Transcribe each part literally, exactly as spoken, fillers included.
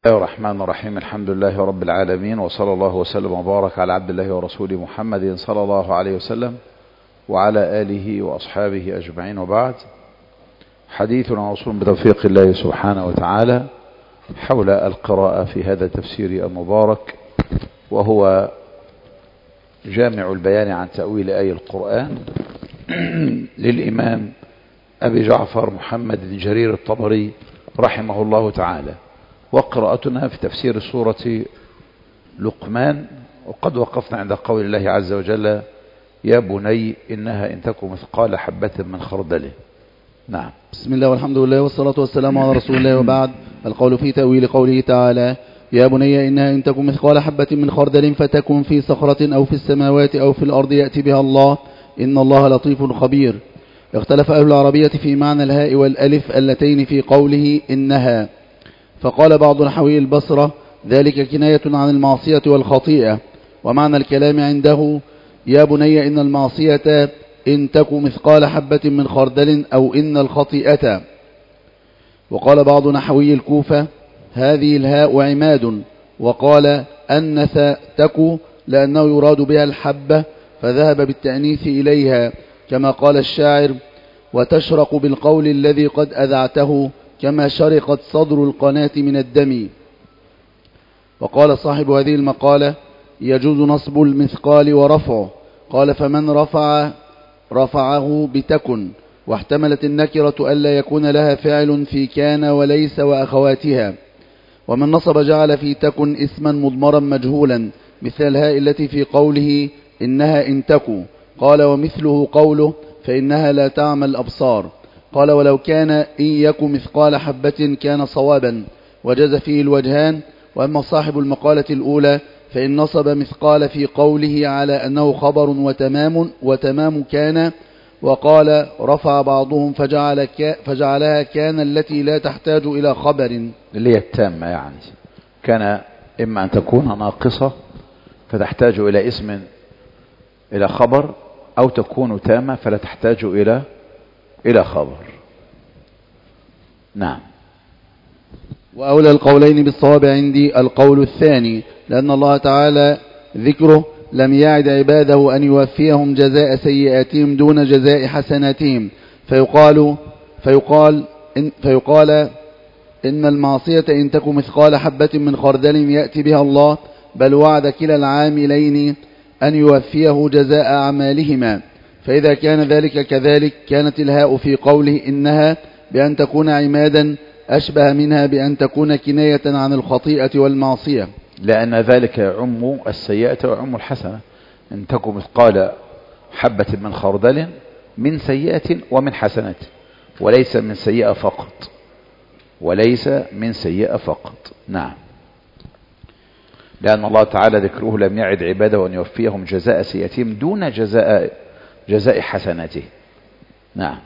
الله الرحمن الرحيم. الحمد لله رب العالمين، وصلى الله وسلم وبارك على عبد الله ورسوله محمد صلى الله عليه وسلم وعلى آله وأصحابه أجمعين، وبعد. حديثنا موصول بتوفيق الله سبحانه وتعالى حول القراءة في هذا التفسير المبارك، وهو جامع البيان عن تأويل آي القرآن للإمام أبي جعفر محمد بن جرير الطبري رحمه الله تعالى. وقراءتنا في تفسير سورة لقمان، وقد وقفنا عند قول الله عز وجل: يا بني إنها إن تك مثقال حبة من خردل. نعم. بسم الله والحمد لله والصلاة والسلام على رسول الله، وبعد. القول في تأويل قوله تعالى: يا بني إنها إن تك مثقال حبة من خردل فتكن في صخرة أو في السماوات أو في الأرض يأتي بها الله إن الله لطيف خبير. اختلف أهل العربية في معنى الهاء والألف اللتين في قوله إنها، فقال بعض نحوي البصرة: ذلك كناية عن المعصية والخطيئة، ومعنى الكلام عنده: يا بني إن المعصية إن تك مثقال حبة من خردل أو إن الخطيئة. وقال بعض نحوي الكوفة: هذه الهاء عماد، وقال أنث تك لأنه يراد بها الحبة، فذهب بالتأنيث إليها، كما قال الشاعر: وتشرق بالقول الذي قد أذعته كما شرقت صدر القناة من الدم. وقال صاحب هذه المقالة: يجوز نصب المثقال ورفعه. قال: فمن رفع رفعه بتكن، واحتملت النكرة ألا يكون لها فعل في كان وليس وأخواتها. ومن نصب جعل في تكن اسما مضمرا مجهولا، مثل الهاء التي في قوله إنها إن تكو. قال: ومثله قوله: فإنها لا تعمى الأبصار. قال: ولو كان إن يك مثقال حبة كان صوابا، وجاز فيه الوجهان. وأما صاحب المقالة الأولى فإن نصب مثقال في قوله على أنه خبر وتمام وتمام كان، وقال: رفع بعضهم فجعل ك فجعلها كان التي لا تحتاج إلى خبر، اللي هي التامة، يعني كان إما أن تكون ناقصة فتحتاج إلى اسم إلى خبر، أو تكون تامة فلا تحتاج إلى إلى خبر. نعم. وأولى القولين بالصواب عندي القول الثاني، لأن الله تعالى ذكره لم يعد عباده أن يوفيهم جزاء سيئاتهم دون جزاء حسناتهم، فيقال فيقال إن, فيقال إن المعصية إن تك مثقال حبة من خردل يأتي بها الله، بل وعد كلا العاملين أن يوفيه جزاء أعمالهما. فإذا كان ذلك كذلك كانت الهاء في قوله إنها بأن تكون عمادا أشبه منها بأن تكون كناية عن الخطيئة والمعصية، لأن ذلك يعم السيئة ويعم الحسنة. إن تكن مثقال حبة من خردل من سيئة ومن حسنة، وليس من سيئة فقط، وليس من سيئة فقط. نعم. لأن الله تعالى ذكره لم يعد عباده أن يوفيهم جزاء سيئتهم دون جزاء جزاء حسناته. نعم.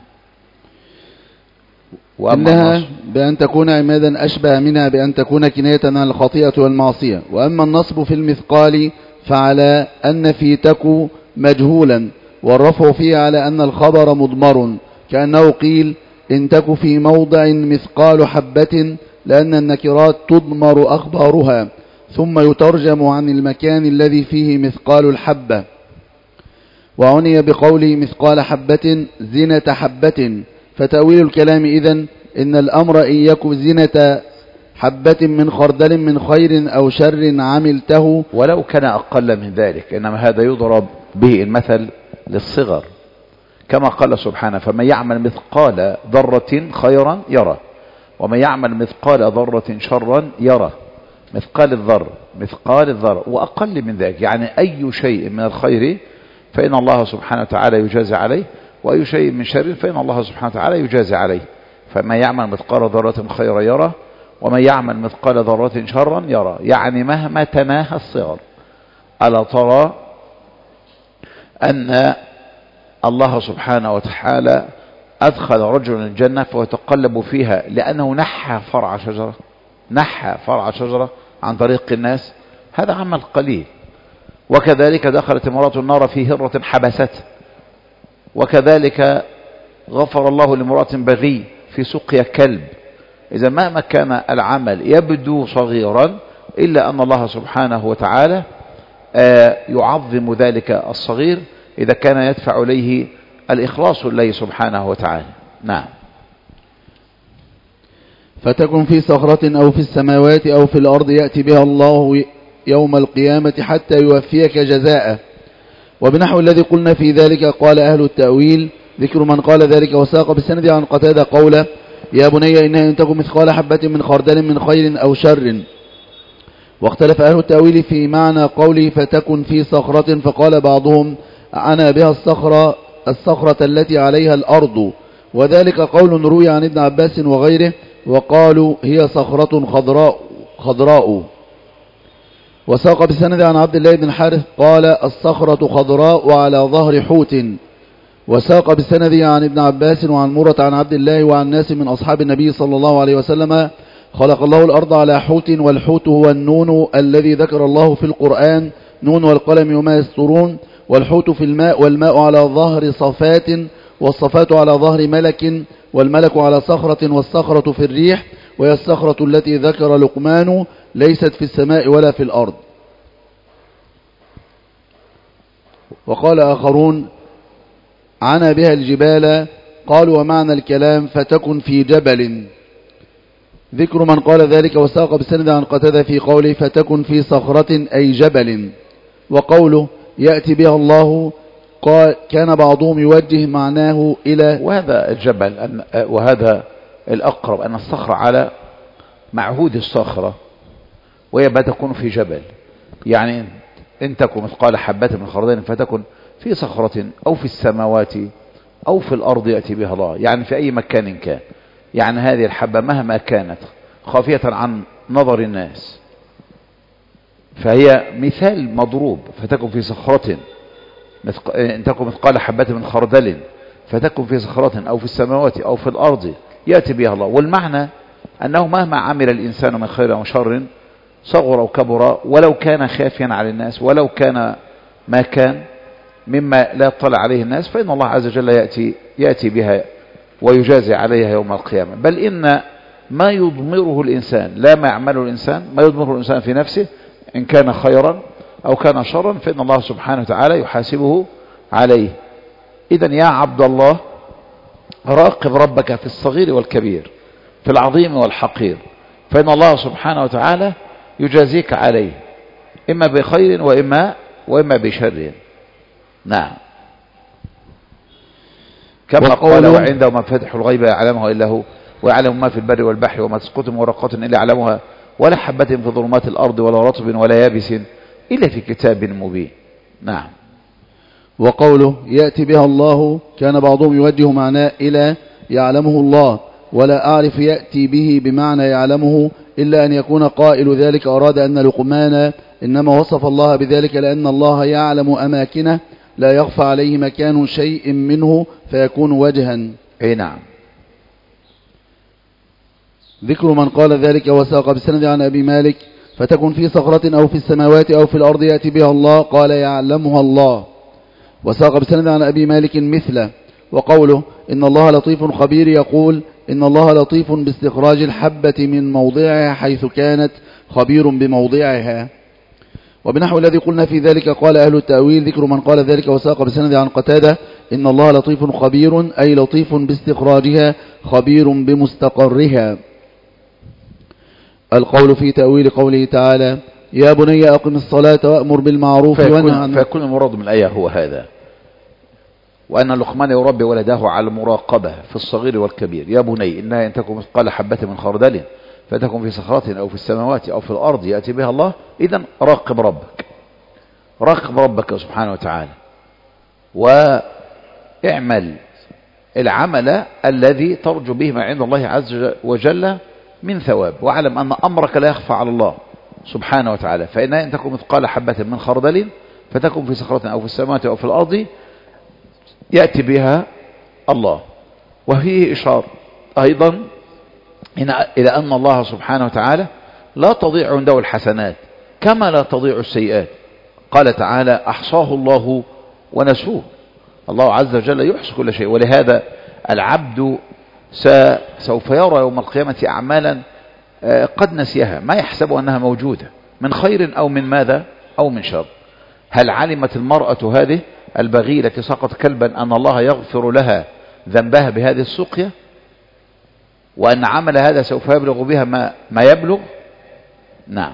إنها بأن تكون عمادا أشبه منها بأن تكون كناية عن الخطيئة والمعصية. وأما النصب في المثقال فعلى أن في تكو مجهولا، والرفع فيه على أن الخبر مضمر، كأنه قيل إن تك في موضع مثقال حبة، لأن النكرات تضمر أخبارها، ثم يترجم عن المكان الذي فيه مثقال الحبة. وعني بقوله مثقال حبة زنة حبة. فتأويل الكلام إذن إن الأمر إن يك زنة حبة من خردل من خير أو شر عملته، ولو كان أقل من ذلك، إنما هذا يضرب به المثل للصغر، كما قال سبحانه: فمن يعمل مثقال ذرة خيرا يره، ومن يعمل مثقال ذرة شرا يره. مثقال الذر مثقال الذر وأقل من ذلك، يعني أي شيء من الخير فإن الله سبحانه وتعالى يجازي عليه، وأي شيء من شر فإن الله سبحانه وتعالى يجازي عليه. فمن يعمل مثقال ذرة خيرا يره، ومن يعمل مثقال ذرة شرا يره، يعني مهما تناهى الصغر. ألا ترى أن الله سبحانه وتعالى أدخل رجلا الجنة فيتقلب فيها لأنه نحى فرع شجرة نحى فرع شجرة عن طريق الناس، هذا عمل قليل. وكذلك دخلت امرأة النار في هرة حبسته، وكذلك غفر الله لامرأة بغي في سقيا كلب، إذا مهما كان العمل يبدو صغيرا إلا أن الله سبحانه وتعالى يعظم ذلك الصغير إذا كان يدفع إليه الإخلاص لله سبحانه وتعالى. نعم. فتكن في صخرة أو في السماوات أو في الأرض يأتي بها الله يوم القيامة حتى يوفيك جزاءه. وبنحو الذي قلنا في ذلك قال أهل التأويل ذكر من قال ذلك وساق بالسند عن قتادة قوله يا بني إنها إن تكن مثقال حبة من خردل من خير أو شر. واختلف أهل التأويل في معنى قوله فتكن في صخرة، فقال بعضهم عنا بها الصخرة الصخرة التي عليها الأرض، وذلك قول روي عن ابن عباس وغيره، وقالوا هي صخرة خضراء خضراء. وساق بسند عن عبد الله بن الحارث قال الصخرة خضراء وعلى ظهر حوت. وساق بسند عن ابن عباس وعن مرة عن عبد الله وعن ناس من أصحاب النبي صلى الله عليه وسلم خلق الله الأرض على حوت، والحوت هو النون الذي ذكر الله في القرآن نون والقلم وما يسطرون. والحوت في الماء، والماء على ظهر صفات، والصفات على ظهر ملك، والملك على صخرة، والصخرة في الريح، وهي الصخرة التي ذكر لقمان ليست في السماء ولا في الأرض. وقال آخرون عنا بها الجبال، قالوا ومعنى الكلام فتكن في جبل. ذكر من قال ذلك وساق بسند عن قتادة في قوله فتكن في صخرة أي جبل. وقوله يأتي بها الله قال كان بعضهم يوجه معناه إلى وهذا الجبل وهذا الأقرب أن الصخرة على معهود الصخرة وهي تكون في جبل، يعني إن تكن مثقال حبة من خردل فتكن في صخرة أو في السماوات أو في الأرض يأتي بها الله، يعني في أي مكان كان. يعني هذه الحبة مهما كانت خافية عن نظر الناس فهي مثال مضروب، فتكن في صخرة إن تكن مثقال حبة من خردل فتكن في صخرة أو في السماوات أو في الأرض يأتي بها الله. والمعنى أنه مهما عمل الإنسان من خير أو شر صغر أو كبر ولو كان خافيا على الناس ولو كان ما كان مما لا يطلع عليه الناس، فإن الله عز وجل يأتي, يأتي بها ويجازي عليها يوم القيامة. بل إن ما يضمره الإنسان لا ما يعمله الإنسان، ما يضمره الإنسان في نفسه إن كان خيرا أو كان شرا فإن الله سبحانه وتعالى يحاسبه عليه. إذن يا عبد الله راقب ربك في الصغير والكبير، في العظيم والحقير، فإن الله سبحانه وتعالى يجازيك عليه إما بخير وإما, وإما بشر. نعم. كما قال وعنده مفاتح الغيب يعلمها إلا هو ويعلم ما في البر والبحر وما تسقط من ورقة إلا يعلمها ولا حبة في ظلمات الأرض ولا رطب ولا يابس إلا في كتاب مبين. نعم. وقوله يأتي بها الله كان بعضهم يوجه معناه إلى يعلمه الله، ولا أعرف يأتي به بمعنى يعلمه إلا أن يكون قائل ذلك أراد أن لقمان إنما وصف الله بذلك لأن الله يعلم أماكنه لا يخفى عليه مكان شيء منه فيكون وجها. أي نعم. ذكر من قال ذلك وساق بالسند عن أبي مالك فتكن في صخرة أو في السماوات أو في الأرض يأتي بها الله قال يعلمها الله. وساق بالسند عن أبي مالك مثله. وقوله إن الله لطيف خبير يقول إن الله لطيف باستخراج الحبة من موضعها حيث كانت خبير بموضعها. وبنحو الذي قلنا في ذلك قال أهل التأويل ذكر من قال ذلك وساق بالسند عن قتادة إن الله لطيف خبير أي لطيف باستخراجها خبير بمستقرها. القول في تأويل قوله تعالى يا بني أقم الصلاة وأمر بالمعروف وانهى عن المنكر. فيكون المراد من الآية هو هذا، وأن لقمان يربي ولده على المراقبة في الصغير والكبير. يا بني إنها إن تكن مثقال حبة من خردل فتكن في صخرة أو في السماوات أو في الأرض يأتي بها الله. إذن راقب ربك، راقب ربك سبحانه وتعالى واعمل العمل الذي ترجو به ما عند الله عز وجل من ثواب، واعلم أن أمرك لا يخفى على الله سبحانه وتعالى. فإنها إن تكن مثقال حبة من خردل فتكن في صخرة أو في السماوات أو في الأرض يأتي بها الله. وفيه إشارة أيضا إلى أن الله سبحانه وتعالى لا تضيع عنده الحسنات كما لا تضيع السيئات. قال تعالى أحصاه الله ونسوه. الله عز وجل يحصي كل شيء، ولهذا العبد سوف يرى يوم القيامة أعمالا قد نسيها، ما يحسب أنها موجودة من خير أو من ماذا أو من شر. هل علمت المرأة هذه البغية التي سقط كلبا أن الله يغفر لها ذنبها بهذه السقيا، وأن عمل هذا سوف يبلغ بها ما, ما يبلغ؟ نعم.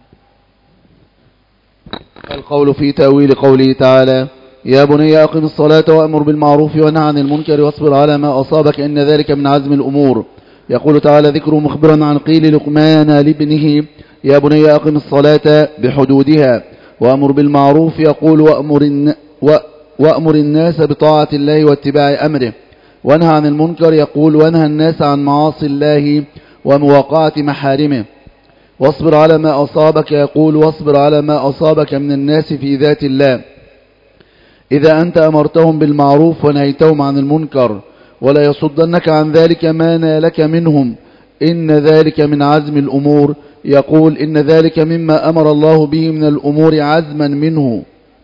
القول في تأويل قوله تعالى: يا بني أقم الصلاة وأمر بالمعروف وانهى عن المنكر واصبر على ما أصابك إن ذلك من عزم الأمور. يقول تعالى ذكر مخبرا عن قيل لقمان لابنه: يا بني أقم الصلاة بحدودها وأمر بالمعروف، يقول وأمر, الن... و... وأمر الناس بطاعة الله واتباع أمره، وانهى عن المنكر، يقول وانهى الناس عن معاصي الله ومواقعة محارمه. واصبر على ما أصابك، يقول واصبر على ما أصابك من الناس في ذات الله إذا أنت أمرتهم بالمعروف ونهيتهم عن المنكر، ولا يصدنك عن ذلك ما نالك منهم إن ذلك من عزم الأمور، يقول إن ذلك مما أمر الله به من الأمور عزما منه.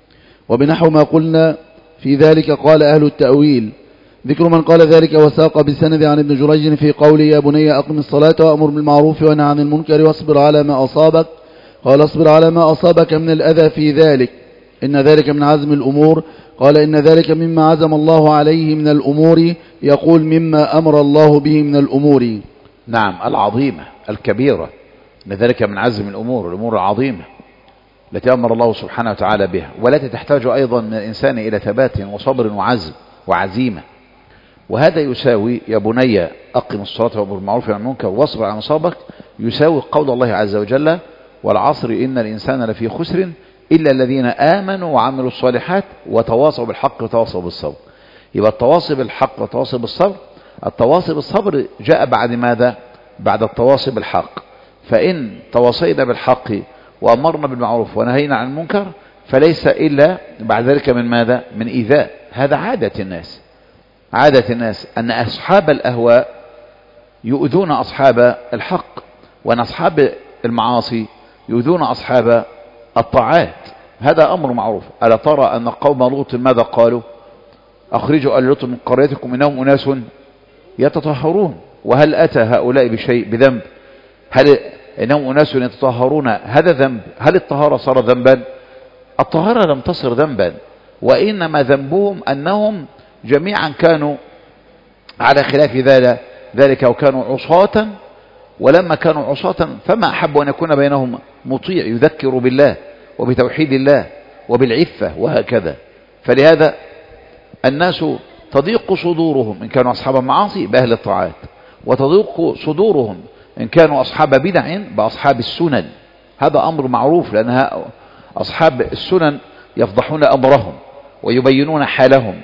وبنحو ما قلنا في ذلك قال أهل التأويل. ذكر من قال ذلك وساق بسند عن ابن جريج في قوله: يا بني أقم الصلاة وأمر بالمعروف وانهى عن المنكر واصبر على ما أصابك، قال اصبر على ما أصابك من الأذى في ذلك إن ذلك من عزم الأمور، قال إن ذلك مما عزم الله عليه من الأمور، يقول مما أمر الله به من الأمور. نعم، العظيمة الكبيرة، إن ذلك من عزم الأمور، الأمور العظيمة التي أمر الله سبحانه وتعالى بها، والتي تحتاج أيضا من الإنسان إلى ثبات وصبر وعزم وعزيمة. وهذا يساوي يا بني أقم الصلاة وأمر بالمعروف وانهى عن المنكر واصبر على ما أصابك، يساوي قول الله عز وجل: والعصر إن الإنسان لفي خسر إلا الذين آمنوا وعملوا الصالحات وتواصوا بالحق وتواصوا بالصبر. يبقى التواصي بالحق وتواصي بالصبر، التواصي بالصبر جاء بعد ماذا؟ بعد التواصي بالحق. فإن تواصينا بالحق وأمرنا بالمعروف ونهينا عن المنكر فليس إلا بعد ذلك من ماذا؟ من إيذاء. هذا عادة الناس، عادة الناس أن أصحاب الأهواء يؤذون أصحاب الحق، وأن أصحاب المعاصي يؤذون أصحاب الطاعات. هذا أمر معروف. ألا ترى أن قوم لوط ماذا قالوا؟ أخرجوا آل لوط من قريتكم إنهم أناس يتطهرون. وهل أتى هؤلاء بشيء بذنب؟ هل إنهم أناس يتطهرون هذا ذنب؟ هل الطهارة صار ذنبا؟ الطهارة لم تصر ذنبا، وإنما ذنبهم أنهم جميعا كانوا على خلاف ذلك وكانوا عصاة، ولما كانوا عصاة فما أحبوا أن يكون بينهم مطيع يذكر بالله وبتوحيد الله وبالعفة وهكذا. فلهذا الناس تضيق صدورهم إن كانوا أصحاب معاصي بأهل الطاعات، وتضيق صدورهم إن كانوا أصحاب بدع بأصحاب السنن. هذا أمر معروف، لأن أصحاب السنن يفضحون أمرهم ويبينون حالهم،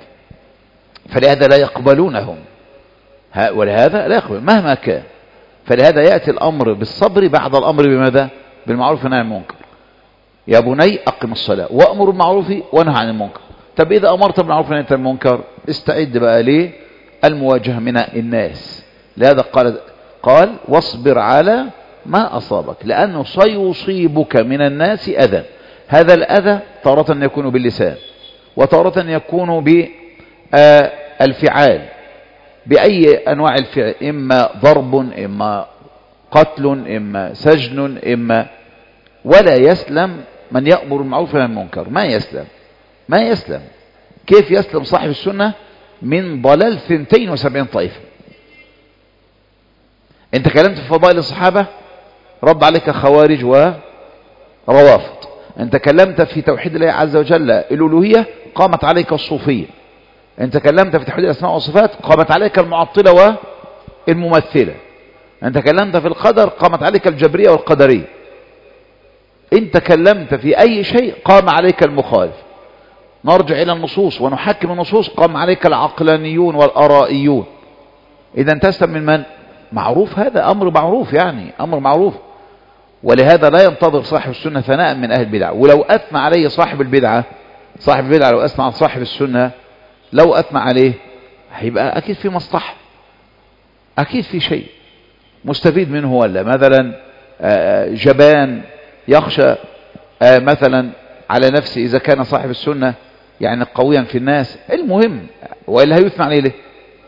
فلهذا لا يقبلونهم، ولهذا لا يقبل مهما كان. فلهذا يأتي الأمر بالصبر بعد الأمر بماذا؟ بالمعروف والنهي عن المنكر. يا بني أقم الصلاة وأمر بالمعروف وانهى عن المنكر. طب إذا أمرت بالمعروف ونهيت عن المنكر استعد بقى ليه؟ المواجهة من الناس. لهذا قال قال واصبر على ما أصابك، لأنه سيصيبك من الناس أذى. هذا الأذى تارة يكون باللسان، وتارة يكون بالفعال، بأي أنواع الفعل، إما ضرب، إما قتل، إما سجن، إما. ولا يسلم من يأمر بالمعروف وينهى عن المنكر، ما يسلم ما يسلم. كيف يسلم صاحب السنة من ضلال ثنتين وسبعين طائفة؟ انت كلمت في فضائل الصحابة رد عليك خوارج وروافض. انت كلمت في توحيد الله عز وجل الألوهية قامت عليك الصوفية. انت كلمت في توحيد الأسماء والصفات قامت عليك المعطلة والممثلة. انت كلمت في القدر قامت عليك الجبرية والقدرية. انت كلمت في أي شيء قام عليك المخالف. نرجع إلى النصوص ونحكم النصوص قام عليك العقلانيون والآرائيون. إذا تسلم من من؟ معروف. هذا أمر معروف، يعني أمر معروف. ولهذا لا ينتظر صاحب السنة ثناء من أهل البدع. ولو أثنى عليه صاحب البدعة، صاحب البدعة لو أثنى على صاحب السنة، لو أثنى عليه هيبقى أكيد في مصلحة، أكيد في شيء مستفيد منه. ولا مثلا جبان يخشى مثلا على نفسه إذا كان صاحب السنة يعني قويا في الناس، المهم، وإلا هيثنى عليه ليه؟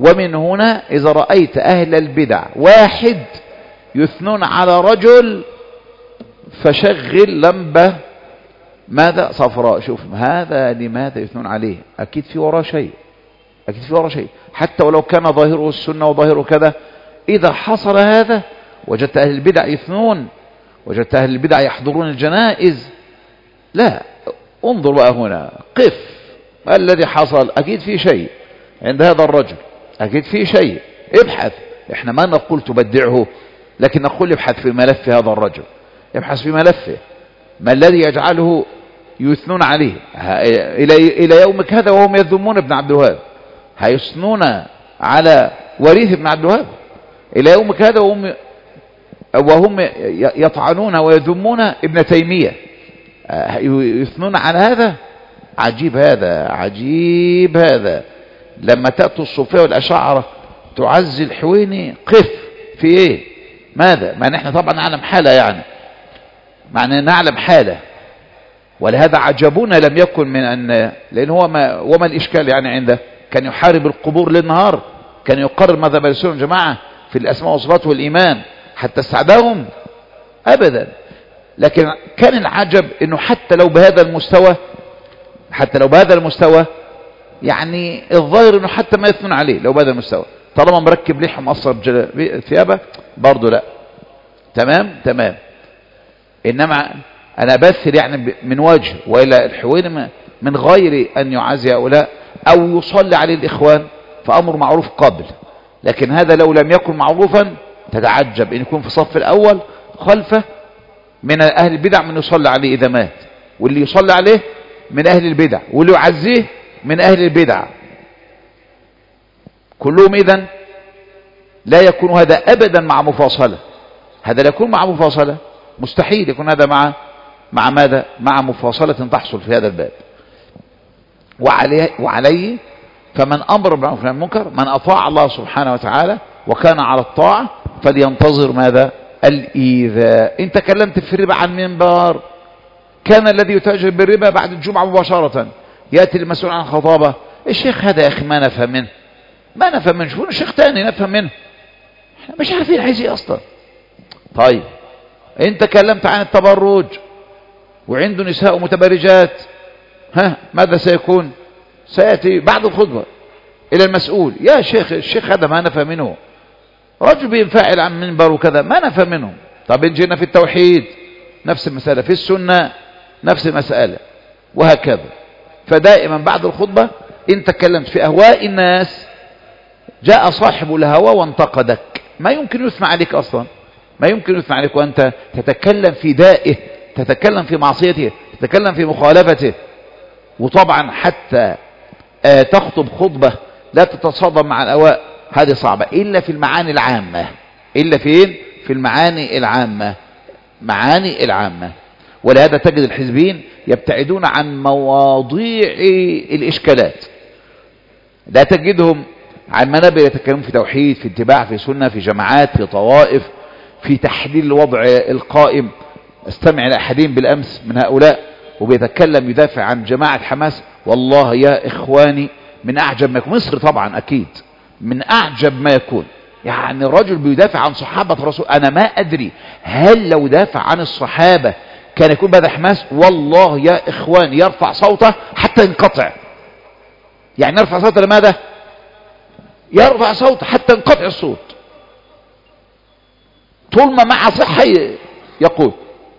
ومن هنا إذا رأيت أهل البدع واحد يثنون على رجل فشغل لمبة ماذا صفراء، شوف هذا لماذا يثنون عليه؟ أكيد في وراه شيء، أكيد في وراه شيء، حتى ولو كان ظاهره السنة وظاهره كذا. إذا حصل هذا وجدت أهل البدع يثنون، وجدت أهل البدع يحضرون الجنائز، لا، انظر بقى هنا، قف، ما الذي حصل؟ أكيد في شيء عند هذا الرجل، أكيد في شيء، ابحث. احنا ما نقول تبدعه، لكن نقول ابحث في ملف هذا الرجل، ابحث في ملفه، ما الذي يجعله يثنون عليه إلى إلى يومك هذا وهم يذمون ابن عبد الوهاب، هيثنون على وريث ابن عبد الوهاب إلى يومك هذا وهم وهم يطعنون ويذمون ابن تيمية، يثنون على هذا. عجيب هذا، عجيب هذا. لما تأتوا الصوفية والأشاعرة تعزي الحويني، قف في ايه؟ ماذا؟ مع ان احنا طبعا نعلم حالة، يعني مع ان نعلم حالة، ولهذا عجبونا لم يكن من ان، لان هو ما وما الاشكال يعني عنده؟ كان يحارب القبور للنهار، كان يقرر مذهب السنة والجماعة في الاسماء والصفات والايمان حتى استعداهم ابدا. لكن كان العجب انه حتى لو بهذا المستوى، حتى لو بهذا المستوى يعني الظاهر انه حتى ما يثنون عليه لو بهذا المستوى، طالما مركب لحم مقصر ثيابه برضه لا، تمام تمام. انما انا بثر يعني من وجه، وإلى الحوين من غير ان يعزي هؤلاء او يصلي عليه الاخوان فامر معروف قبل. لكن هذا لو لم يكن معروفا تتعجب ان يكون في الصف الاول خلفه من اهل البدع من يصلي عليه اذا مات، واللي يصلي عليه من اهل البدع، واللي يعزيه من اهل البدع، كلهم اذن لا يكون هذا ابدا مع مفاصلة. هذا لا يكون مع مفاصلة، مستحيل يكون هذا مع مع ماذا؟ مع مفاصلة تحصل في هذا الباب. وعليه, وعليه فمن امر بالمعروف والنهي عن المنكر، من اطاع الله سبحانه وتعالى وكان على الطاعة فلينتظر ماذا؟ الايذاء. انت تكلمت في الربا عن منبر، كان الذي يتاجر بالربا بعد الجمعة مباشرة يأتي المسؤول عن الخطابة، الشيخ هذا يا اخي ما نفهم منه، ما نفهم منه، شوفوا الشيخ تاني نفهم منه، احنا مش عارفين عايز ايه اصلا. طيب انت كلمت عن التبرج وعنده نساء متبرجات، ها ماذا سيكون؟ سيأتي بعد الخطبة الى المسؤول، يا شيخ الشيخ هذا ما نفهم منه، رجل بينفعل عن منبر وكذا ما نفهم منه. طب ان جينا في التوحيد نفس المسألة، في السنة نفس المسألة، وهكذا. فدائما بعد الخطبة ان تكلمت في اهواء الناس جاء صاحب الهوى وانتقدك، ما يمكن يثنى عليك اصلا، ما يمكن يثنى عليك وانت تتكلم في دائه، تتكلم في معصيته، تتكلم في مخالفته. وطبعا حتى آه تخطب خطبة لا تتصادم مع الاهواء هذه صعبة، الا في المعاني العامة، الا فين؟ في المعاني العامة، معاني العامة. ولهذا تجد الحزبين يبتعدون عن مواضيع الإشكالات، لا تجدهم عن منابر يتكلمون في توحيد، في اتباع، في سنة، في جماعات، في طوائف، في تحليل الوضع القائم. استمع إلى أحدهم بالأمس من هؤلاء وبيتكلم يدافع عن جماعة حماس، والله يا إخواني من أعجب ما يكون، مصر طبعا أكيد من أعجب ما يكون، يعني رجل بيدافع عن صحابة الرسول. أنا ما أدري هل لو دافع عن الصحابة كان يكون بهذا حماس؟ والله يا إخوان يرفع صوته حتى ينقطع، يعني يرفع صوته لماذا؟ يرفع صوته حتى ينقطع الصوت، طول ما مع صحة يقول.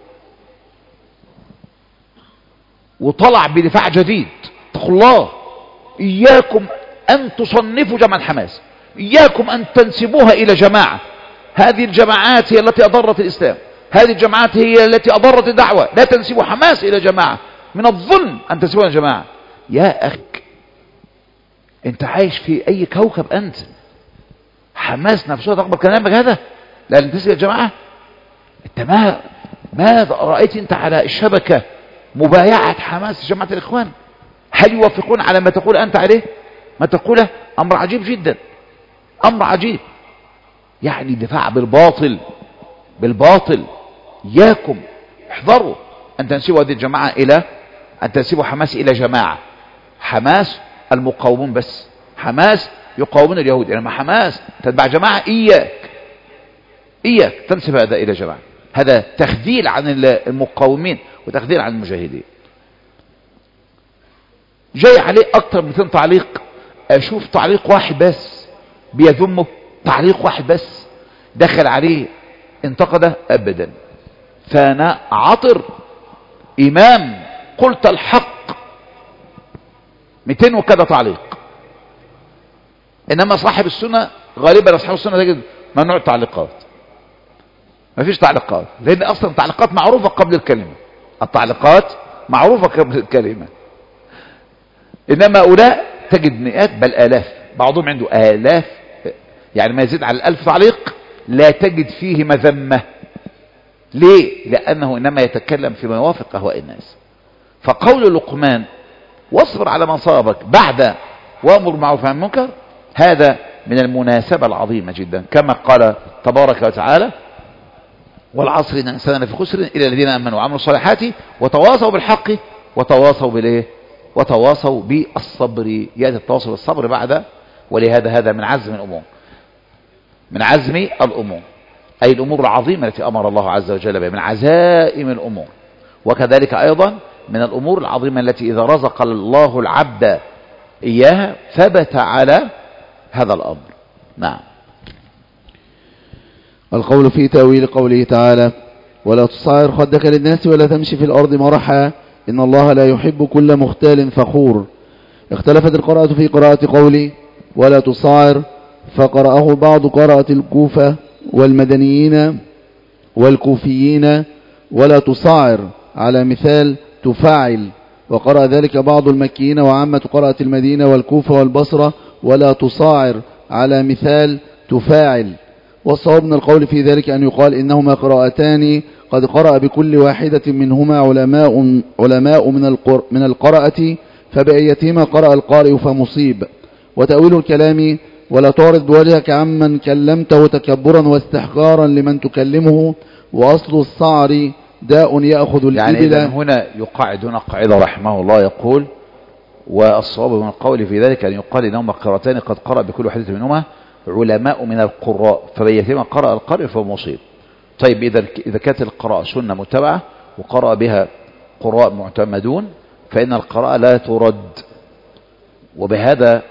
وطلع بدفاع جديد، اتقوا الله، إياكم أن تصنفوا جماعة حماس، إياكم أن تنسبوها إلى جماعة، هذه الجماعات هي التي أضرت الإسلام، هذه الجماعات هي التي أضرت الدعوة، لا تنسبوا حماس إلى جماعة، من الظلم أن تنسبوها إلى جماعة. يا أخي أنت عايش في أي كوكب أنت؟ حماس نفسها تقبل كلامك هذا؟ لا تنسب إلى جماعة؟ أنت ما ماذا رأيت أنت على الشبكة مبايعة حماس جماعة الإخوان؟ هل يوافقون على ما تقول أنت عليه؟ ما تقوله أمر عجيب جدا، أمر عجيب، يعني دفاع بالباطل، بالباطل. إياكم احذروا أن تنسبوا هذه الجماعة إلى، أن تنسبوا حماس إلى جماعة. حماس المقاومون بس، حماس يقاومون اليهود، انما يعني حماس تتبع جماعة، اياك اياك تنسب هذا الى جماعة. هذا تخذيل عن المقاومين وتخذيل عن المجاهدين. جاي عليه اكتر من مئتين تعليق، اشوف تعليق واحد بس بيذمه، تعليق واحد بس دخل عليه انتقده ابدا. فانا عطر امام قلت الحق مئتين وكذا تعليق. انما صاحب السنة غالبا اصحاب السنة تجد ممنوع التعليقات، ما فيش تعليقات، لان اصلا التعليقات معروفة قبل الكلمة، التعليقات معروفة قبل الكلمة. انما هؤلاء تجد مئات بل الاف، بعضهم عنده الاف، يعني ما يزيد على الالف تعليق، لا تجد فيه مذمة. ليه؟ لانه انما يتكلم فيما يوافق اهواء الناس. فقول لقمان واصبر على من صابك بعد وامر بالمعروف والنهي عن المنكر، هذا من المناسبة العظيمة جدا، كما قال تبارك وتعالى والعصر ان الانسان لفي خسر الا الذين امنوا وعملوا الصالحات وتواصوا بالحق وتواصوا بالايه وتواصوا بالصبر. ياتي التواصل بالصبر بعد، ولهذا هذا من عزم الامور، من عزم الامور، اي الامور العظيمة التي امر الله عز وجل بها، من عزائم الامور. وكذلك ايضا من الامور العظيمة التي اذا رزق الله العبد اياها ثبت على هذا الامر. نعم. القول في تأويل قوله تعالى ولا تصعر خدك للناس ولا تمشي في الأرض مرحا إن الله لا يحب كل مختال فخور. اختلفت القراءة في قراءة قولي ولا تصعر، فقرأه بعض قراءة الكوفة والمدنيين والكوفيين ولا تصعر على مثال تفاعل، وقرأ ذلك بعض المكيين وعامة قراءة المدينة والكوفة والبصرة ولا تصاعر على مثال تفاعل. والصواب من القول في ذلك أن يقال إنهما قراءتان قد قرأ بكل واحدة منهما علماء علماء من القر من القراءة، فبأيتهما قرأ القارئ فمصيب. وتأويل الكلام ولا تعرض بوجهك عمن كلمته تكبرا واستحقارا لمن تكلمه، وأصل الصعر داء يأخذ الإبل. يعني هنا يقاعد هنا قاعدة رحمه الله يقول والصواب من القول في ذلك أن يقال إنهما قراءتان قد قرأ بكل واحدة منهما علماء من القراء، فبيتما قرأ القارئ فمصيب. طيب إذا إذا كانت القراءة سنة متبعة وقرأ بها قراء معتمدون فإن القراءة لا ترد. وبهذا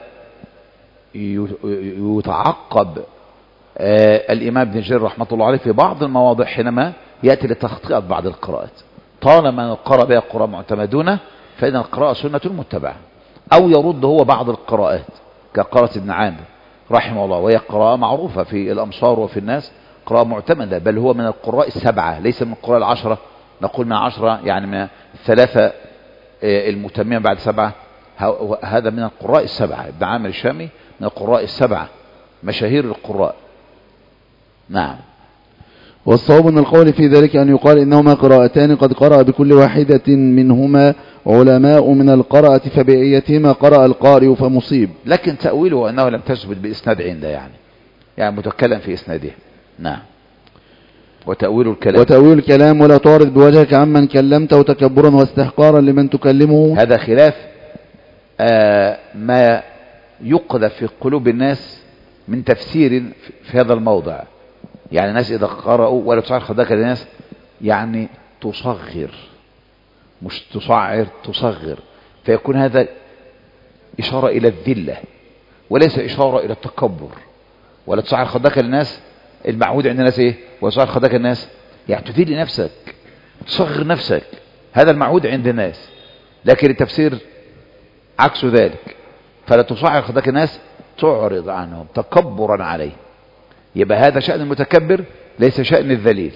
يتعقب آه الإمام ابن جرير رحمة الله عليه في بعض المواضع حينما يأتي لتخطئة بعض القراءات، طالما قرأ بها قراء معتمدون فإن القراءة سنة متبعة. أو يرد هو بعض القراءات كقراءة ابن عامر رحمه الله، وهي قراءة معروفة في الأمصار وفي الناس، قراءة معتمدة، بل هو من القراء السبعة ليس من القراء العشرة. نقول من عشرة يعني من الثلاثة المتممين بعد سبعة، هذا من القراء السبعة. ابن عامر الشامي من القراء السبعة مشاهير القراء. نعم. والصواب من القول في ذلك أن يقال إنهما قراءتان قد قرأ بكل واحدة منهما علماء من القراءة، فبأيتهما قرأ القارئ فمصيب. لكن تأويله أنه لم تثبت بإسناد عنده، يعني يعني متكلم في إسناده. نعم. وتأويل الكلام وتأويل الكلام ولا تعرض بوجهك عمن كلمته تكبرا واستحقارا لمن تكلمه، هذا خلاف آه ما يقذف في قلوب الناس من تفسير في هذا الموضع. يعني الناس إذا قرأوا ولا تصعر خدك للناس يعني تصغر، مش تصعر، تصغر، فيكون هذا إشارة إلى الذلة وليس إشارة إلى التكبر. ولا تصعر خدك للناس المعهود عند الناس إيه؟ ولا تصعر خدك الناس يعني تذل نفسك، تصغر نفسك، هذا المعهود عند الناس. لكن التفسير عكس ذلك، فلا تصعر خدك الناس تعرض عنهم تكبرا عليه. يبقى هذا شأن المتكبر ليس شأن الذليل.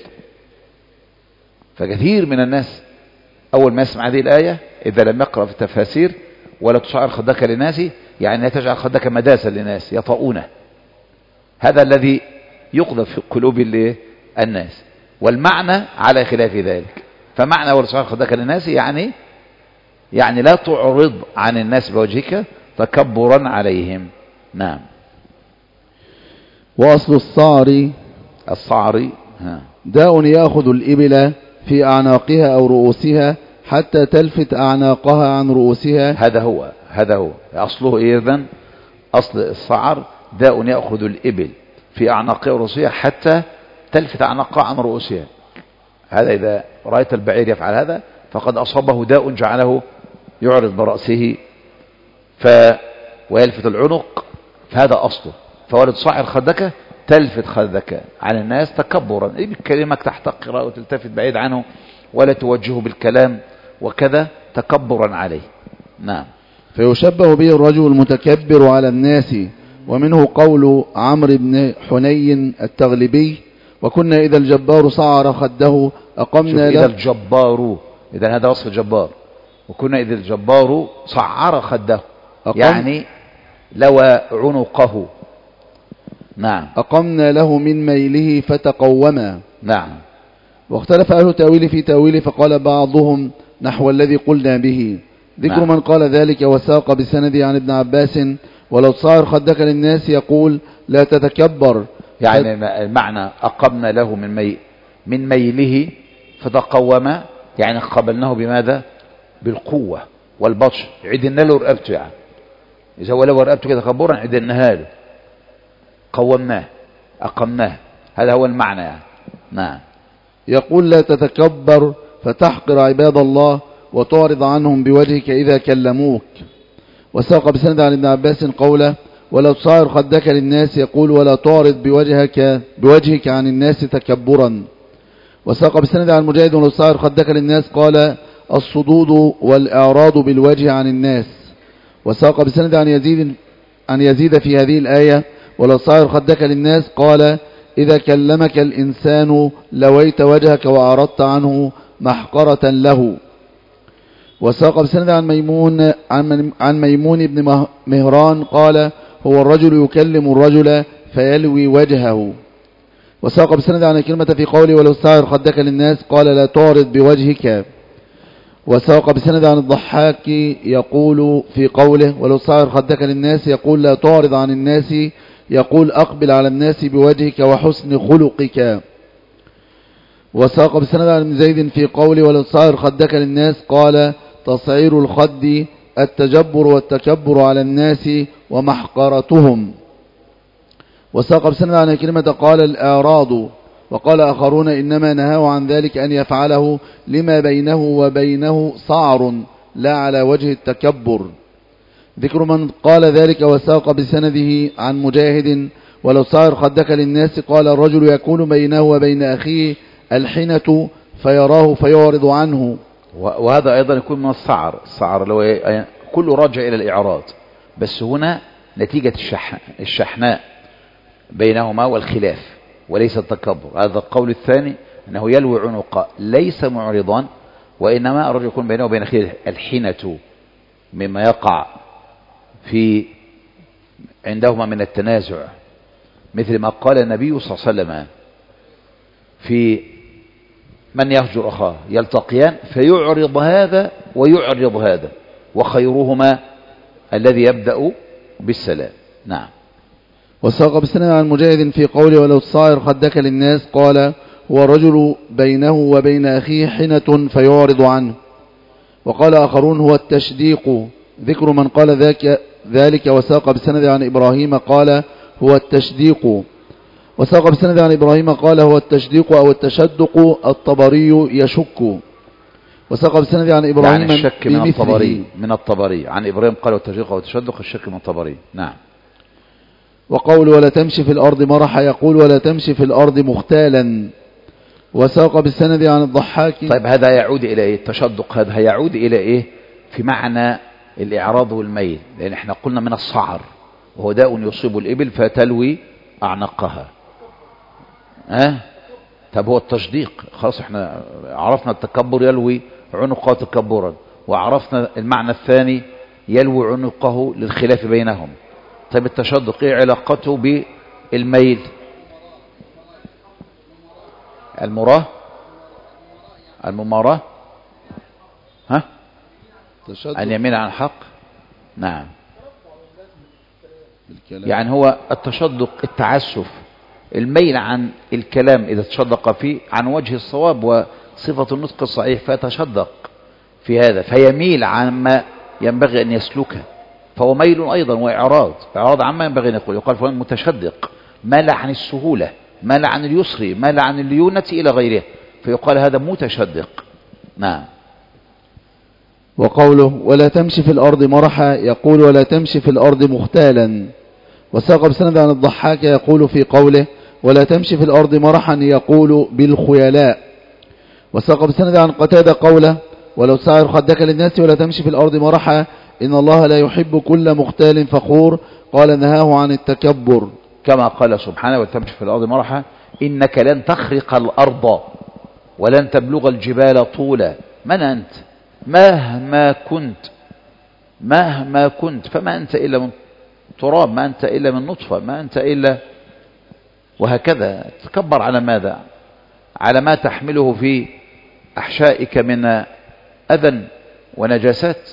فكثير من الناس أول ما يسمع هذه الآية إذا لم يقرأ في التفاسير ولا تصعر خدك للناس يعني لا تجعل خدك مداسا للناس يطؤونه، هذا الذي يقذف في قلوب الناس. والمعنى على خلاف ذلك، فمعنى ولا تصعر خدك للناس يعني يعني لا تعرض عن الناس بوجهك تكبرا عليهم. نعم. وأصل الصعر الصعر داء يأخذ الإبل في أعناقها أو رؤوسها حتى تلفت أعناقها عن رؤوسها. هذا هو هذا هو أصله إذن أصل الصعر داء يأخذ الإبل في أعناقها ورؤوسها حتى تلفت أعناقها عن رؤوسها. هذا إذا رأيت البعير يفعل هذا فقد أصابه داء جعله يعرض برأسه ف ويلفت العنق، فهذا أصله. فولد صاعر خدك تلفت خدك على الناس تكبرا، إيه بكلمك تحتقر وتلتفت بعيد عنه ولا توجهه بالكلام وكذا تكبرا عليه. نعم. فيشبه به الرجل المتكبر على الناس. ومنه قول عمرو بن حني التغلبي: وكنا إذا الجبار صعر خده أقمنا له. إذا الجبار، إذا هذا وصف الجبار. وكنا إذا الجبار صعر خده يعني لوى عنقه. نعم. أقمنا له من ميله فتقوما. نعم. واختلف أهل التأويل في تأويله، فقال بعضهم نحو الذي قلنا به. ذكر نعم. من قال ذلك وساق بسنده عن ابن عباس: ولو تصعر خدك للناس يقول لا تتكبر. يعني المعنى أقمنا له من مي من ميله فتقوم، يعني قبلناه بماذا؟ بالقوة والبطش، عدنا له رقبته. يعني إذا هو لو رقبته كده تكبرا عدناها له، قومناه أقمناه، هذا هو المعنى يعني. نعم. يقول لا تتكبر فتحقر عباد الله وتعرض عنهم بوجهك إذا كلموك. وساق بسند عن ابن عباس قوله: ولا تصعر خدك للناس يقول ولا تعرض بوجهك بوجهك عن الناس تكبرا. وساق بسند عن مجاهد: ولا تصعر خدك للناس قال الصدود والإعراض بالوجه عن الناس. وساق بسند عن يزيد عن يزيد في هذه الآية: ولا تصعر خدك للناس قال إذا كلمك الإنسان لويت وجهك وأعرضت عنه محقرة له. وساق بسند عن ميمون عن ميمون بن مهران قال: هو الرجل يكلم الرجل فيلوي وجهه. وساق بسند عن كلمة في قوله ولو تصعر خدك للناس قال لا تعرض بوجهك. وساق بسند عن الضحاك يقول في قوله ولو تصعر خدك للناس يقول لا تعرض عن الناس يقول أقبل على الناس بوجهك وحسن خلقك. وساق بسند عن ابن زيد في قوله ولو تصعر خدك للناس قال تصعير الخد التجبر والتكبر على الناس ومحقرتهم. وساق بسند عن كلمة قال الإعراض. وقال آخرون إنما نهاه عن ذلك أن يفعله لما بينه وبينه صعر لا على وجه التكبر. ذكر من قال ذلك وساق بسنده عن مجاهد ولو صعر خدك للناس قال الرجل يكون بينه وبين أخيه الحنة فيراه فيعرض عنه. وهذا أيضا يكون من الصعر. الصعر لو كله راجع إلى الإعراض، بس هنا نتيجة الشح... الشحناء بينهما والخلاف وليس التكبر. هذا القول الثاني أنه يلوي عنق ليس معرضا، وإنما الرجل يكون بينه وبين أخيه الحنة مما يقع في عندهما من التنازع، مثل ما قال النبي صلى الله عليه وسلم في من يهجر أخاه يلتقيان فيعرض هذا ويعرض هذا وخيرهما الذي يبدأ بالسلام. نعم. وساق بسند عن مجاهد في قوله ولو تصعر خدك للناس قال هو الرجل بينه وبين أخيه حنة فيعرض عنه. وقال آخرون هو التشديق. ذكر من قال ذاك ذلك وساق بسند عن إبراهيم قال هو التشديق. وساق بسند عن إبراهيم قال هو التشديق أو التشدق الطبري يشك. وساق بسند عن إبراهيم يعني الشك من الطبري من الطبري عن إبراهيم قال والتشديق أو التشدق الشك من الطبري. نعم. وقول ولا تمشي في الأرض مرحا يقول ولا تمشي في الأرض مختالا. وساق بالسند عن الضحاك. طيب هذا يعود إلى إيه؟ التشدق هذا يعود إلى إيه في معنى الإعراض والميل؟ لأن احنا قلنا من الصعر وهو داء يصيب الإبل فتلوي أعنقها. ها أه؟ طب هو التشديق خلاص احنا عرفنا التكبر يلوي عنقه تكبرا، وعرفنا المعنى الثاني يلوي عنقه للخلاف بينهم. طيب التشدق ايه علاقته بالميل؟ المراه المماراه ها أن يميل عن الحق. نعم. يعني هو التشدق التعسف، الميل عن الكلام إذا تشدق فيه عن وجه الصواب وصفة النطق الصحيح فيتشدق في هذا فيميل عن ما ينبغي أن يسلكه. فهو ميل أيضا وإعراض، إعراض عما ينبغي أن يقول. يقال فلان متشدق، مال عن السهولة، مال عن اليسر، مال عن الليونة إلى غيره، فيقال هذا متشدق. نعم. وقوله ولا تمشي في الأرض مرحا، يقول ولا تمشي في الأرض مختالا. وساق بسند عن الضحاك يقول في قوله ولا تمشي في الأرض مرحا يقول بالخيلاء. وساق بسند عن قتادة قوله ولو سعر خدك للناس ولا تمشي في الأرض مرحا إن الله لا يحب كل مختال فخور، قال نهاه عن التكبر. كما قال سبحانه ولا تمشي في الأرض مرحا إنك لن تخرق الأرض ولن تبلغ الجبال طولا. من أنت؟ مهما كنت مهما كنت فما أنت إلا من تراب، ما أنت إلا من نطفة، ما أنت إلا، وهكذا. تكبر على ماذا؟ على ما تحمله في أحشائك من أذى ونجاسات.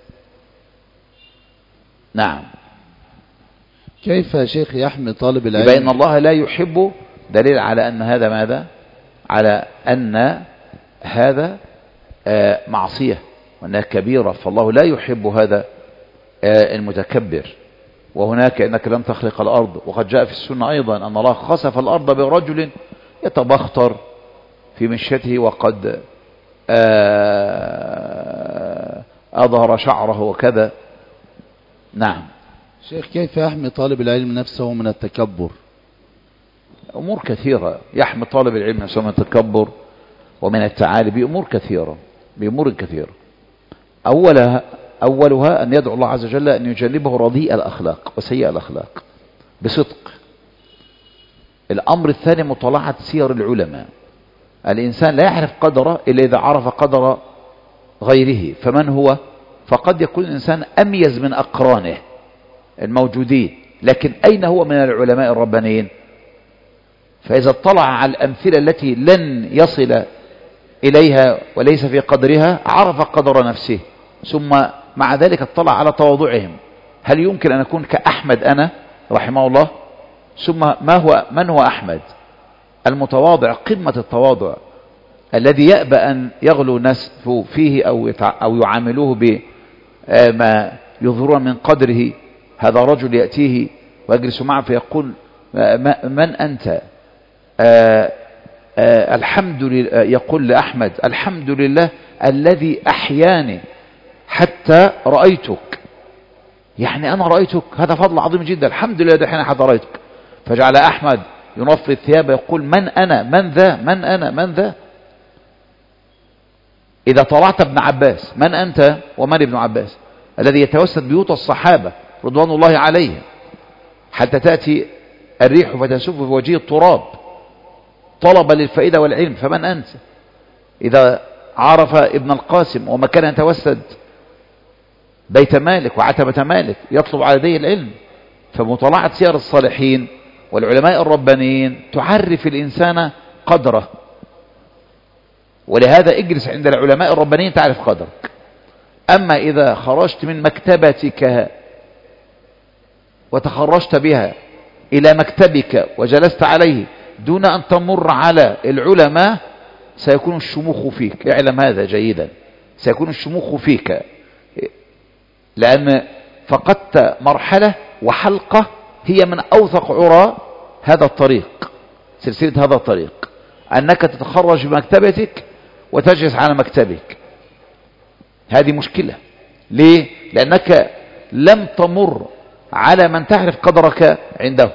نعم. كيف يا شيخ يحمل طالب العلم؟ بأن الله لا يحب، دليل على أن هذا ماذا؟ على أن هذا آه معصية وأنها كبيرة، فالله لا يحب هذا آه المتكبر. وهناك إنك لن تخلق الأرض، وقد جاء في السنة أيضا أن الله خسف الأرض برجل يتبختر في مشيته وقد آه أظهر شعره وكذا. نعم. شيخ كيف يحمي طالب العلم نفسه من التكبر؟ أمور كثيرة يحمي طالب العلم نفسه من التكبر ومن التعالي بأمور كثيرة بأمور كثيرة. أولها أولها أن يدعو الله عز وجل أن يجنبه رديء الأخلاق وسيء الأخلاق بصدق. الأمر الثاني مطالعة سير العلماء. الإنسان لا يعرف قدره إلا إذا عرف قدر غيره، فمن هو؟ فقد يكون الإنسان أميز من أقرانه الموجودين، لكن أين هو من العلماء الربانيين؟ فإذا اطلع على الأمثلة التي لن يصل إليها وليس في قدرها عرف قدر نفسه، ثم مع ذلك اطلع على تواضعهم. هل يمكن أن أكون كأحمد أنا رحمه الله؟ ثم ما هو من هو أحمد؟ المتواضع، قمة التواضع، الذي يأبى أن يغلو الناس فيه أو أو يعاملوه بما يظهرون من قدره. هذا رجل يأتيه ويجلس معه فيقول من أنت؟ آآ آآ الحمد لله، يقول لأحمد الحمد لله الذي أحياني حتى رأيتك. يعني أنا رأيتك، هذا فضل عظيم جدا، الحمد لله دحين حتى رأيتك. فجعل أحمد ينفض ثيابه يقول من أنا؟ من ذا؟ من أنا؟ من ذا؟ إذا طلعت ابن عباس، من أنت ومن ابن عباس الذي يتوسد بيوت الصحابة رضوان الله عليهم حتى تأتي الريح فتسف في وجهه التراب طلب للفائدة والعلم، فمن أنت؟ إذا عرف ابن القاسم وما كان يتوسد بيت مالك وعتبة مالك يطلب على يديه العلم. فمطالعة سير الصالحين والعلماء الربانيين تعرف الإنسان قدره، ولهذا اجلس عند العلماء الربانيين تعرف قدرك. أما إذا خرجت من مكتبتك وتخرجت بها إلى مكتبك وجلست عليه دون أن تمر على العلماء سيكون الشموخ فيك. اعلم هذا جيدا، سيكون الشموخ فيك، لأن فقدت مرحلة وحلقة هي من أوثق عرى هذا الطريق، سلسلة هذا الطريق، أنك تتخرج بمكتبتك وتجلس على مكتبك. هذه مشكلة. ليه؟ لأنك لم تمر على من تعرف قدرك عنده،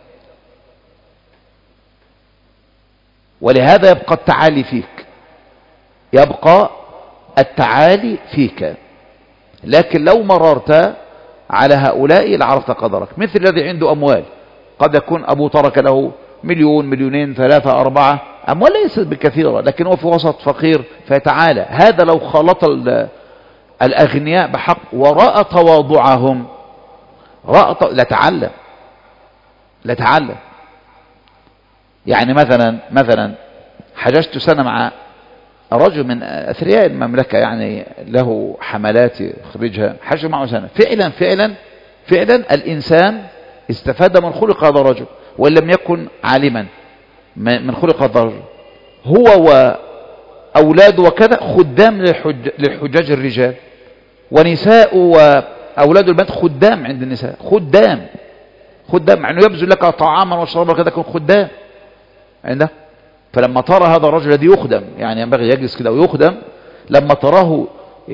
ولهذا يبقى التعالي فيك، يبقى التعالي فيك. لكن لو مررت على هؤلاء لعرفت قدرك. مثل الذي عنده أموال، قد يكون أبو ترك له مليون مليونين ثلاثة أربعة، أموال ليست بكثيرة لكن هو في وسط فقير فيتعالى. هذا لو خلط الأغنياء بحق ورأى تواضعهم رأى لتعلم لتعلم يعني مثلا مثلا حججت سنة مع رجل من أثرياء المملكة، يعني له حملات يخرجها، حجج معه سنة. فعلا فعلا فعلا الإنسان استفاد من خلق هذا الرجل، وإن لم يكن عالما من خلق هذا الرجل. هو وأولاده وكذا خدام للحج للحجاج الرجال ونساء أولاد البنات خدام عند النساء، خدام خدام مع أنه يبذل لك طعاما وشرابا كذا، يكون خدام عنده. فلما ترى هذا الرجل الذي يخدم، يعني ينبغي يجلس كده ويخدم، لما تراه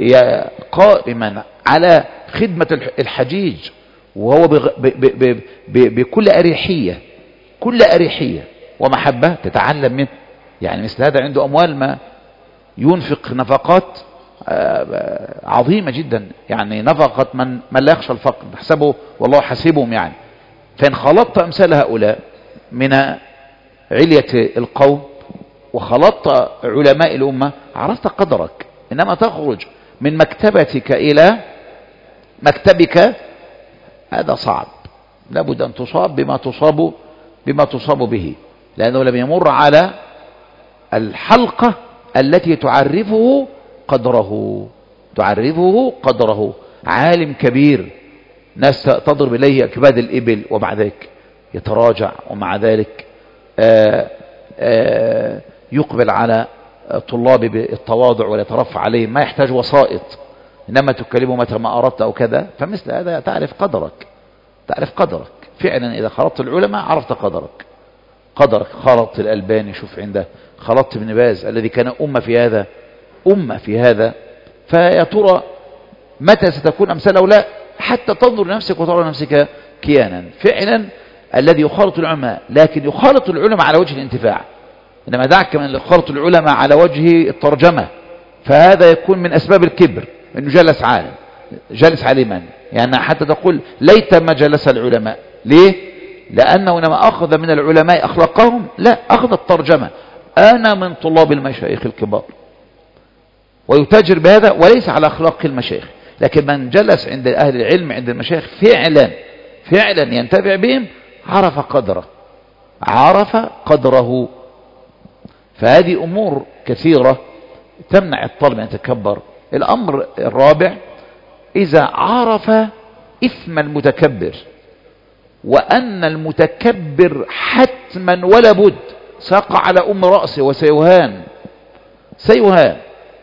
قائما على خدمة الحجيج وهو بغ... ب... ب... ب... ب... بكل أريحية، كل أريحية ومحبة تتعلم منه. يعني مثل هذا عنده أموال ما ينفق نفقات عظيمة جدا، يعني نفقة من, من لا يخشى الفقر، تحسبه والله حسيبهم. يعني فإن خلطت أمثال هؤلاء من علية القوم وخلطت علماء الأمة عرفت قدرك. إنما تخرج من مكتبتك إلى مكتبك هذا صعب، لابد أن تصاب بما تصاب بما تصاب به، لأنه لم يمر على الحلقة التي تعرفه قدره، تعرفه قدره. عالم كبير ناس تضرب إليه أكباد الإبل ومع ذلك يتراجع، ومع ذلك آآ آآ يقبل على طلاب بالتواضع ويترفع عليهم، ما يحتاج وسائط، إنما تكلمه متى ما أردت أو كذا. فمثل هذا تعرف قدرك، تعرف قدرك فعلا. إذا خلطت العلماء عرفت قدرك، قدرك. خلطت الألباني، شوف عنده، خلطت ابن باز الذي كان أمة في هذا، أمة في هذا. فيا ترى متى ستكون أمثال لا حتى تنظر لنفسك وترى نفسك كيانا فعلا. الذي يخالط العلماء، لكن يخالط العلماء على وجه الانتفاع، إنما دعك من يخالط العلماء على وجه الترجمة، فهذا يكون من أسباب الكبر، إنه جلس عالم، جلس عالما. يعني حتى تقول ليت ما جلس العلماء. ليه؟ لأنه إنما أخذ من العلماء أخلاقهم، لا، أخذ الترجمة. أنا من طلاب المشايخ الكبار، ويتاجر بهذا وليس على أخلاق المشايخ. لكن من جلس عند أهل العلم عند المشايخ فعلا فعلا ينتفع بهم، عرف قدره، عرف قدره. فهذه أمور كثيرة تمنع الطالب أن يتكبر. الأمر الرابع، إذا عرف إثم المتكبر، وأن المتكبر حتما ولا بد ساق على أم رأسه وسيهان، سيهان.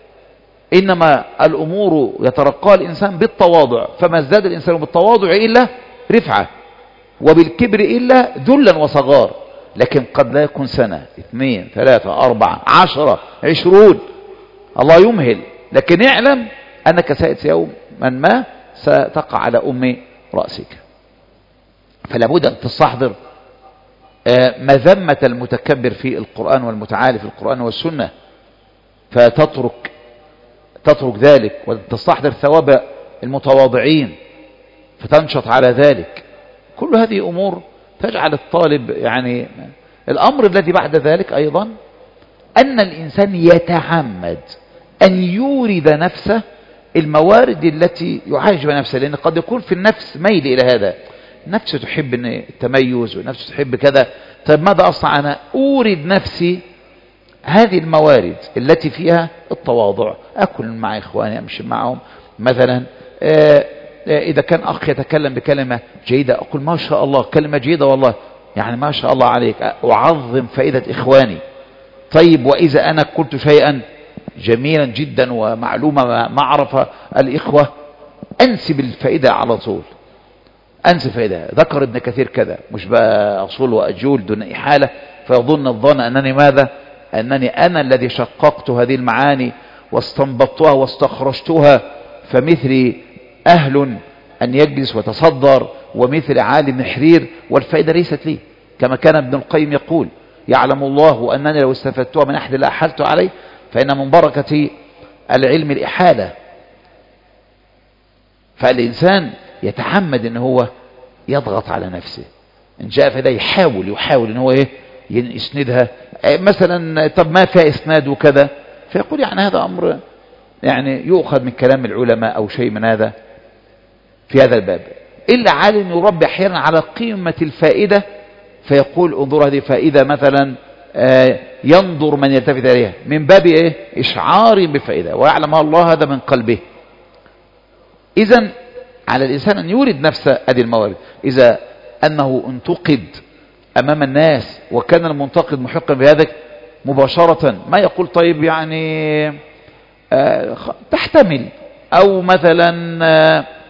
إنما الأمور يترقى الإنسان بالتواضع، فما ازداد الإنسان بالتواضع إلا رفعة، وبالكبر إلا ذلا وصغار. لكن قد لا يكون سنة اثنين ثلاثة أربعة عشرة عشرون، الله يمهل، لكن اعلم أنك سيأتي يوم من ما ستقع على أم رأسك. فلا بد أن تستحضر مذمة المتكبر في القرآن والمتعالي في القرآن والسنة، فتترك تترك ذلك، وتستحضر ثواب المتواضعين فتنشط على ذلك. كل هذه أمور تجعل الطالب يعني. الأمر الذي بعد ذلك أيضا أن الإنسان يتعمد أن يورد نفسه الموارد التي يعالج بها نفسه، لأن قد يكون في النفس ميل إلى هذا، نفس تحب التميز ونفس تحب كذا. طيب ماذا أصنع أنا؟ أورد نفسي هذه الموارد التي فيها التواضع، أكل مع إخواني، أمشي معهم مثلا. آآ آآ إذا كان أخ يتكلم بكلمة جيدة أقول ما شاء الله كلمة جيدة والله، يعني ما شاء الله عليك، أعظم فائدة إخواني. طيب وإذا أنا قلت شيئا جميلا جدا ومعلومة ما عرف الإخوة، أنسب الفائدة على طول، أنسب فائدة. ذكر ابن كثير كذا، مش بقى أصول وأجول دون إحالة، فيظن الظن أنني ماذا؟ أنني أنا الذي شققت هذه المعاني واستنبطتها واستخرجتها، فمثلي أهل أن يجلس وتصدر، ومثل عالم حرير، والفائدة ليست لي. كما كان ابن القيم يقول: يعلم الله أنني لو استفدتها من أحد لأحلت عليه، فإن من بركة العلم الإحالة. فالإنسان يتحمد أن هو يضغط على نفسه، إن جاء فده يحاول يحاول أن هو إيه يسندها. مثلا طب ما فيها إسناد وكذا، فيقول يعني هذا أمر يعني يؤخذ من كلام العلماء أو شيء من هذا في هذا الباب. إلا عالم يربي أحيانا على قيمة الفائدة، فيقول انظر هذه فائدة مثلا ينظر من يلتفت إليها من باب إيه إشعار بفائدة، ويعلمها الله هذا من قلبه. إذن على الإنسان أن يورد نفسه هذه الموارد. إذا أنه انتقد أمام الناس وكان المنتقد محقا بهذا مباشرة، ما يقول طيب يعني آه تحتمل، أو مثلا آه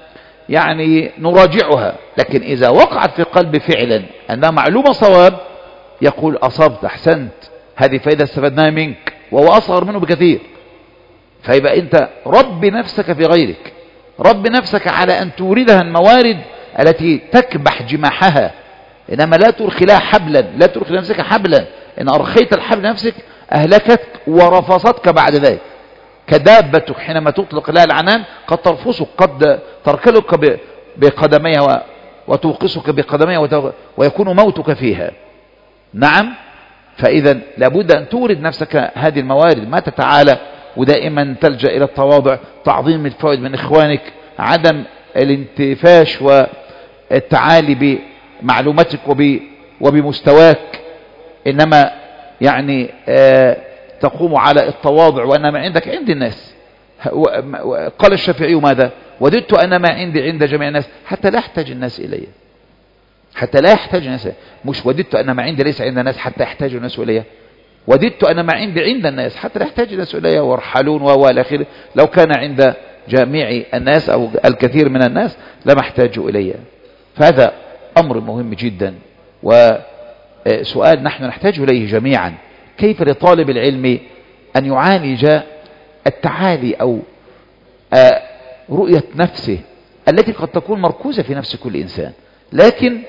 يعني نراجعها، لكن إذا وقعت في قلب فعلا أنها معلومة صواب يقول أصبت، أحسنت، هذه فائدة استفدناها منك، وهو أصغر منه بكثير. فيبقى أنت رب نفسك في غيرك، رب نفسك على أن توردها الموارد التي تكبح جماحها، إنما لا ترخي لها حبلا، لا ترخي لنفسك حبلا، إن أرخيت الحبل نفسك أهلكتك ورفصتك بعد ذلك، كدابتك حينما تطلق لها العنان قد ترفصك، قد تركلك بقدميها وتوقسك بقدميها ويكون موتك فيها. نعم. فإذا لابد أن تورد نفسك هذه الموارد، ما تتعالى، ودائما تلجأ إلى التواضع، تعظيم الفوائد من إخوانك، عدم الانتفاش والتعالي بمعلوماتك وبمستواك، إنما يعني آه تقوم على التواضع، وأن ما عندك عند الناس. قال الشافعي ماذا؟ وددت أن ما عندي عند جميع الناس حتى لا يحتاج الناس إلي، حتى لا يحتاج الناس، مش وددت أن ما عندي ليس عند الناس حتى يحتاج الناس إلي، وددت أن ما عندي عند الناس حتى لا يحتاج الناس إلي ويرحلون والى آخره. لو كان عند جميع الناس أو الكثير من الناس لما احتاجوا إلي. فهذا أمر مهم جدا، وسؤال نحن نحتاج إليه جميعا: كيف لطالب العلم أن يعالج التعالي أو رؤية نفسه التي قد تكون مركوزة في نفس كل إنسان، لكن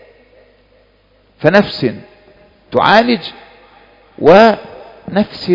فنفس تعالج ونفس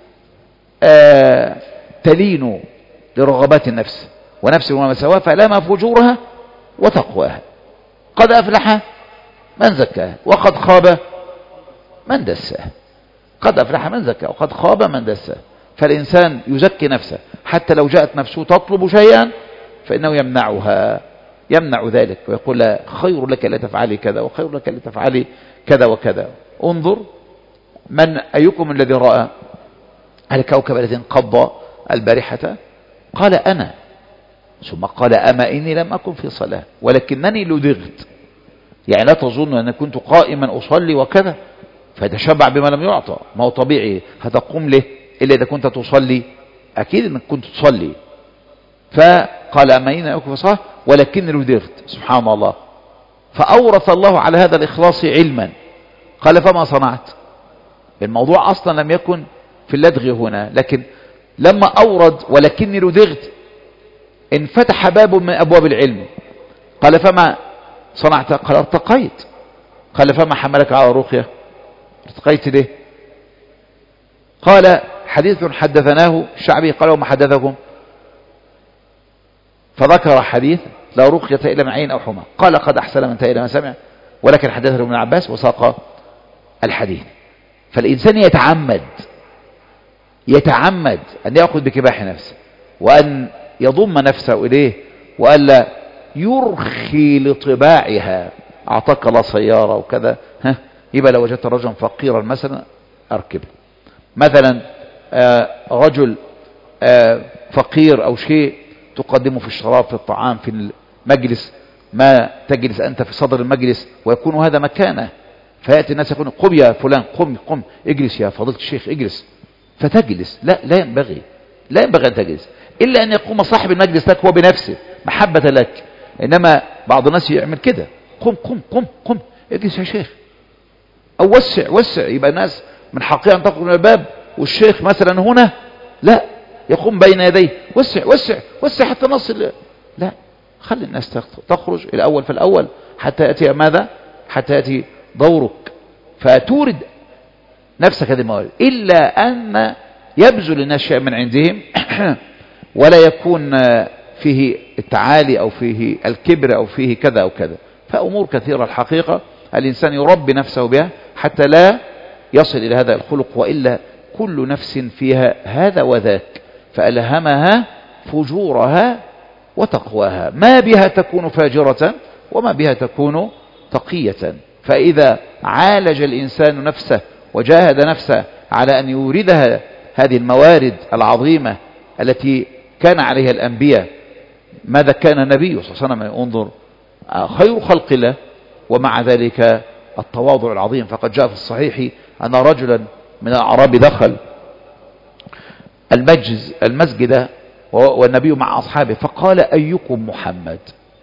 تلين لرغبات النفس، ونفس وما سواها فألام فجورها وتقواها. قد أفلح من زكاها وقد خاب من دساها. قد أفلح من زكاها وقد خاب من دساها. فالإنسان يزكي نفسه، حتى لو جاءت نفسه تطلب شيئا فإنه يمنعها، يمنع ذلك ويقول لا، خير لك لا تفعلي كذا، وخير لك لا تفعلي كذا وكذا. انظر من أيكم الذي رأى الكوكب الذي انقض البارحة؟ قال أنا، ثم قال أما إني لم أكن في صلاة ولكنني لدغت. يعني لا تظن أن كنت قائما أصلي وكذا فتشبع بما لم يعطى، ما هو طبيعي هتقوم له إلا إذا كنت تصلي، أكيد أنك كنت تصلي. فقال أما إني لم أكن في صلاة ولكنني لدغت. سبحان الله. فأورث الله على هذا الإخلاص علما. قال فما صنعت؟ الموضوع أصلا لم يكن في اللدغ هنا، لكن لما أورد ولكني لدغت انفتح باب من أبواب العلم. قال فما صنعت؟ قال ارتقيت. قال فما حملك على رقية؟ ارتقيت ليه؟ قال حديث حدثناه الشعبي. قال وما حدثكم؟ فذكر حديث لا رقية إلا من عين أو حمى. قال قد أحسن من تأيل ما سمع، ولكن حدثه ابن عباس وساق الحديث. فالإنسان يتعمد يتعمد أن يأخذ بكباح نفسه، وأن يضم نفسه إليه، وألا يرخي لطباعها. أعطاك الله سيارة وكذا، ها يبقى لو وجدت رجلا فقيرا مثلا أركبه. مثلا آه رجل آه فقير أو شيء تقدمه في الشراب، في الطعام، في المجلس، ما تجلس أنت في صدر المجلس ويكون هذا مكانه، فيأتي الناس يقول قم يا فلان، قم قم اجلس يا فضيلة الشيخ اجلس، فتجلس. لا لا ينبغي لا ينبغي أن تجلس إلا أن يقوم صاحب المجلس لك هو بنفسه محبة لك. إنما بعض الناس يعمل كده، قم قم قم قم اجلس يا شيخ، أو وسع وسع، يبقى الناس من حقها أن تخرج من الباب والشيخ مثلا هنا لا يقوم بين يديه وسع وسع وسع حتى نصل. لا، خلي الناس تخرج الأول فالأول حتى يأتي ماذا؟ حتى يأتي دورك. فتورد نفسك هذه الموارد، إلا أن يبذل الناس شيء من عندهم ولا يكون فيه التعالي أو فيه الكبر أو فيه كذا أو كذا. فأمور كثيرة الحقيقة الإنسان يربي نفسه بها حتى لا يصل إلى هذا الخلق، وإلا كل نفس فيها هذا وذاك، فألهمها فجورها وتقواها. ما بها تكون فاجرة وما بها تكون تقية. فإذا عالج الإنسان نفسه وجاهد نفسه على أن يوردها هذه الموارد العظيمة التي كان عليها الأنبياء. ماذا كان النبي صلى الله عليه وسلم؟ انظر، خير خلق الله، ومع ذلك التواضع العظيم. فقد جاء في الصحيح أن رجلا من الأعراب دخل المسجد المسجد والنبي مع أصحابه، فقال أيكم محمد؟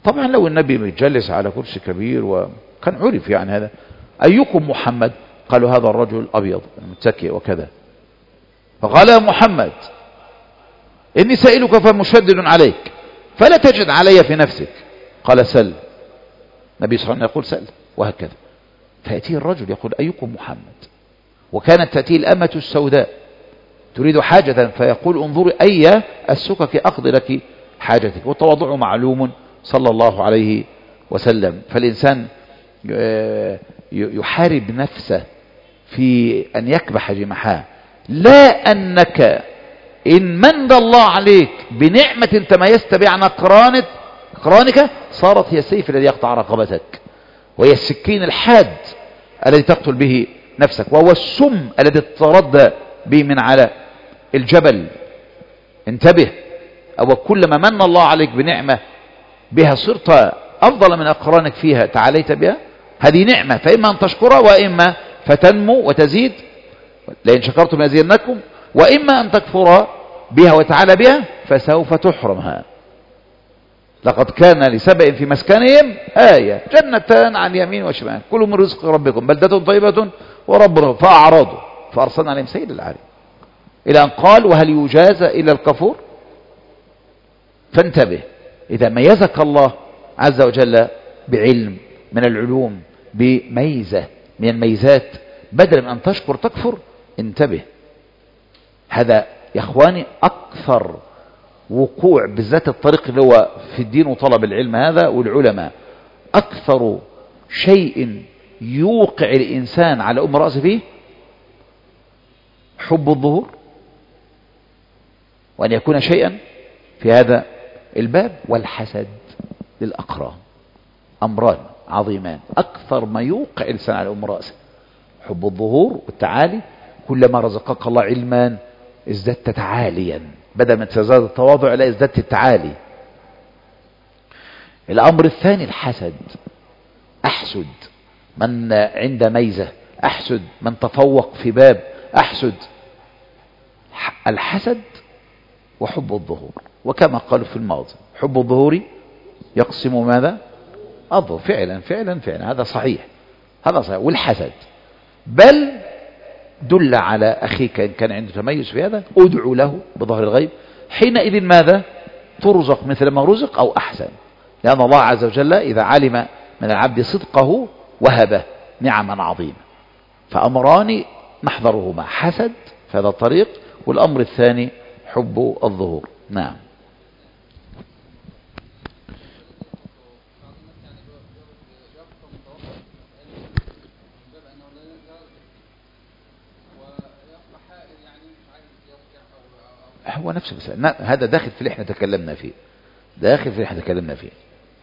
طبعا لو النبي متجلس على كرسي كبير وكان عرف يعني هذا، أيكم محمد؟ قالوا هذا الرجل الأبيض المتكئ وكذا. فقال يا محمد إني سائلك فمشدد عليك فلا تجد علي في نفسك. قال سل. النبي صلى الله عليه وسلم يقول سل، وهكذا. فيأتيه الرجل يقول أيكم محمد؟ وكانت تأتيه الأمة السوداء تريد حاجة فيقول انظري أي السكك أقضي لك حاجتك. والتواضع معلوم صلى الله عليه وسلم. فالإنسان يحارب نفسه في أن يكبح جمحاه، لا أنك إن من الله عليك بنعمة تميزت بها عن أقرانك أقرانك صارت هي السيف الذي يقطع رقبتك، وهي السكين الحاد الذي تقتل به نفسك، وهو السم الذي تتردى به من على الجبل. انتبه. أو كلما من الله عليك بنعمة بها صرت أفضل من أقرانك فيها تعاليت بها، هذه نعمة، فإما أن تشكرها وإما فتنمو وتزيد، لئن شكرتم لأزيدنكم، وإما أن تكفر بها وتعالى بها فسوف تحرمها. لقد كان لسبأ في مسكنهم آية جنتان عن يمين وشمال كلوا من رزق ربكم بلدة طيبة ورب رب فأعرضوا فأرسلنا عليهم سيل العارم، إلى أن قال وهل يجازى إلا الكفور. فانتبه، إذا ميزك الله عز وجل بعلم من العلوم، بميزة من الميزات، بدل من أن تشكر تكفر، انتبه. هذا يا إخواني أكثر وقوع بالذات الطريق اللي هو في الدين وطلب العلم هذا والعلماء، أكثر شيء يوقع الإنسان على أم رأسه فيه حب الظهور، وأن يكون شيئا في هذا الباب، والحسد للأقران. أمران عظيمان أكثر ما يوقع الإنسان على أم رأسه، حب الظهور والتعالي. كلما رزقك الله علما ازددت تعاليا، بدل من تزداد التواضع لا ازددت التعالي. الأمر الثاني الحسد، أحسد من عند ميزة، أحسد من تفوق في باب، أحسد. الحسد وحب الظهور، وكما قالوا في الماضي حب الظهور يقسم ماذا؟ الظهور. فعلا فعلا فعلا هذا صحيح، هذا صحيح. والحسد بل دل على أخيك إن كان عنده تميز في هذا ادعو له بظهر الغيب، حينئذ ماذا؟ ترزق مثل ما رزق أو أحسن، لأن الله عز وجل إذا علم من العبد صدقه وهبه نعما عظيمة. فأمران نحذرهما، حسد في هذا الطريق، والأمر الثاني حب الظهور. نعم. هو نفسه بس هذا داخل في اللي احنا تكلمنا فيه، داخل في اللي احنا تكلمنا فيه.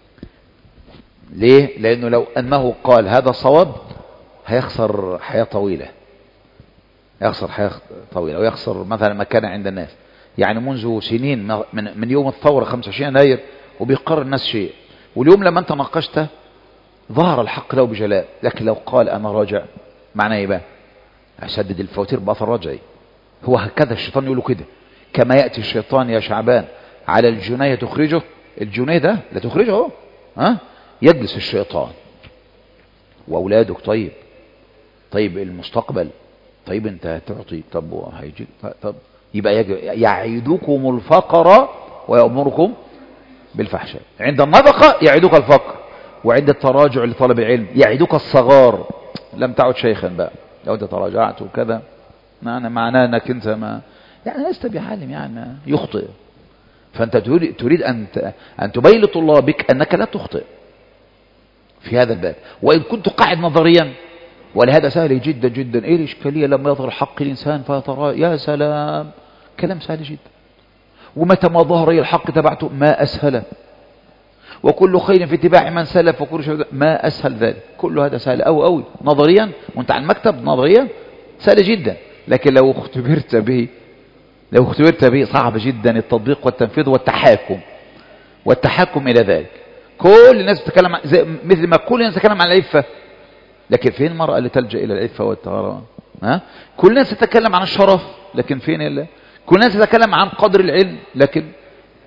ليه؟ لأنه لو أنه قال هذا صواب هيخسر حياة طويلة، يخسر حياة طويلة، ويخسر مثلا مكانة عند الناس. يعني منذ سنين من, من يوم الثورة خمسة وعشرين يناير وبيقرر الناس شيء، واليوم لما انت ناقشته ظهر الحق له بجلاء. لكن لو قال أنا راجع معناه ايه بقى؟ أسدد الفواتير بأثر رجعي. هو هكذا الشيطان يقوله كده، كما يأتي الشيطان يا شعبان على الجنيه تخرجه، الجنيه ده لا تخرجه هو، ها؟ يجلس الشيطان وأولادك. طيب طيب المستقبل، طيب انت هتعطي، طب هيجي، طب يبقى يعيدكم الفقر ويأمركم بالفحشاء. عند النفقة يعيدك الفقر، وعند التراجع لطلب العلم يعيدك الصغار. لم تعد شيخا بقى لو انت تراجعت وكذا، معنى معناه انك انت ما يعني لست بعالم، يعني يخطئ. فانت تريد ان ان تبين لطلاب بك انك لا تخطئ في هذا الباب. وان كنت قاعد نظريا، ولهذا سهل جدا جدا. ايه الاشكاليه لما يظهر حق الانسان فيترى؟ يا سلام، كلام سهل جدا. ومتى ما ظهر الحق تبعته ما اسهله، وكل خير في اتباع من سلف، وكل شيء ما اسهل ذلك. كل هذا سهل أوي أوي نظريا، وانت على المكتب نظريا سهل جدا. لكن لو اختبرت به لو اختبرت به صعب جدا التطبيق والتنفيذ والتحاكم والتحكم الى ذلك. كل الناس تتكلم زي مثل ما كل الناس تتكلم عن العفه، لكن فين المرأة اللي تلجأ الى العفه والطهارة؟ ها؟ كل الناس تتكلم عن الشرف، لكن فين الا كل الناس تتكلم عن قدر العلم، لكن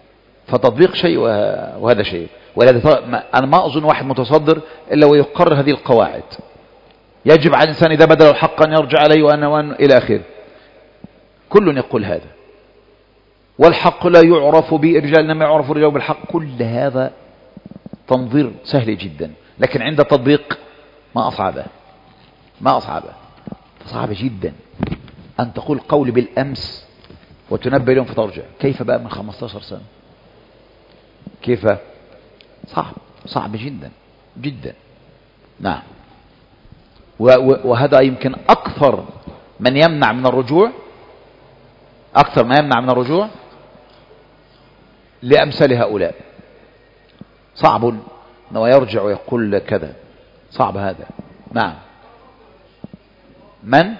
فتطبيق شيء وهذا شيء. ولذا أنا ما أظن واحد متصدر إلا ويقرر هذه القواعد. يجب على الإنسان إذا بدل الحق أن يرجع عليه وأن وأن إلى آخره. كل يقول هذا، والحق لا يعرف بالرجال إنما يعرف الرجال بالحق. كل هذا تنظير سهل جدا، لكن عند التطبيق ما أصعبه ما أصعبه صعب جدا أن تقول قول بالأمس وتنبه اليوم فترجع. كيف بقى من خمسة عشر سنة؟ كيف؟ صعب صعب جدا جدا. نعم. وهذا يمكن أكثر من يمنع من الرجوع، أكثر ما يمنع من الرجوع لأمثال هؤلاء. صعب أنه يرجع ويقول كذا، صعب هذا. نعم. من؟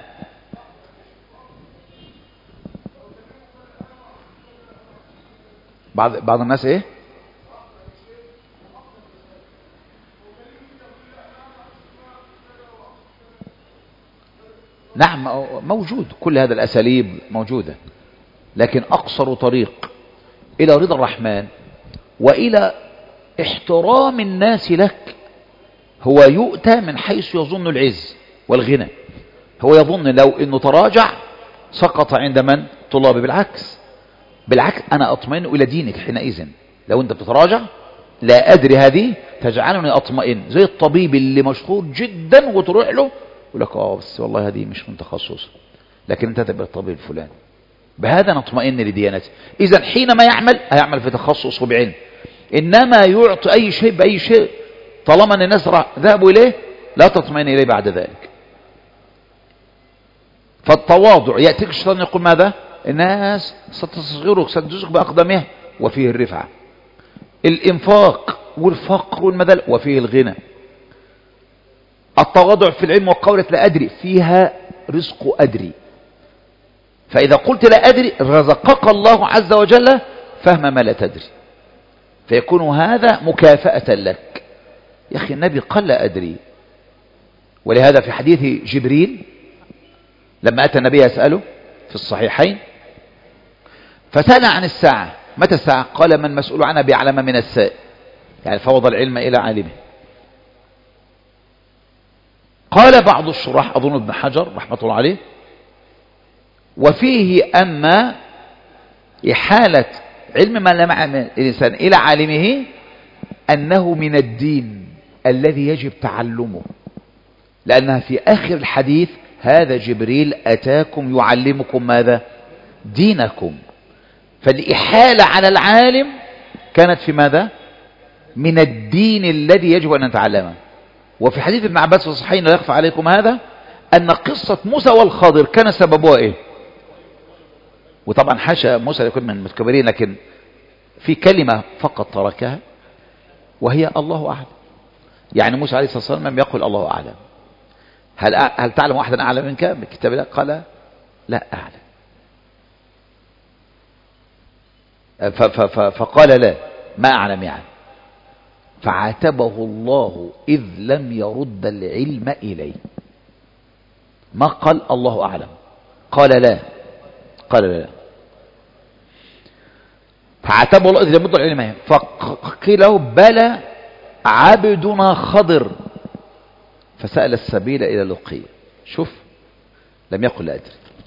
بعض بعض الناس ايه؟ نعم موجود، كل هذا الأساليب موجودة، لكن أقصر طريق إلى رضا الرحمن وإلى احترام الناس لك هو يؤتى من حيث يظن العز والغنى. هو يظن لو أنه تراجع سقط عند من؟ طلابي. بالعكس بالعكس أنا أطمئن إلى دينك حينئذ. لو أنت بتتراجع لا أدري هذه تجعلني أطمئن، زي الطبيب اللي مشهور جدا وتروح له يقول لك اه بس والله هذه مش من تخصص، لكن انت تبقى الطبيب الفلاني. بهذا نطمئن لديانته. اذا حينما يعمل هيعمل في تخصص وبعلم، انما يعطي اي شيء باي شيء طالما ان الناس ذهبوا اليه لا تطمئن اليه بعد ذلك. فالتواضع ياتيك الشيطان يقول ماذا؟ الناس ستصغرك ستجزك باقدامها وفيه الرفعه. الانفاق والفقر والمذل وفيه الغنى. التواضع في العلم وقولة لا أدري فيها رزق أدري. فإذا قلت لا أدري رزقك الله عز وجل فهم ما لا تدري، فيكون هذا مكافأة لك. يا أخي النبي قال لا أدري. ولهذا في حديث جبريل لما أتى النبي يسأله في الصحيحين فسأل عن الساعة، متى الساعة؟ قال من مسؤول عنها بأعلم من السائل، يعني فوض العلم إلى عالمه. قال بعض الشراح أظن ابن حجر رحمة الله عليه وفيه أن إحالة علم ما لم يعلم الإنسان إلى عالمه أنه من الدين الذي يجب تعلمه، لأنها في آخر الحديث هذا جبريل أتاكم يعلمكم ماذا؟ دينكم. فالإحالة على العالم كانت في ماذا؟ من الدين الذي يجب أن نتعلمه. وفي حديث ابن عباس في الصحيحين لا يخفى عليكم هذا أن قصة موسى والخضر كان سببها إيه؟ وطبعا حاشا موسى يكون من المتكبرين، لكن في كلمة فقط تركها وهي الله أعلم. يعني موسى عليه الصلاة والسلام لم يقل الله أعلم. هل هل تعلم أحدا أعلم منك من كتاب الله؟ قال لا أعلم. فقال لا ما أعلم يعني. فعاتبه الله إذ لم يرد العلم إليه. ما قال الله أعلم، قال لا قال لا فعاتبه الله إذ لم يرد العلم إليه. فقيل له بلى عبدنا خضر فسأل السبيل إلى لقيه. شوف لم يقل لا أدري.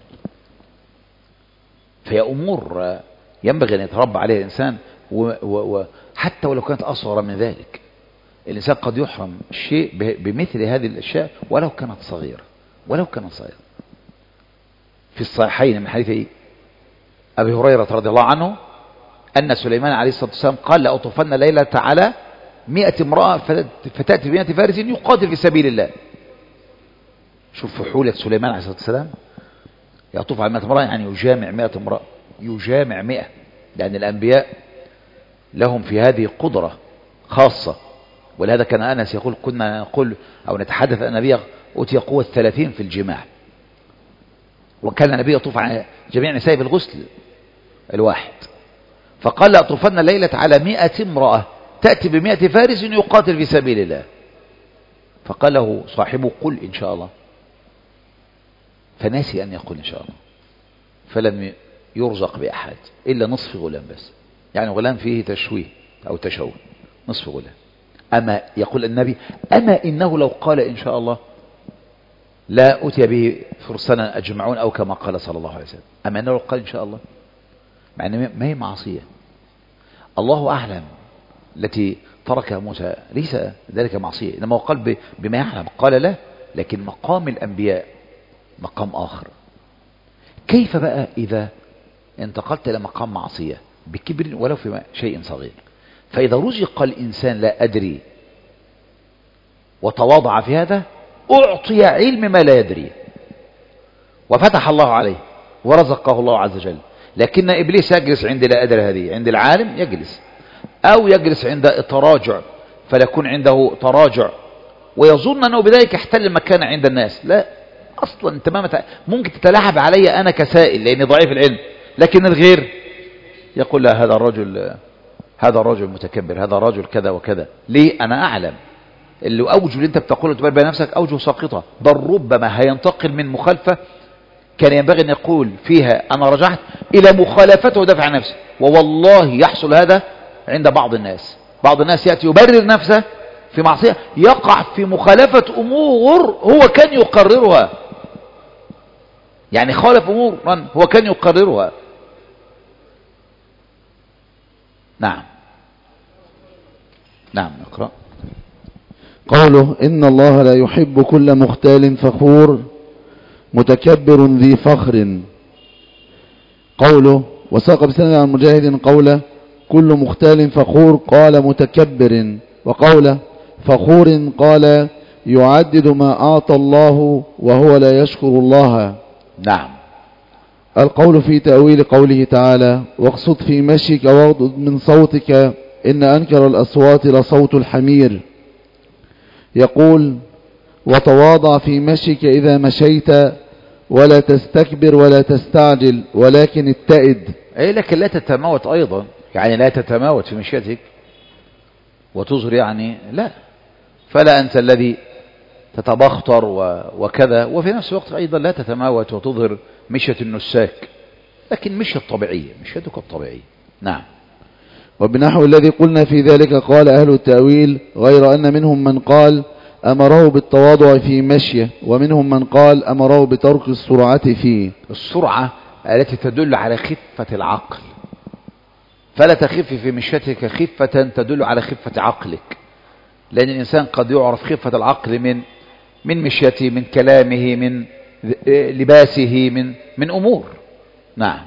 فهي أمور ينبغي أن يتربى عليها الإنسان، وحتى ولو كانت أصغر من ذلك. الإنسان قد يحرم شيء بمثل هذه الأشياء ولو كانت صغيرة ولو كانت صغيرة. في الصحيحين من حديث أبي هريرة رضي الله عنه أن سليمان عليه الصلاة والسلام قال لأطوفن ليلة على مئة امرأة فتأتي بمئة فارس يقاتل في سبيل الله. شوف فحولة سليمان عليه الصلاة والسلام، يطوف على مئة امرأة يعني يجامع مئة امرأة، يجامع مئة، لأن الأنبياء لهم في هذه قدرة خاصة. ولهذا كان أنس يقول كنا نقول أو نتحدث أن النبي أوتي قوة ثلاثين في الجماع، وكان النبي يطوف على جميع نساء بالغسل الواحد. فقال لأطوفن الليلة على مئة امرأة تأتي بمئة فارس يقاتل في سبيل الله. فقال له صاحبه قل إن شاء الله، فناسي أن يقول إن شاء الله، فلم يرزق بأحد إلا نصف غلام بس. يعني غلام فيه تشويه أو تشوه، نصف غلام. أما يقول النبي أما إنه لو قال إن شاء الله لا أتي به فرسانا أجمعون، أو كما قال صلى الله عليه وسلم. أما إنه لو قال إن شاء الله، مع أن ما هي معصية، الله أعلم التي تركها موسى ليس ذلك معصية، إنما هو قال بما يعلم، قال لا. لكن مقام الأنبياء مقام آخر. كيف بقى إذا انتقلت إلى مقام معصية بكبر ولو في شيء صغير؟ فإذا رزق الإنسان لا أدري وتواضع في هذا، أعطي علم ما لا يدري وفتح الله عليه ورزقه الله عز وجل. لكن إبليس يجلس عند لا أدري هذه، عند العالم يجلس، أو يجلس عند التراجع فليكون عنده تراجع ويظن أنه بذلك يحتل مكان عند الناس. لا، أصلا تماما ممكن تتلاعب علي أنا كسائل لأني ضعيف العلم، لكن الغير يقول لا هذا الرجل هذا الرجل متكبر، هذا الرجل كذا وكذا. ليه؟ أنا أعلم. اللي أوجه اللي أنت بتقوله تبين بنفسك أوجه ساقطة، بل ربما هينتقل من مخالفة كان ينبغي أن يقول فيها أنا رجعت إلى مخالفته ودافع عن نفسه. ووالله يحصل هذا عند بعض الناس. بعض الناس يأتي يبرر نفسه في معصية، يقع في مخالفة أمور هو كان يقررها، يعني خالف أمور هو كان يقررها. نعم نعم اقرأ. قوله إن الله لا يحب كل مختال فخور متكبر ذي فخر. قوله وساق بسند عن مجاهد قوله كل مختال فخور قال متكبر، وقوله فخور قال يعدد ما أعطى الله وهو لا يشكر الله. نعم. القول في تأويل قوله تعالى واقصد في مشيك واغضض من صوتك إن أنكر الأصوات لصوت الحمير. يقول وتواضع في مشيك إذا مشيت ولا تستكبر ولا تستعجل ولكن اتئد. أي لكن لا تتماوت أيضا، يعني لا تتماوت في مشيتك وتظهر، يعني لا. فلا أنت الذي تتبختر وكذا، وفي نفس الوقت أيضا لا تتماوت وتظهر مشية النساك، لكن مشية الطبيعية، مشيتك الطبيعية. نعم. وبنحو الذي قلنا في ذلك قال أهل التأويل غير أن منهم من قال أمره بالتواضع في مشيه، ومنهم من قال أمره بترك السرعة فيه. السرعة التي تدل على خفة العقل، فلا تخف في مشيتك خفة تدل على خفة عقلك، لأن الإنسان قد يعرف خفة العقل من من مشيته، من كلامه، من لباسه، من من أمور. نعم.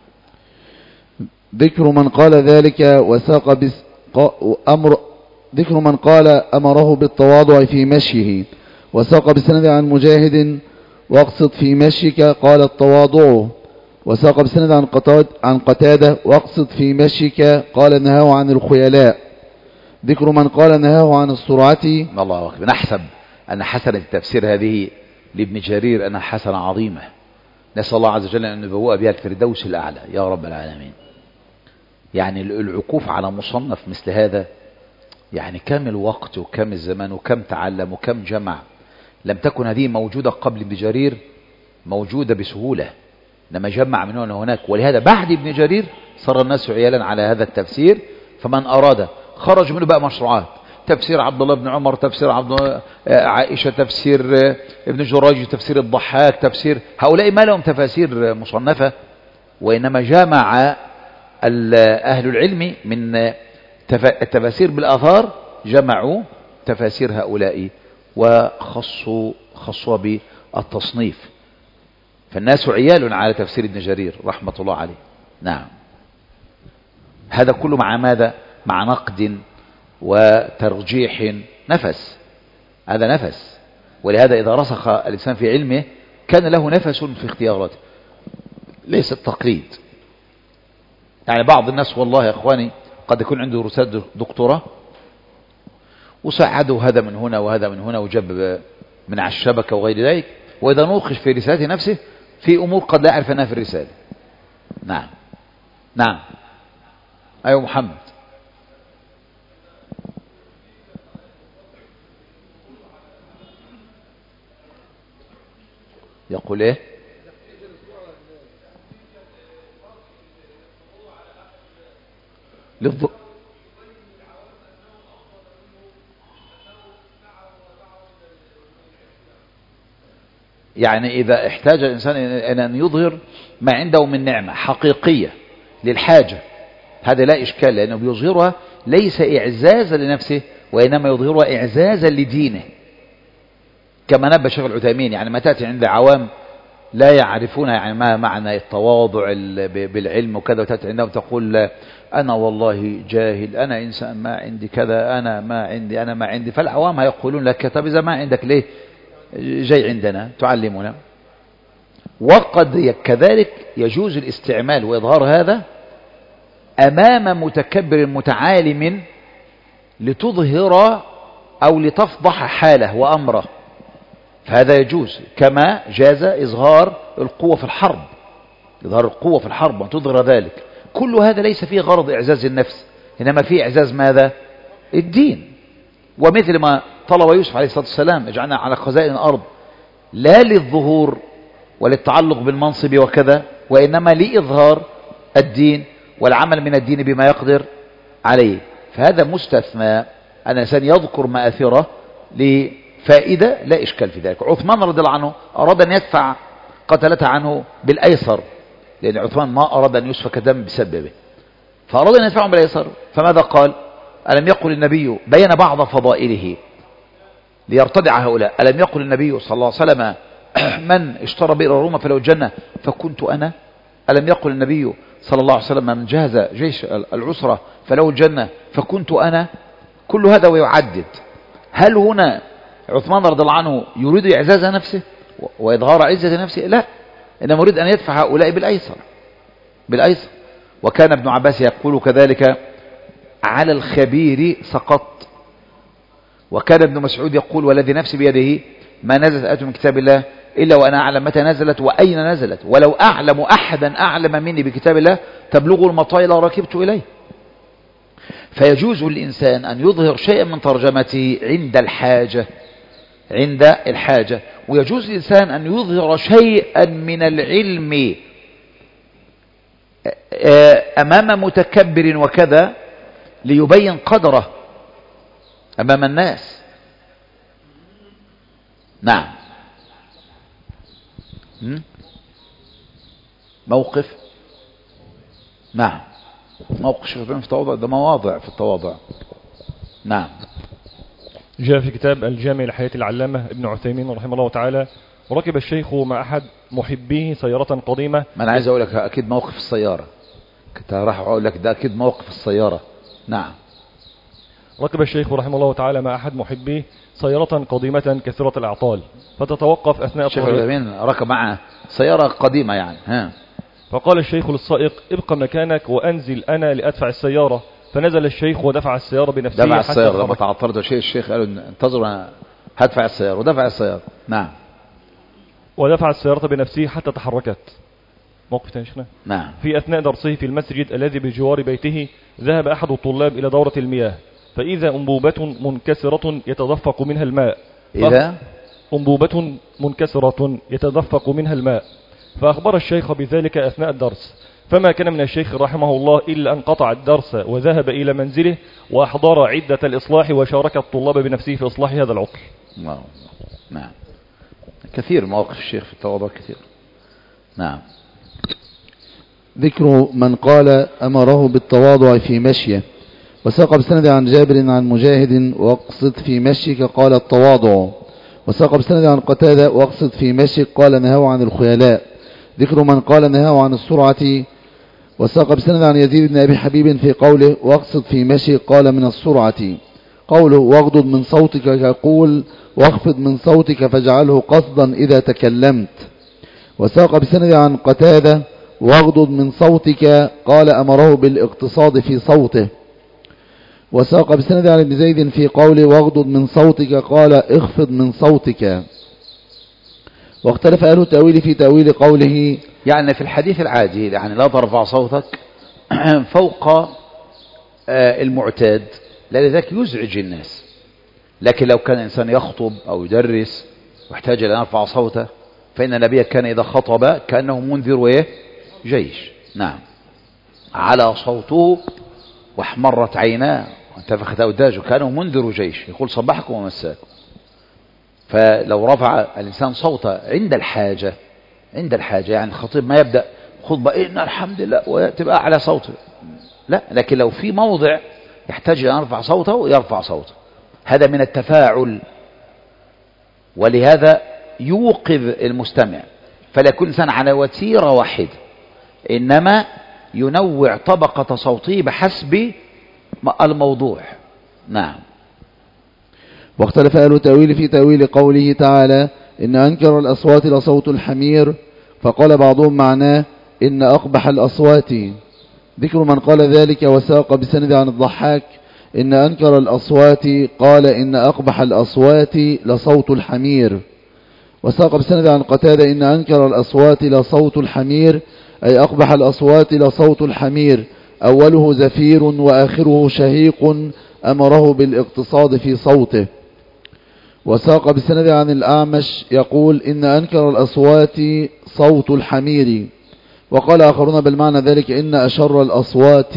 ذكر من قال ذلك وساق بس أمر ذكر من قال أمره بالتواضع في مشيه وساق بسند عن مجاهد واقصد في مشيك قال التواضع، وساق بسند عن قتاد عن قتادة واقصد في مشيك قال نهاه عن الخيلاء. ذكر من قال نهاه عن السرعة. الله أكبر. نحسب أن حسنة التفسير هذه لابن جرير أنها حسنة عظيمة، نسأل الله عز وجل أن يبوء بها الفردوس الأعلى يا رب العالمين. يعني العكوف على مصنف مثل هذا، يعني كم الوقت وكم الزمان وكم تعلم وكم جمع. لم تكن هذه موجودة قبل ابن جرير موجودة بسهولة، لما جمع من هنا وهناك. ولهذا بعد ابن جرير صار الناس عيالا على هذا التفسير، فمن أراد خرج منه بقى مشروعات، تفسير عبد الله بن عمر، تفسير عبد عائشة، تفسير ابن جريج، تفسير الضحاك، تفسير هؤلاء ما لهم تفاسير مصنفة، وإنما جمع أهل العلم من التفاسير بالآثار جمعوا تفاسير هؤلاء وخصوا خصوا بالتصنيف. فالناس عيال على تفسير ابن جرير رحمة الله عليه. نعم. هذا كله مع ماذا؟ مع نقد وترجيح، نفس، هذا نفس. ولهذا إذا رسخ الإنسان في علمه كان له نفس في اختياراته، ليس التقليد. يعني بعض الناس والله يا إخواني قد يكون عنده رسالة دكتوراه وساعده هذا من هنا وهذا من هنا وجاب من على الشبكة وغير ذلك، وإذا نوقش في رسالته نفسه في أمور قد لا يعرف أنها في الرسالة. نعم نعم. أيوة محمد. يقول إيه؟ للظ... يعني إذا احتاج الإنسان إلى أن يظهر ما عنده من نعمة حقيقية للحاجة، هذا لا إشكال، لأنه بيظهرها ليس إعزازا لنفسه وإنما يظهرها إعزازا لدينه، كما نبه الشيخ العثيمين. يعني ما تأتي عند عوام لا يعرفون يعني ما معنى التواضع بالعلم وكذا، وتأتي عندهم تقول أنا والله جاهل، أنا إنسان ما عندي كذا، أنا ما عندي أنا ما عندي فالعوام هيقولون لك طب إذا ما عندك ليه جاي عندنا تعلمنا؟ وقد كذلك يجوز الاستعمال وإظهار هذا أمام متكبر متعالم لتظهر أو لتفضح حاله وأمره، فهذا يجوز، كما جاز إظهار القوة في الحرب، إظهار القوة في الحرب وتظهر ذلك. كل هذا ليس فيه غرض إعزاز النفس، إنما فيه إعزاز ماذا؟ الدين. ومثل ما طلب يوسف عليه الصلاة والسلام اجعلنا على خزائن الأرض لا للظهور وللتعلق بالمنصب وكذا، وإنما لإظهار الدين والعمل من الدين بما يقدر عليه. فهذا مستثنى أن الإنسان يذكر مآثره لفائدة لا إشكال في ذلك. عثمان رضي الله عنه أراد أن يدفع قتلته عنه بالأيسر، لأن عثمان ما أراد أن يسفك دم بسببه، فأراد أن يدفعهم بالأيسر. فماذا قال؟ ألم يقل النبي بين بعض فضائله ليرتدع هؤلاء، ألم يقل النبي صلى الله عليه وسلم من اشترى بئر روما فله الجنة فكنت أنا؟ ألم يقل النبي صلى الله عليه وسلم من جهز جيش العسرة فله الجنة فكنت أنا؟ كل هذا ويعدد. هل هنا عثمان رضي الله عنه يريد إعزاز نفسه وإظهار عزة نفسه؟ لا، إنما يريد أن يدفع هؤلاء بالأيسر بالأيسر. وكان ابن عباس يقول كذلك على الخبير سقط. وكان ابن مسعود يقول والذي نفسي بيده ما نزلت آية من كتاب الله إلا وأنا أعلم متى نزلت وأين نزلت، ولو أعلم أحدا أعلم مني بكتاب الله تبلغ المطايا لركبت إليه. فيجوز للإنسان أن يظهر شيئا من ترجمته عند الحاجة عند الحاجة ويجوز للإنسان أن يظهر شيئا من العلم أمام متكبر وكذا ليبين قدره أمام الناس. نعم. موقف نعم موقف الشيخ ابراهيم في التواضع، ده مواضع في التواضع. نعم. جاء في كتاب الجامع لحياة العلامة ابن عثيمين رحمه الله تعالى: وركب الشيخ مع أحد محبيه سيارة قديمة. ما أنا عايز أقول لك أكيد موقف السيارة، كنت راح أقول لك ده أكيد موقف السيارة. نعم. ركب الشيخ رحمه الله تعالى مع أحد محبيه سيارة قديمة كثيرة الأعطال، فتتوقف أثناء الشيخ العثيمين ركب معه سيارة قديمة يعني ها. فقال الشيخ للسائق: ابقى مكانك وأنزل أنا لأدفع السيارة. فنزل الشيخ ودفع السيارة بنفسه. دفع السيارة لما تعطلت شيء الشيخ قالوا انتظروا أنا هدفع السيارة، ودفع السيارة. نعم. ودفع السيارة بنفسه حتى تحركت. موقف تاني شيخنا. نعم. في أثناء درسه في المسجد الذي بجوار بيته ذهب أحد الطلاب إلى دورة المياه، فإذا أنبوبة منكسرة يتدفق منها الماء. إذا أنبوبة منكسرة يتدفق منها الماء، فأخبر الشيخ بذلك أثناء الدرس، فما كان من الشيخ رحمه الله إلا أن قطع الدرس وذهب إلى منزله وأحضر عدة الإصلاح وشارك الطلاب بنفسه في إصلاح هذا العطل. نعم. كثير مواقف الشيخ في التواضع كثير. نعم. ذكر من قال أمره بالتواضع في مشيه. وساق بسند عن جابر عن مجاهد: واقصد في مشيك قال التواضع. وساق بسند عن قتادة: واقصد في مشيك قال نهوا عن الخيلاء. ذكر من قال نهوا عن السرعة. وساق بسند عن يزيد بن أبي حبيب في قوله: واقصد في مشيك قال من السرعة. قوله: واغضض من صوتك يقول: واخفض من صوتك فاجعله قصدا إذا تكلمت. وساق بسند عن قتادة: واغضض من صوتك قال أمره بالاقتصاد في صوته. وساق بسند عن ابن زيد في قوله: واغضض من صوتك قال اخفض من صوتك. واختلف أهل التأويل في تأويل قوله، يعني في الحديث العادي يعني لا ترفع صوتك فوق المعتاد، لذلك يزعج الناس. لكن لو كان إنسان يخطب أو يدرس واحتاج إلى أن يرفع صوته، فإن النبي كان إذا خطب كأنه منذر وإيه جيش. نعم. على صوته واحمرت عيناه وانتفخت أوداجه كأنه منذر جيش يقول صبحكم ومساكم. فلو رفع الإنسان صوته عند الحاجة عند الحاجة يعني الخطيب ما يبدأ خطبة إن الحمد لله وتبقى أعلى صوته لا، لكن لو في موضع يحتاج أن يرفع صوته يرفع صوته. هذا من التفاعل، ولهذا يوقظ المستمع. فلا يكون الإنسان على وتيرة واحدة، إنما ينوع طبقة صوته بحسب الموضوع. نعم. واختلف أهل التأويل في تأويل قوله تعالى إن أنكر الأصوات لصوت الحمير، فقال بعضهم معناه إن أقبح الأصوات. ذكر من قال ذلك وساق بسند عن الضحاك إن أنكر الأصوات قال إن أقبح الأصوات لصوت الحمير، وساق بسند عن قتادة إن أنكر الأصوات لصوت الحمير أي أقبح الأصوات لصوت الحمير، أوله زفير وآخره شهيق أمره بالاقتصاد في صوته. وساق بسند عن الأعمش يقول إن أنكر الأصوات صوت الحمير، وقال آخرون بالمعنى ذلك إن أشر الأصوات.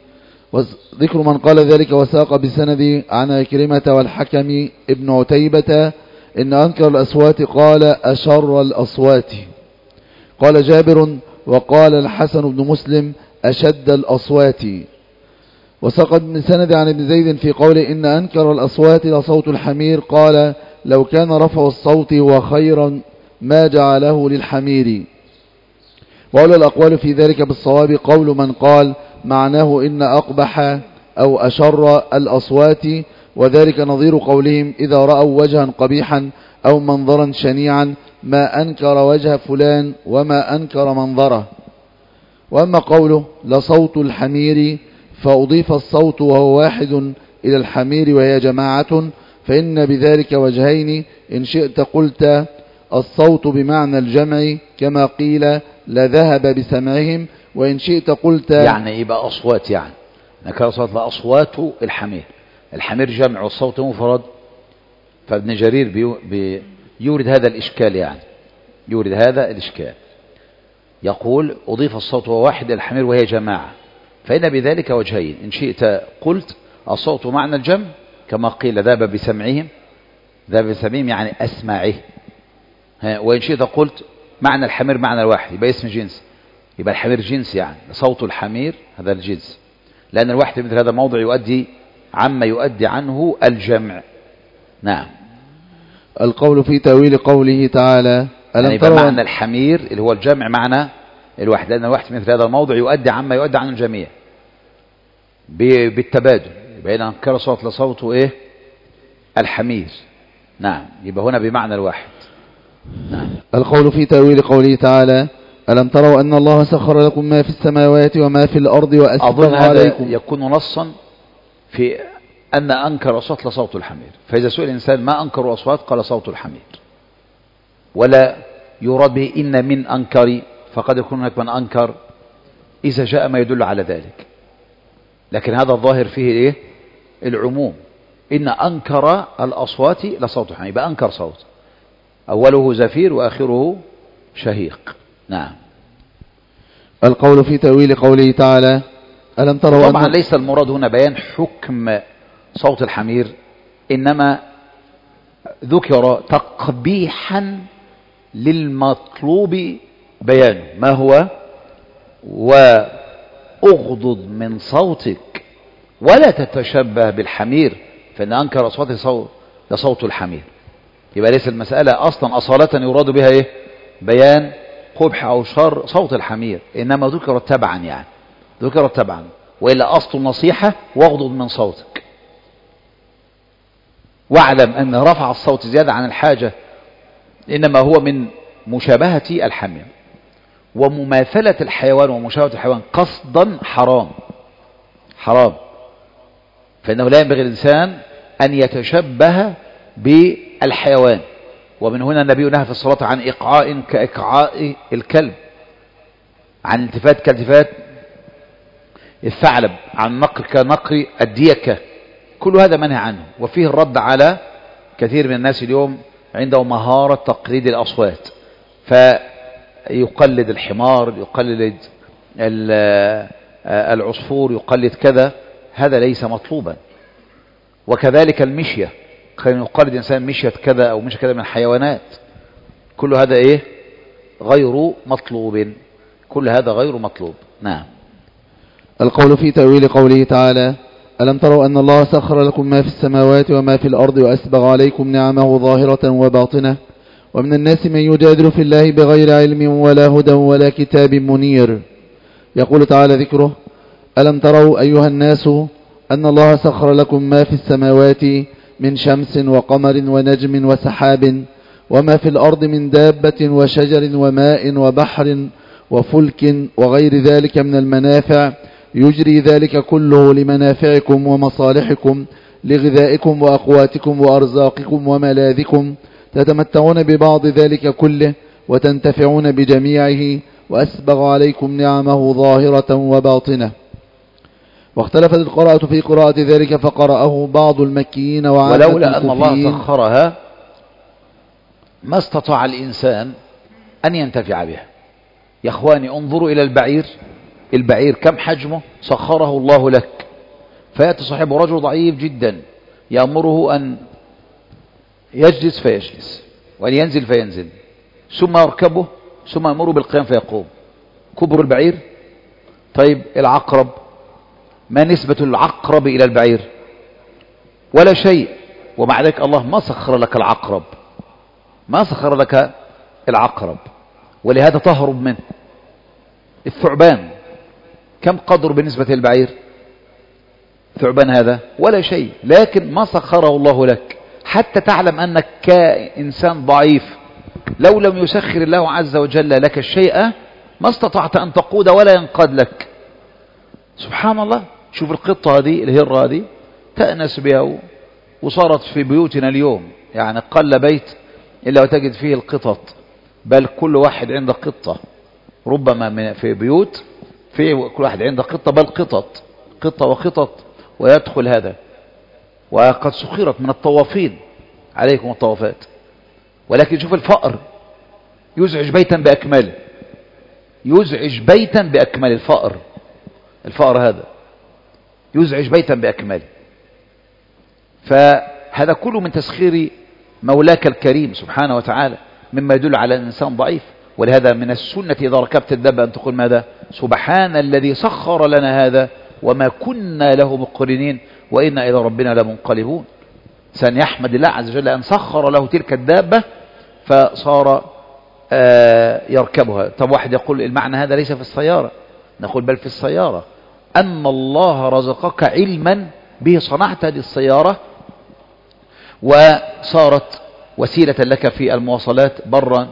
ذكر من قال ذلك وساق بسند عن عكرمة والحكم ابن عتيبة إن أنكر الأصوات قال أشر الأصوات. قال جابر وقال الحسن بن مسلم أشد الأصوات. وساق بسند عن ابن زيد في قوله إن أنكر الأصوات لصوت الحمير قال لو كان رفع الصوت هو خيرا ما جعله للحمير. وأولى الأقوال في ذلك بالصواب قول من قال معناه إن أقبح أو أشر الأصوات، وذلك نظير قولهم إذا رأوا وجها قبيحا أو منظرا شنيعا ما أنكر وجه فلان وما أنكر منظره. وأما قوله لصوت الحمير فأضيف الصوت وهو واحد إلى الحمير وهي جماعة، فإن بذلك وجهين، إن شئت قلت الصوت بمعنى الجمع كما قيل لذهب بسمعهم، وإن شئت قلت يعني يبقى أصوات، يعني نكر صوت لأصوات الحمير، الحمير جمع والصوت مفرد. فابن جرير بيو بي يورد هذا الإشكال، يعني يورد هذا الإشكال يقول أضيف الصوت وهو واحد إلى الحمير وهي جماعة، فإن بذلك وجهين، إن شئت قلت الصوت معنى الجمع كما قيل ذهب بسمعهم، ذهب بسمعهم يعني أسماعه، وإن شئت قلت معنى الحمير معنى الواحد يبقى اسم جنس، يبقى الحمير جنس، يعني صوت الحمير هذا الجنس، لأن الواحد مثل هذا موضع يؤدي عما يؤدي عنه الجمع. نعم. القول في تأويل قوله تعالى ألم يعني تروا معنى الحمير اللي هو الجمع معنى الواحد، لأن الواحد مثل هذا الموضع يؤدي عما يؤدي عنه الجميع بالتبادل، يبقى هنا انكر صوت لصوته إيه الحمير. نعم، يبقى هنا بمعنى الواحد. نعم. القول في تأويل قوله تعالى ألم تروا أن الله سخر لكم ما في السماوات وما في الأرض وأسبغ عليكم. يكون نصا في أن أنكر صوت لصوت الحمير، فإذا سئل الإنسان ما أنكر الأصوات قال صوت الحمير، ولا يراد به إن من أنكر، فقد يكون هناك من أنكر إذا جاء ما يدل على ذلك، لكن هذا الظاهر فيه إيه العموم، إن أنكر الأصوات لصوت الحمير، يبقى أنكر صوت أوله زفير وآخره شهيق. نعم. القول في تأويل قوله تعالى ألم تروا طبعا أن ليس المراد هنا بيان حكم صوت الحمير، إنما ذكر تقبيحا للمطلوب بيانه، ما هو وأغضض من صوتك ولا تتشبه بالحمير فإن أنكر صوت صوت لصوت الحمير. يبقى ليس المسألة أصلا أصالة يراد بها إيه بيان قبح أو شر صوت الحمير، إنما ذكر تبعا، يعني ذكر تبعا، وإلا أصل النصيحة واغضض من صوتك، واعلم أن رفع الصوت زيادة عن الحاجة إنما هو من مشابهة الحمير، ومماثلة الحيوان ومشابهة الحيوان قصدا حرام حرام، فإنه لا ينبغي الإنسان أن يتشبه بالحيوان. ومن هنا النبي نهى في الصلاة عن إقعاء كإقعاء الكلب، عن التفات كالتفات الثعلب، عن نقر كنقر الديكة، كل هذا منهى عنه. وفيه الرد على كثير من الناس اليوم عنده مهارة تقليد الأصوات، فيقلد الحمار، يقلد العصفور، يقلد كذا، هذا ليس مطلوبا. وكذلك المشية، كان يقال الإنسان مشية كذا أو مشية كذا من الحيوانات، كل هذا إيه؟ غير مطلوب، كل هذا غير مطلوب. نعم. القول في تأويل قوله تعالى: ألم تروا أن الله سخر لكم ما في السماوات وما في الأرض وأسبغ عليكم نعمه ظاهرة وباطنة ومن الناس من يجادل في الله بغير علم ولا هدى ولا كتاب منير. يقول تعالى ذكره: ألم تروا أيها الناس أن الله سخر لكم ما في السماوات من شمس وقمر ونجم وسحاب وما في الأرض من دابة وشجر وماء وبحر وفلك وغير ذلك من المنافع يجري ذلك كله لمنافعكم ومصالحكم لغذائكم وأقواتكم وأرزاقكم وملاذكم تتمتعون ببعض ذلك كله وتنتفعون بجميعه وأسبغ عليكم نعمه ظاهرة وباطنة. واختلفت القراءة في قراءة ذلك فقرأه بعض المكيين وعامة ولولا أن الله سخرها ما استطاع الإنسان أن ينتفع بها. يا أخواني انظروا إلى البعير، البعير كم حجمه سخره الله لك، فيأتي صاحبه رجل ضعيف جدا يأمره أن يجلس فيجلس وأن ينزل فينزل، ثم يركبه ثم يأمره بالقيام فيقوم. كبر البعير. طيب العقرب، ما نسبة العقرب إلى البعير؟ ولا شيء. ومع ذلك الله ما سخر لك العقرب، ما سخر لك العقرب، ولهذا تهرب منه. الثعبان كم قدر بالنسبة للبعير؟ ثعبان هذا ولا شيء، لكن ما سخره الله لك حتى تعلم أنك كإنسان ضعيف لو لم يسخر الله عز وجل لك الشيء ما استطعت أن تقود ولا ينقاد لك. سبحان الله. شوف القطة هذه، الهرة هذه تأنس بها، وصارت في بيوتنا اليوم يعني قل بيت إلا وتجد فيه القطط، بل كل واحد عنده قطة، ربما من في بيوت في كل واحد عنده قطة، بل قطط قطة وقطط ويدخل هذا. وقد سخرت من الطوافين، عليكم الطوافات. ولكن شوف الفأر يزعج بيتا بأكمله، يزعج بيتا بأكمله. الفأر الفأر هذا يزعج بيتا بأكمله. فهذا كله من تسخير مولاك الكريم سبحانه وتعالى، مما يدل على الإنسان ضعيف. ولهذا من السنة إذا ركبت الدابة أن تقول ماذا؟ سبحان الذي سخر لنا هذا وما كنا له مقرنين وإنا إلى ربنا لمنقلبون. سن يحمد الله عز وجل أن سخر له تلك الدابة فصار آه يركبها. طب واحد يقول المعنى هذا ليس في السيارة، نقول بل في السيارة، أن الله رزقك علما به صنعت هذه السيارة وصارت وسيلة لك في المواصلات برا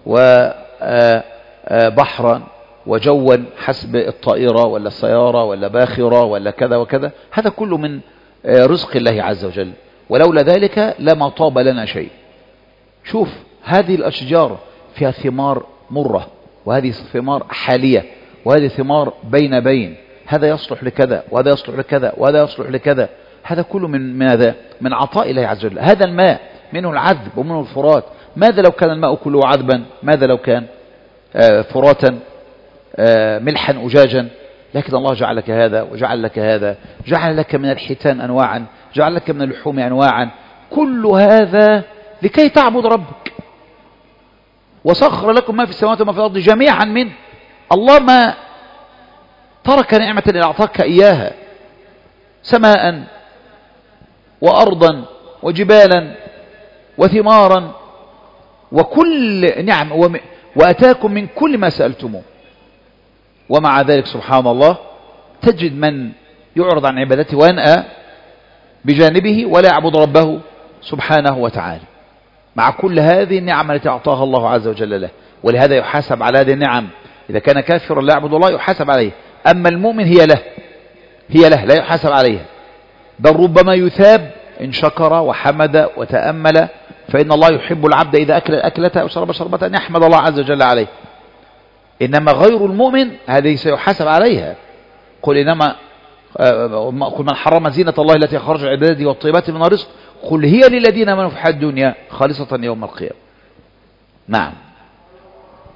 وبحرا وجوا حسب الطائرة ولا السيارة ولا باخرة ولا كذا وكذا. هذا كله من رزق الله عز وجل، ولولا ذلك لما طاب لنا شيء. شوف هذه الأشجار فيها ثمار مرة، وهذه ثمار حالية، وهذه ثمار بين بين، هذا يصلح لكذا وهذا يصلح لكذا وهذا يصلح لكذا. هذا كله من ماذا؟ من عطاء الله عز وجل. هذا الماء منه العذب ومنه الفرات. ماذا لو كان الماء كله عذبا؟ ماذا لو كان آه فراتا آه ملحا أجاجا؟ لكن الله جعل لك هذا وجعل لك هذا، جعل لك من الحيتان أنواعا، جعل لك من اللحوم أنواعا، كل هذا لكي تعبد ربك. وسخر لكم ما في السماوات وما في الأرض جميعا منه. الله ما ترك نعمة إلا أعطاك إياها، سماء وأرضا وجبالا وثمارا وكل نعم، وأتاكم من كل ما سألتموه. ومع ذلك سبحان الله تجد من يعرض عن عبادته وينأى بجانبه ولا يعبد ربه سبحانه وتعالى مع كل هذه النعم التي أعطاها الله عز وجل له. ولهذا يحاسب على هذه النعم. إذا كان كافرا لا يعبد الله يحاسب عليه، أما المؤمن هي له هي له لا يحاسب عليها، بل ربما يثاب إن شكر وحمد وتأمل، فإن الله يحب العبد إذا أكل أكلة أو شرب شربة أن يحمد الله عز وجل عليه. إنما غير المؤمن هذه سيحاسب عليها. قل إنما قل من حرم زينة الله التي خرج عباده والطيبات من الرزق قل هي للذين آمنوا في الحياة الدنيا خالصة يوم القيامة. نعم.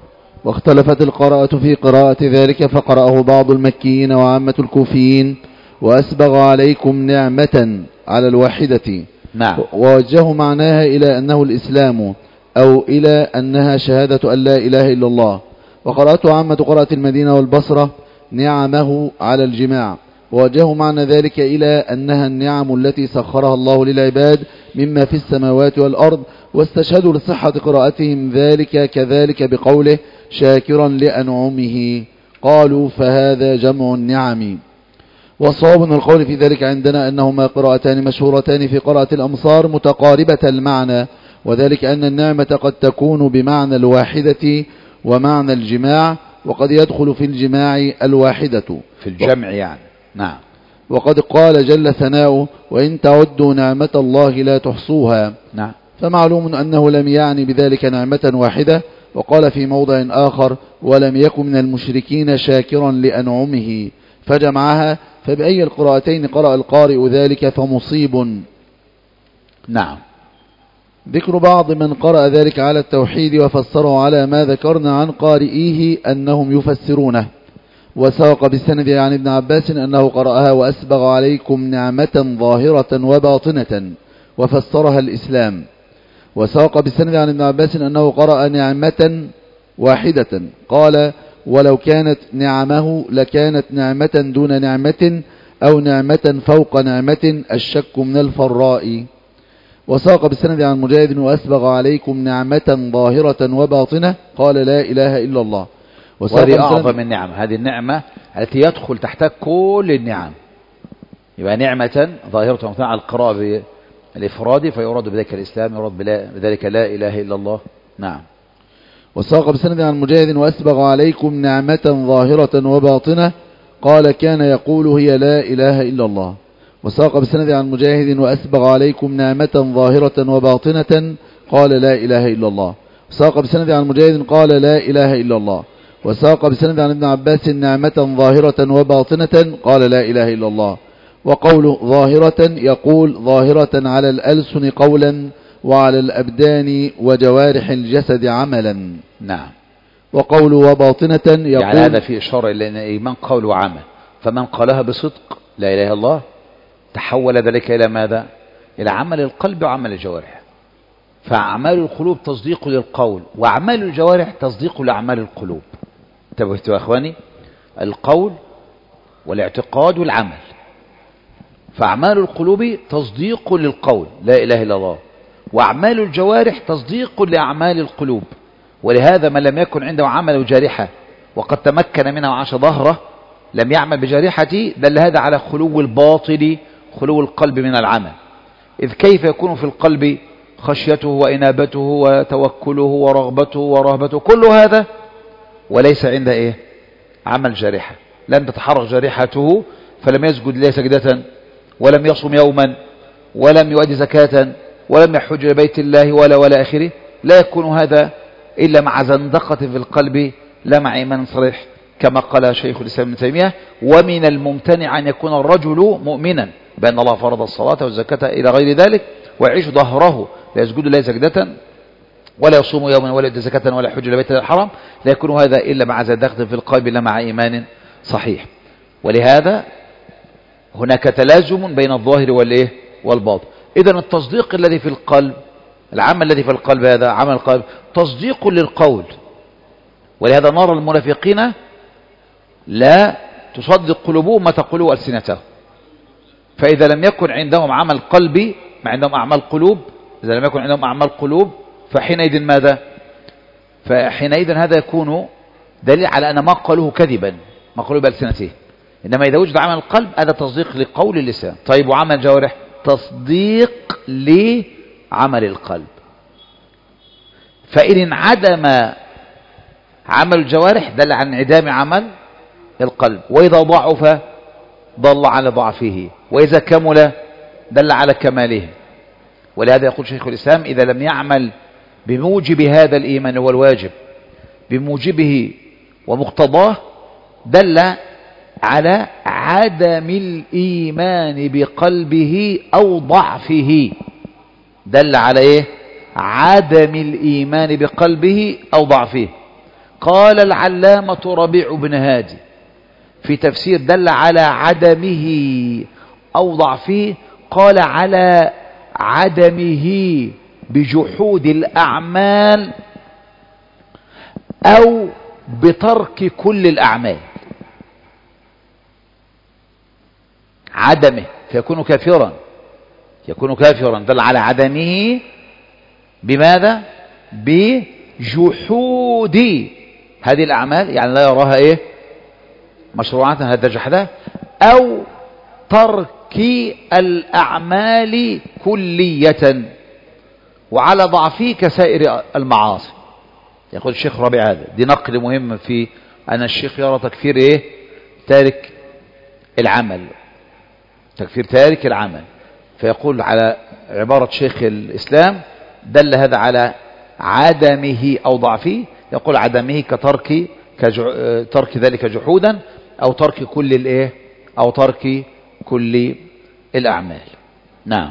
واختلفت القراءة في قراءة ذلك فقرأه بعض المكيين وعامة الكوفيين وأسبغ عليكم نعمة على الواحدة. نعم. ووجهوا معناها إلى أنه الإسلام أو إلى أنها شهادة أن لا إله إلا الله. وقرأته عامة قراءة المدينة والبصرة نعمه على الجماع، ووجهوا معنى ذلك إلى أنها النعم التي سخرها الله للعباد مما في السماوات والأرض، واستشهدوا لصحة قراءتهم ذلك كذلك بقوله شاكرا لأنعمه، قالوا فهذا جمع النعم. والصواب من القول في ذلك عندنا أنهما قراءتان مشهورتان في قراءة الأمصار متقاربة المعنى، وذلك أن النعمة قد تكون بمعنى الواحدة ومعنى الجماع، وقد يدخل في الجماع الواحدة في الجمع يعني. نعم. وقد قال جل ثناؤه وإن تعدوا نعمة الله لا تحصوها. نعم. فمعلوم أنه لم يعني بذلك نعمة واحدة. وقال في موضع آخر ولم يكن من المشركين شاكرا لأنعمه، فجمعها. فبأي القراءتين قرأ القارئ ذلك فمصيب. نعم. ذكر بعض من قرأ ذلك على التوحيد وفسره على ما ذكرنا عن قارئيه أنهم يفسرونه. وساق بالسند عن ابن عباس أنه قرأها وأسبغ عليكم نعمة ظاهرة وباطنة وفسرها الإسلام. وساق بالسند عن ابن عباس أنه قرأ نعمة واحدة، قال ولو كانت نعمه لكانت نعمة دون نعمة أو نعمة فوق نعمة، الشك من الفراء. وساق بالسند عن مجاهد وأسبغ عليكم نعمة ظاهرة وباطنة، قال لا إله إلا الله. وهذه أعظم النعم، هذه النعمة التي يدخل تحتها كل النعم، يبقى نعمة ظاهرة وباطنة على القراءة بالإفراد، فيراد بذلك الإسلام، يراد بذلك لا إله إلا الله. نعم. وساق بسند عن مجاهد وأسبغ عليكم نعمة ظاهرة وباطنة، قال كان يقول هي لا إله إلا الله. وساق بسند عن مجاهد وأسبغ عليكم نعمة ظاهرة وباطنة، قال لا إله إلا الله. وساق بسند عن مجاهد قال لا إله إلا الله. وساق بسند عن ابن عباس نعمة ظاهرة وباطنة، قال لا إله إلا الله. وقوله ظاهرة يقول ظاهرة على الألسن قولا وعلى الأبدان وجوارح الجسد عملا. نعم. وقول وباطنة يقول يعني هذا في إشارة إلى أن إيمان قول وعمل، فمن قالها بصدق لا إله إلا الله تحول ذلك إلى ماذا؟ إلى عمل القلب وعمل الجوارح. فأعمال القلوب تصديق للقول، وأعمال الجوارح تصديق لأعمال القلوب. انتبهتوا يا أخواني؟ القول والاعتقاد والعمل. فأعمال القلوب تصديق للقول لا إله إلا الله، وأعمال الجوارح تصديق لأعمال القلوب. ولهذا من لم يكن عنده عمل جارحة وقد تمكن منه وعاش ظهره لم يعمل بجارحته، دل هذا على خلو الباطل، خلو القلب من العمل. إذ كيف يكون في القلب خشيته وإنابته وتوكله ورغبته ورهبته كل هذا وليس عنده إيه؟ عمل جارحة. لم تتحرك جارحته، فلم يسجد لله سجدة، ولم يصم يوما، ولم يؤدي زكاة، ولم يحج لبيت الله ولا ولا آخره. لا يكون هذا إلا مع زندقة في القلب لا مع إيمان صريح، كما قال شيخ الإسلام ابن تيمية ومن الممتنع أن يكون الرجل مؤمنا بأن الله فرض الصلاة والزكاة إلى غير ذلك ويعيش ظهره لا يسجد لله سجدة ولا يصوم يوما ولا يؤدي زكاة ولا يحج لبيت الله الحرام، لا يكون هذا إلا مع زندقة في القلب لا مع إيمان صحيح. ولهذا هناك تلازم بين الظاهر والإيه والباطن. إذن التصديق الذي في القلب، العمل الذي في القلب، هذا عمل القلب تصديق للقول. ولهذا نرى المنافقين لا تصدق قلوبهم ما تقول ألسنتهم. فإذا لم يكن عندهم عمل قلبي، ما عندهم أعمال قلوب، إذا لم يكن عندهم أعمال قلوب فحينئذ ماذا؟ فحينئذ هذا يكون دليل على أن ما قالوه كذبا، ما قالوه بألسنته. إنما إذا وجد عمل القلب هذا تصديق لقول اللسان. طيب وعمل الجوارح تصديق لعمل القلب. فإن انعدم عمل الجوارح دل عن انعدام عمل القلب، وإذا ضعف ضل على ضعفه، وإذا كمل دل على كماله. ولهذا يقول شيخ الإسلام إذا لم يعمل بموجب هذا الإيمان هو الواجب بموجبه ومقتضاه دل على عدم الإيمان بقلبه أو ضعفه. دل على إيه؟ عدم الإيمان بقلبه أو ضعفه. قال العلامة ربيع بن هادي في تفسير دل على عدمه أو ضعفه، قال على عدمه بجحود الأعمال أو بترك كل الأعمال. عدمه فيكون كافرا، يكون كافرا، دل على عدمه بماذا؟ بجحود هذه الأعمال، يعني لا يراها إيه مشروعات، هذا جحده، أو ترك الأعمال كلية، وعلى ضعفه كسائر المعاصي. يقول الشيخ ربيع هذا، دي نقل مهم في أن الشيخ يرى تكفير إيه؟ تارك العمل، تكفير تارك العمل. فيقول على عبارة شيخ الإسلام دل هذا على عدمه أو ضعفه، يقول عدمه كترك كجع... ترك ذلك جحودا، أو ترك كل الإيه، أو ترك كل الأعمال. نعم.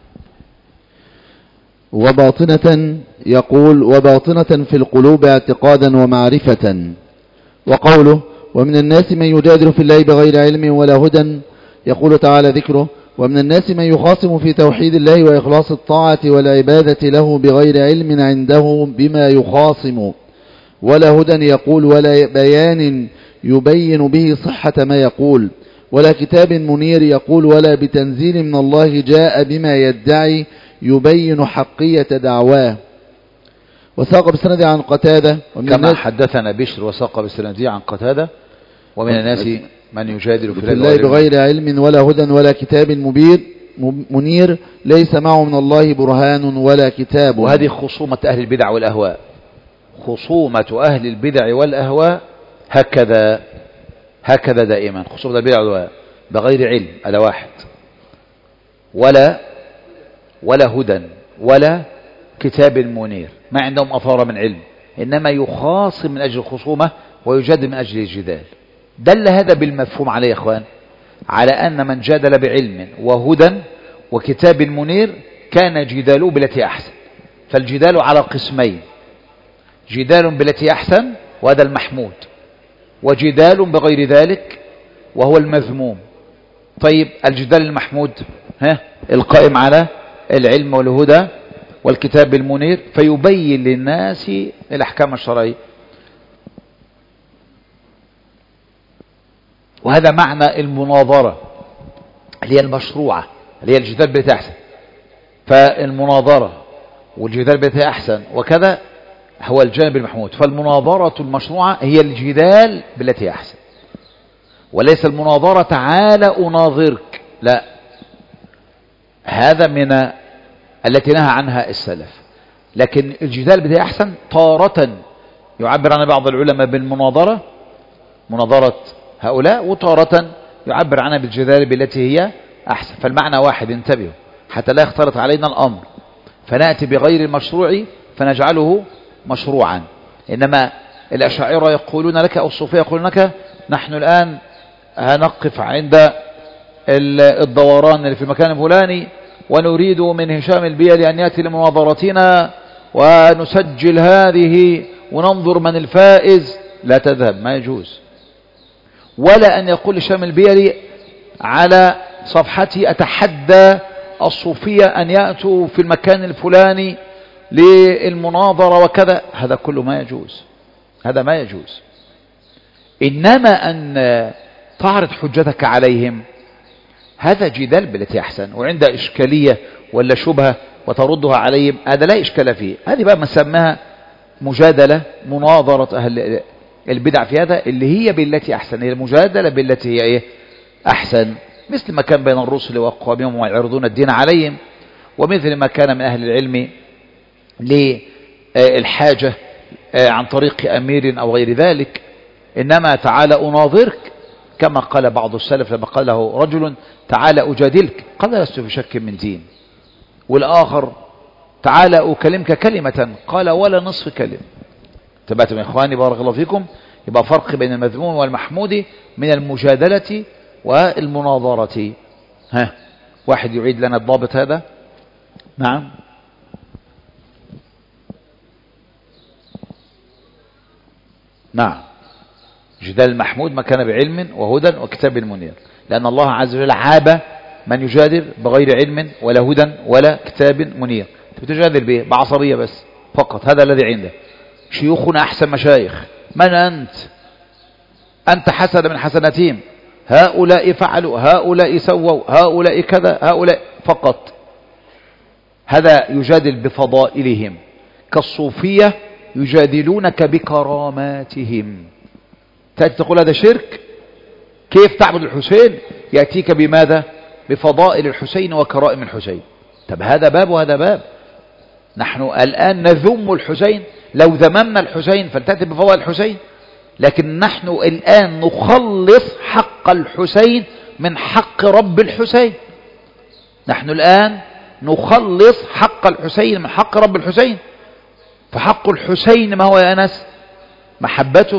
وباطنة، يقول وباطنة في القلوب اعتقادا ومعرفة. وقوله ومن الناس من يجادل في الله بغير علم ولا هدى، يقول تعالى ذكره ومن الناس من يخاصم في توحيد الله وإخلاص الطاعة والعبادة له بغير علم عنده بما يخاصم ولا هدى، يقول ولا بيان يبين به صحة ما يقول، ولا كتاب منير، يقول ولا بتنزيل من الله جاء بما يدعي يبين حقية دعواه. وساق بسند عن قتادة كما حدثنا بشر وساق بسند عن قتادة ومن الناس من يجادل في الله بغير علم ولا هدى ولا كتاب مبين منير ليس معه من الله برهان ولا كتاب. وهذه خصومة أهل البدع والأهواء، خصومة أهل البدع والأهواء هكذا هكذا دائما، خصومة البدع والأهواء بغير علم، ألا واحد، ولا ولا هدى ولا كتاب منير، ما عندهم أثار من علم، إنما يخاصم من أجل الخصومة ويجادل من أجل الجدال. دل هذا بالمفهوم عليه يا إخوان على أن من جادل بعلم وهدى وكتاب منير كان جداله بالتي أحسن. فالجدال على قسمين، جدال بالتي أحسن وهذا المحمود، وجدال بغير ذلك وهو المذموم. طيب الجدال المحمود ها القائم على العلم والهدى والكتاب المنير، فيبين للناس الأحكام الشرعية. وهذا معنى المناظرة اللي هي المشروعة، اللي هي الجدال بالتي أحسن. فالمناظرة والجدال بالتي أحسن وكذا هو الجانب المحمود. فالمناظرة المشروعة هي الجدال بالتي أحسن، وليس المناظرة تعالى أناظرك، لا، هذا من التي نهى عنها السلف. لكن الجدال بالتي أحسن تارة يعبر عن بعض العلماء بالمناظرة، مناظرة هؤلاء، وتارة يعبر عنها بالجدال بالتي هي أحسن. فالمعنى واحد، انتبهوا حتى لا يختلط علينا الأمر فنأتي بغير المشروع فنجعله مشروعا. إنما الأشاعرة يقولون لك أو الصوفية يقولون لك نحن الآن هنقف عند الدوران اللي في المكان الفلاني ونريد من هشام البيلي أن يأتي لمناظرتنا ونسجل هذه وننظر من الفائز. لا تذهب، ما يجوز. ولا أن يقول هشام البيلي على صفحتي أتحدى الصوفية أن يأتوا في المكان الفلاني للمناظرة وكذا، هذا كله ما يجوز، هذا ما يجوز. إنما أن تعرض حجتك عليهم هذا جدال بالتي أحسن، وعند إشكالية ولا شبهة وتردها عليهم هذا لا إشكال فيه. هذه بقى مسماها مجادلة، مناظرة أهل البدع في هذا اللي هي بالتي أحسن، هي المجادلة بالتي هي إيه أحسن، مثل ما كان بين الرسل وأقوامهم ويعرضون الدين عليهم، ومثل ما كان من أهل العلم للحاجة عن طريق أمير أو غير ذلك. إنما تعالى أناظرك كما قال بعض السلف لما قال له رجل تعالى أجادلك قال لست في شك من دين، والآخر تعالى أكلمك كلمة قال ولا نصف كلمة. تبعتم يا إخواني بارك الله فيكم. يبقى فرق بين المذموم والمحمود من المجادلة والمناظرة. ها واحد يعيد لنا الضابط هذا؟ نعم. نعم جدال المحمود ما كان بعلم وهدى وكتاب منير، لأن الله عز وجل عاب من يجادل بغير علم ولا هدى ولا كتاب منير. بتجادل به بعصبية بس فقط، هذا الذي عنده. شيوخنا أحسن مشايخ، من أنت؟ أنت حسن من حسناتهم، هؤلاء فعلوا، هؤلاء سووا، هؤلاء كذا، هؤلاء فقط. هذا يجادل بفضائلهم. كالصوفية يجادلونك بكراماتهم. تأتي تقول هذا شرك، كيف تعبد الحسين؟ يأتيك بماذا؟ بفضائل الحسين وكرائم الحسين. طب هذا باب وهذا باب. نحن الآن نذم الحسين، لو ذممنا الحسين فلتأتي بفضائل الحسين، لكن نحن الآن نخلص حق الحسين من حق رب الحسين. نحن الآن نخلص حق الحسين من حق رب الحسين. فحق الحسين ما هو يا أنس؟ محبته.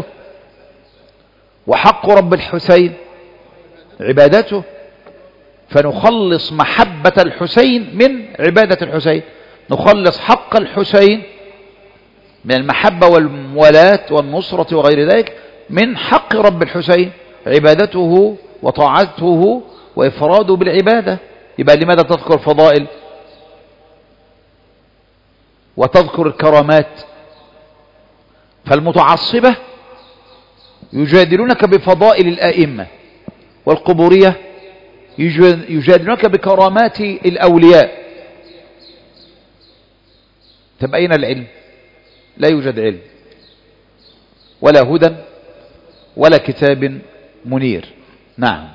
وحق رب الحسين عبادته. فنخلص محبة الحسين من عبادة الحسين، نخلص حق الحسين من المحبة والموالاة والنصرة وغير ذلك من حق رب الحسين، عبادته وطاعته وإفراده بالعبادة. يبقى لماذا تذكر فضائل وتذكر الكرامات؟ فالمتعصبة يجادلونك بفضائل الآئمة، والقبورية يجادلونك بكرامات الأولياء. طب أين العلم؟ لا يوجد علم ولا هدى ولا كتاب منير. نعم.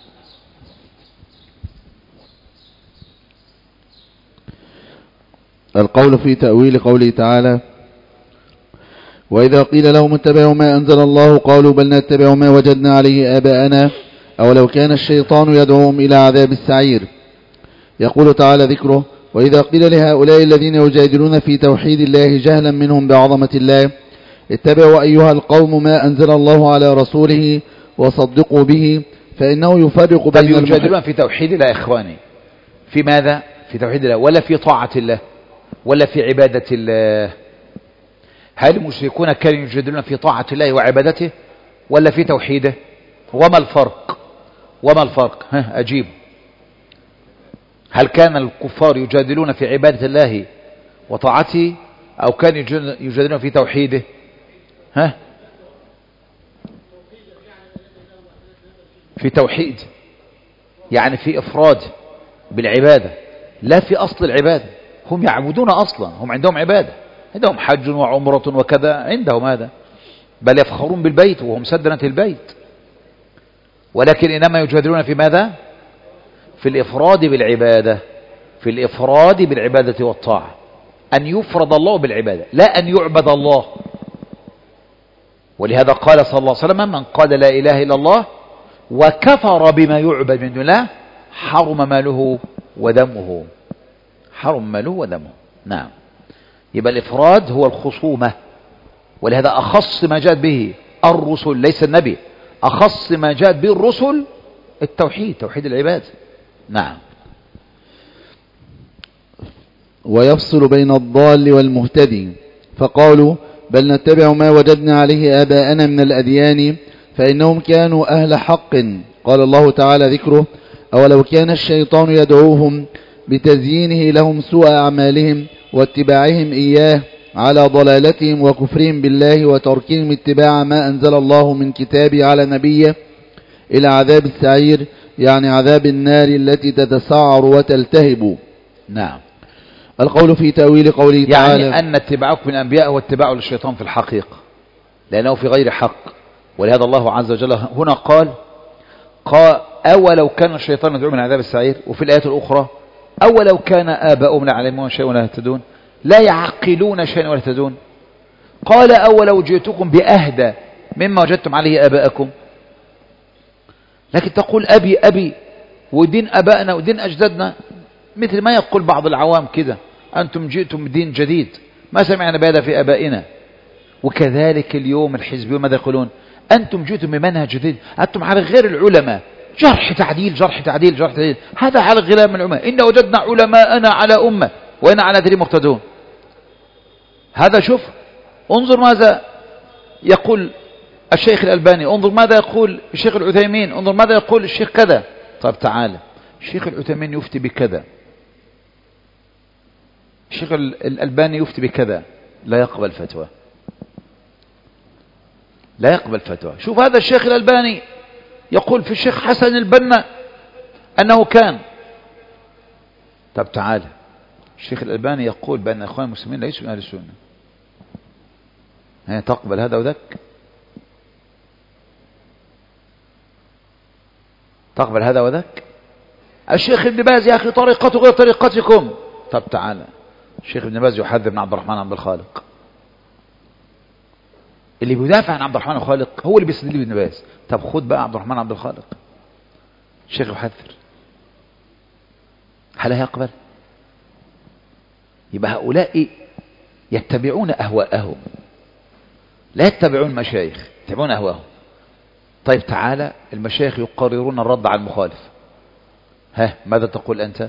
القول في تأويل قوله تعالى: وإذا قيل لهم اتبعوا ما أنزل الله قالوا بل نتبع ما وجدنا عليه آباءنا أولو كان الشيطان يدعوهم إلى عذاب السعير. يقول تعالى ذكره: وإذا قيل لهؤلاء الذين يجادلون في توحيد الله جهلا منهم بعظمة الله اتبعوا أيها القوم ما أنزل الله على رسوله وصدقوا به فإنه يفرق بين المحب. يجادلون في توحيد الله إخواني، في ماذا؟ في توحيد الله، ولا في طاعة الله، ولا في عبادة الله؟ هل المشركون كانوا يجادلون في طاعة الله وعبادته ولا في توحيده؟ وما الفرق؟ وما الفرق؟ ها أجيب. هل كان الكفار يجادلون في عبادة الله وطاعته أو كانوا يجادلون في توحيده؟ ها في توحيد، يعني في إفراد بالعبادة، لا في أصل العبادة. هم يعبدون أصلا، هم عندهم عبادة، عندهم حج وعمرة وكذا، عندهم هذا، بل يفخرون بالبيت وهم سدنة البيت. ولكن إنما يجادلون في ماذا؟ في الإفراد بالعبادة، في الإفراد بالعبادة والطاعة، أن يفرد الله بالعبادة لا أن يعبد الله. ولهذا قال صلى الله عليه وسلم: من قال لا إله إلا الله وكفر بما يعبد من دون الله حرم ماله ودمه، حرم ماله ودمه. نعم. يبقى الإفراد هو الخصومة، ولهذا أخص ما جاءت به الرسل، ليس النبي، أخص ما جاءت به الرسل التوحيد، توحيد العباد. نعم. ويفصل بين الضال والمهتدي فقالوا بل نتبع ما وجدنا عليه آباءنا من الأديان فإنهم كانوا أهل حق. قال الله تعالى ذكره: أولو كان الشيطان يدعوهم بتزيينه لهم سوء أعمالهم واتباعهم إياه على ضلالتهم وكفرهم بالله وتركهم اتباع ما أنزل الله من كتابه على نبيه إلى عذاب السعير، يعني عذاب النار التي تتسعر وتلتهب. نعم. القول في تأويل قوله تعالى يعني أن اتباعكم من الأنبياء هو اتباع للشيطان في الحقيقة، لأنه في غير حق. ولهذا الله عز وجل هنا قال قال أولو كان الشيطان يدعو من عذاب السعير، وفي الآيات الأخرى أولو كان آباؤهم لا يعلمون شيئا ولا يهتدون، لا يعقلون شيئا ولا يهتدون. قال أولو جئتكم بأهدى مما وجدتم عليه آباءكم. لكن تقول أبي أبي ودين أبائنا ودين أجدادنا، مثل ما يقول بعض العوام كده: أنتم جئتم بدين جديد ما سمعنا بهذا في آبائنا. وكذلك اليوم الحزبيون ماذا يقولون؟ أنتم جئتم بمنهج جديد، أنتم على غير العلماء، جرح تعديل جرح تعديل جرح تعديل، هذا على غير من العلماء. إن وجدنا علماءنا على أمة وإن على ذري مقتدون. هذا شوف، انظر ماذا يقول الشيخ الألباني، انظر ماذا يقول الشيخ العثيمين، انظر ماذا يقول الشيخ كذا. طيب تعالى، الشيخ العثيمين يفتي بكذا، الشيخ الألباني يفتي بكذا، لا يقبل فتوى، لا يقبل فتوى. شوف هذا الشيخ الألباني يقول في الشيخ حسن البنا أنه كان. طب تعالى، الشيخ الألباني يقول بأن أخوان المسلمين ليسوا من أهل السنة، هي تقبل هذا وذاك؟ تقبل هذا وذاك؟ الشيخ ابن باز يا أخي طريقته غير طريقتكم. طب تعالى، الشيخ ابن باز يحذر من عبد الرحمن عبد الخالق، اللي بيدافع عن عبد الرحمن عبد الخالق هو اللي بيستدل ابن باز. طب خد بقى عبد الرحمن عبد الخالق، الشيخ يحذر، هل هيقبل؟ يبقى هؤلاء يتبعون أهواءهم، لا يتبعون مشايخ، يتبعون أهواءهم. طيب تعالى، المشايخ يقررون الرد على المخالف، ها ماذا تقول أنت؟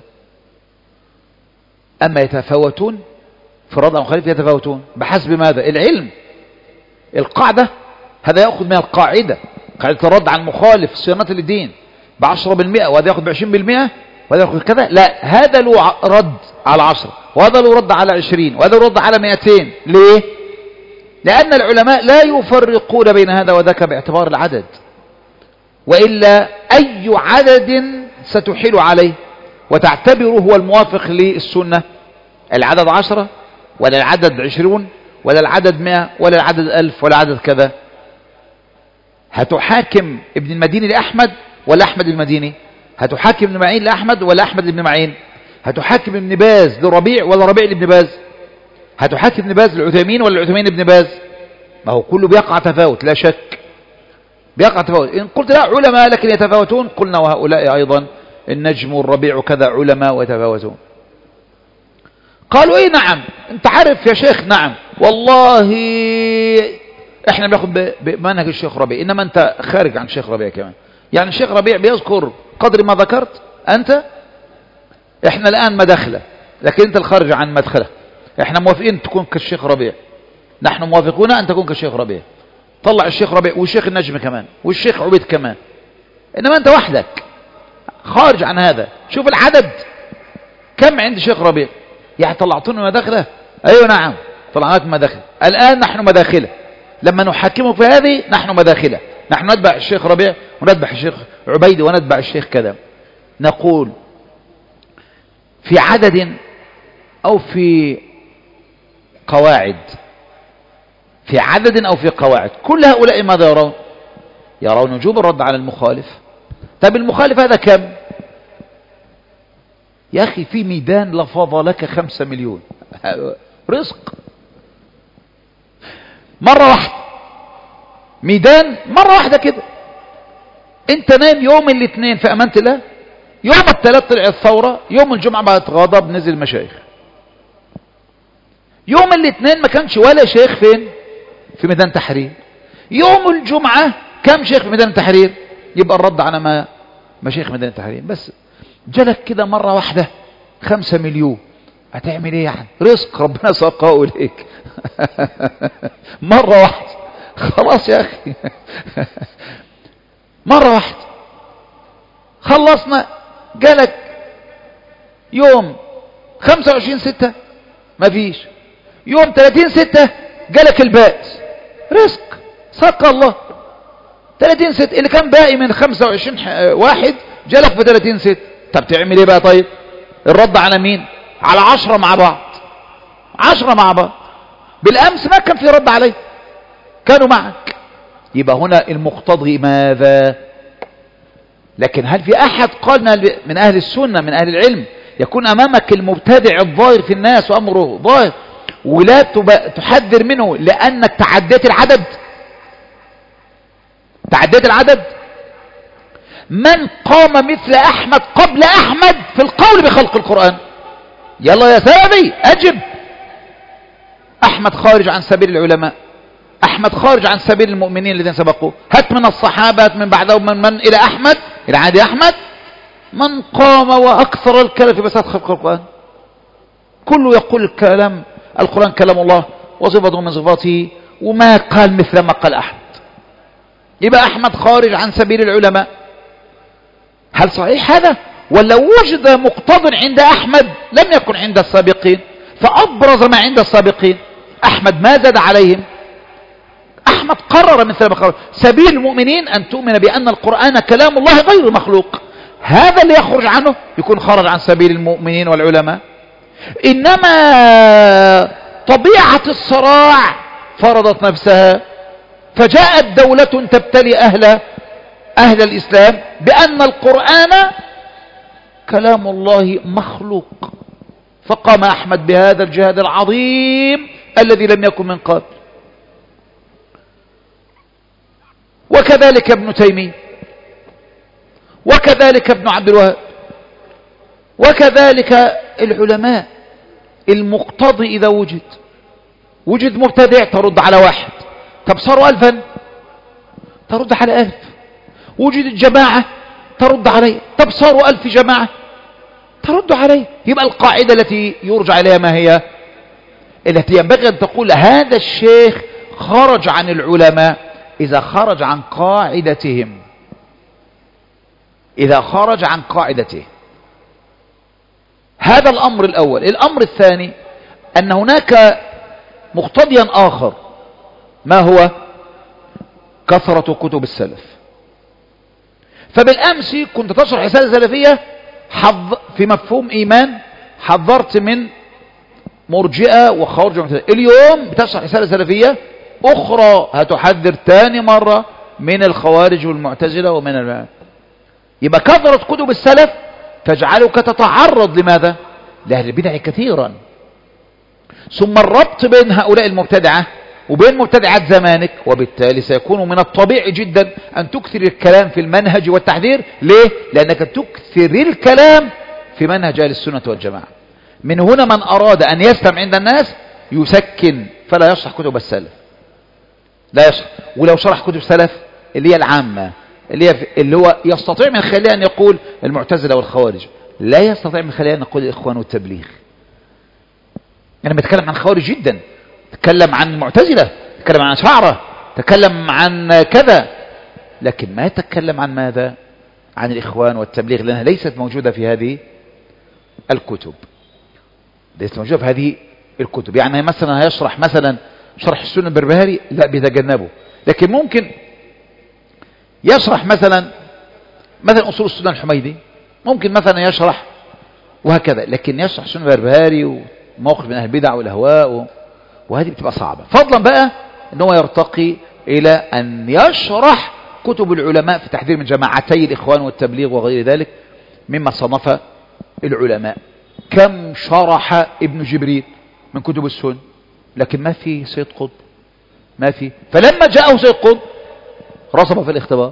أما يتفاوتون في الرد على المخالف، يتفاوتون بحسب ماذا؟ العلم، القاعدة. هذا يأخذ من القاعدة، قاعدة الرد على المخالف صيانة للدين بعشرة بالمئة، وهذا يأخذ بعشرين بالمئة، وهذا يأخذ كذا. لا، هذا له رد على عشرة، وهذا له رد على عشرين، وهذا له رد على مئتين. ليه؟ لأن العلماء لا يفرقون بين هذا وذاك باعتبار العدد، وإلا أي عدد ستحيل عليه وتعتبره هو الموافق للسنة؟ العدد عشرة ولا العدد عشرون ولا العدد مئة ولا العدد ألف ولا العدد كذا؟ هتحاكم ابن المديني لأحمد ولا أحمد المديني؟ هتحاكم ابن معين لأحمد ولا أحمد ابن معين؟ هتحاكم ابن باز لربيع ولا ربيع لابن باز؟ هتحاكم ابن باز للعثيمين ولا العثيمين ابن باز؟ ما هو كله بيقع تفاوت، لا شك بيقع تفاوت. إن قلت لا علماء لكن يتفاوتون، قلنا وهؤلاء أيضا النجم والربيع كذا علماء ويتفاوتون. قالوا ايه نعم، انت عارف يا شيخ، نعم والله احنا بناخد بمنهج الشيخ ربيع، انما انت خارج عن الشيخ ربيع كمان. يعني الشيخ ربيع بيذكر قدر ما ذكرت انت، احنا الان مداخله لكن انت الخارج عن مدخله. احنا موافقين تكون كالشيخ ربيع، نحن موافقون ان تكون كالشيخ ربيع. طلع الشيخ ربيع والشيخ النجم كمان والشيخ عبيد كمان، انما انت وحدك خارج عن هذا. شوف العدد كم عند الشيخ ربيع، يعني طلعتونا مداخله؟ ايوه نعم طلعناكم مداخله. الان نحن مداخله، لما نحكمه في هذه نحن مداخله، نحن نتبع الشيخ ربيع ونتبع الشيخ عبيد ونتبع الشيخ كذا. نقول في عدد او في قواعد، في عدد او في قواعد، كل هؤلاء ماذا يرون؟ يرون وجوب الرد على المخالف. طب المخالف هذا كم يا اخي؟ في ميدان لفاض لك خمسة مليون رزق مرة واحدة، ميدان مرة واحدة كده. انت نايم يوم الاثنين في امانة الله، يوم الثلاث طلع الثورة، يوم الجمعة بعد غضب نزل المشايخ. يوم الاثنين ما كانش ولا شيخ فين؟ في ميدان تحرير. يوم الجمعة كم شيخ في ميدان التحرير؟ يبقى الرد على ما مشايخ ميدان التحرير. بس جالك كده مرة واحدة خمسة مليون، هتعمل ايه يعني؟ رزق ربنا ساقه اليك مرة واحدة خلاص يا اخي مرة واحدة خلصنا. جالك يوم خمسة وعشرين ستة مفيش، يوم ثلاثين ستة جالك البائس، رزق ساقه الله. ثلاثين ستة اللي كان باقي من خمسة وعشرين واحد جالك في ثلاثين ستة. طب تعمل ايه بقى؟ طيب الرد على مين؟ على عشرة مع بعض، عشرة مع بعض. بالامس ما كان في رد عليه، كانوا معك. يبقى هنا المقتضي ماذا؟ لكن هل في احد قال من اهل السنة من اهل العلم يكون امامك المبتدع الظاهر في الناس وامره ظاهر ولا تحذر منه لانك تعديت العدد؟ تعديت العدد. من قام مثل احمد قبل احمد في القول بخلق القرآن؟ يلا يا سلامي اجب. احمد خارج عن سبيل العلماء، احمد خارج عن سبيل المؤمنين الذين سبقوه. هات من الصحابة، هات من بعدهم من, من الى احمد الى عادي احمد من قام واكثر الكلام في مسألة خلق القرآن. كله يقول الكلام القرآن كلام الله وصفته من صفاته، وما قال مثل ما قال احمد. يبقى أحمد خارج عن سبيل العلماء. هل صحيح هذا؟ ولا وجد مقتض عند أحمد لم يكن عند السابقين فأبرز ما عند السابقين؟ أحمد ما زاد عليهم. أحمد قرر مثل ما قرر سبيل المؤمنين أن تؤمن بأن القرآن كلام الله غير مخلوق. هذا اللي يخرج عنه يكون خرج عن سبيل المؤمنين والعلماء. إنما طبيعة الصراع فرضت نفسها، فجاءت دولة تبتلي أهل أهل الإسلام بأن القرآن كلام الله مخلوق، فقام أحمد بهذا الجهاد العظيم الذي لم يكن من قبل. وكذلك ابن تيمية، وكذلك ابن عبد الوهاب، وكذلك العلماء. المقتضي إذا وجد وجد مبتدع ترد على واحد، طب صاروا ألفا ترد على ألف. وجد الجماعة ترد عليه، طب صاروا ألف جماعة ترد عليه. يبقى القاعدة التي يرجع إليها ما هي؟ التي ينبغي أن تقول هذا الشيخ خرج عن العلماء إذا خرج عن قاعدتهم، إذا خرج عن قاعدته. هذا الأمر الأول. الأمر الثاني أن هناك مقتضيا آخر، ما هو؟ كثرة كتب السلف. فبالأمس كنت تشرح رسالة سلفية حظ في مفهوم إيمان، حذرت من مرجئة وخوارج ومعتزلة. اليوم بتشرح رسالة سلفية أخرى هتحذر تاني مرة من الخوارج والمعتزلة ومن ال... يبقى كثرة كتب السلف تجعلك تتعرض لماذا؟ لأهل البدع كثيرا. ثم الربط بين هؤلاء المبتدعة وبين مبتدعات زمانك، وبالتالي سيكون من الطبيعي جدا أن تكثر الكلام في المنهج والتحذير. ليه؟ لأنك تكثر الكلام في منهج أهل السنة والجماعة. من هنا من أراد أن يسلم عند الناس يسكن فلا يشرح كتب السلف، لا يشرح. ولو شرح كتب السلف اللي هي العامة اللي, هي اللي هو يستطيع من خلالها أن يقول المعتزلة والخوارج، لا يستطيع من خلالها أن يقول الإخوان والتبليغ. أنا بتكلم عن خوارج جدا، تكلم عن معتزلة، تكلم عن أشاعرة، تكلم عن كذا، لكن ما يتكلم عن ماذا؟ عن الإخوان والتبليغ، لأنها ليست موجودة في هذه الكتب، ليست موجودة في هذه الكتب. يعني مثلا هيشرح مثلا شرح السنة البربهاري، لا بيتجنبه. لكن ممكن يشرح مثلا مثلا أصول السنة الحميدي، ممكن مثلا يشرح وهكذا. لكن يشرح السنة البربهاري وموقف من أهل البدع والأهواء و... وهذه بتبقى صعبة. فضلا بقى ان هو يرتقي إلى أن يشرح كتب العلماء في تحذير من جماعتي الإخوان والتبليغ وغير ذلك مما صنف العلماء. كم شرح ابن جبريل من كتب السنة، لكن ما في سيد قطب، ما في. فلما جاءه سيد قطب رصب في الاختبار.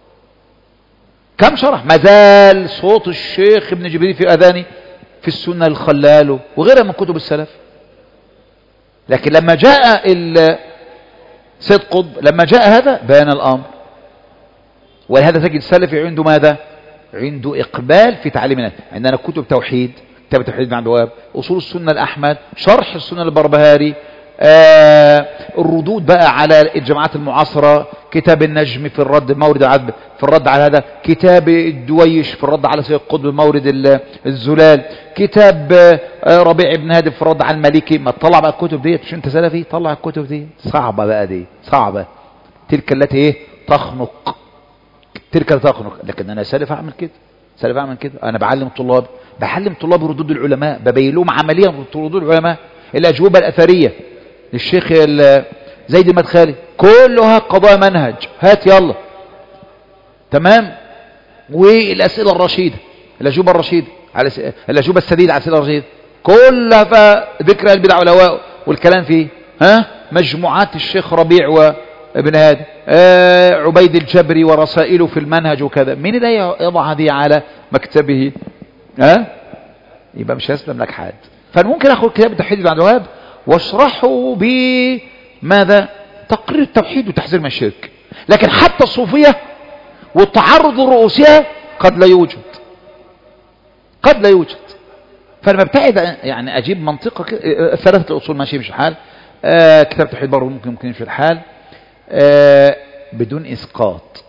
كم شرح؟ ما زال صوت الشيخ ابن جبريل في أذاني في السنة الخلال وغيرها من كتب السلف. لكن لما جاء سيد قطب، لما جاء هذا بيان الأمر. ولهذا تجد السلفي عنده ماذا؟ عنده إقبال في تعليمنا. عندنا كتب توحيد، كتاب التوحيد بن عبد الوهاب، أصول السنة الأحمد، شرح السنة البربهاري، آه الردود بقى على الجماعات المعاصرة، كتاب النجم في الرد مورد العذب في الرد على هذا، كتاب الدويش في الرد على سيد قطب مورد الزلال، كتاب آه ربيع بن هادي في الرد على المالكي. ما تطلع بقى الكتب دي، مش انت سلفي؟ طلع الكتب دي. صعبة بقى دي، صعبة. تلك التي ايه تخنق، تلك التي تخنق. لكن انا سلف اعمل كده، سلف اعمل كده. انا بعلم الطلاب، بعلم طلاب ردود العلماء، ببين لهم عمليا ردود العلماء. الأجوبة الأثرية للشيخ زيد المدخلي كلها قضاء منهج، هات يلا تمام. والأسئلة الرشيدة، الأجوبة الرشيدة على س... الأجوبة السديدة على الأسئلة الرشيدة كلها ذكر البدع والهواء والكلام فيه. ها مجموعات الشيخ ربيع وابن هادي، آه عبيد الجبري ورسائله في المنهج وكذا. مين اللي يضع هذه على مكتبه؟ ها يبقى مش هيسلم لك حد. فممكن اخذ كتاب التوحيد بن عبد الوهاب واشرحه بماذا؟ تقرير التوحيد وتحذير من الشرك. لكن حتى الصوفية والتعرض لرؤوسها قد لا يوجد، قد لا يوجد. فلما ابتعد يعني اجيب منطقة ثلاثة الاصول ماشي مش الحال، آه كتاب التوحيد برضه ممكن ممكن يمشي الحال، آه بدون إسقاط،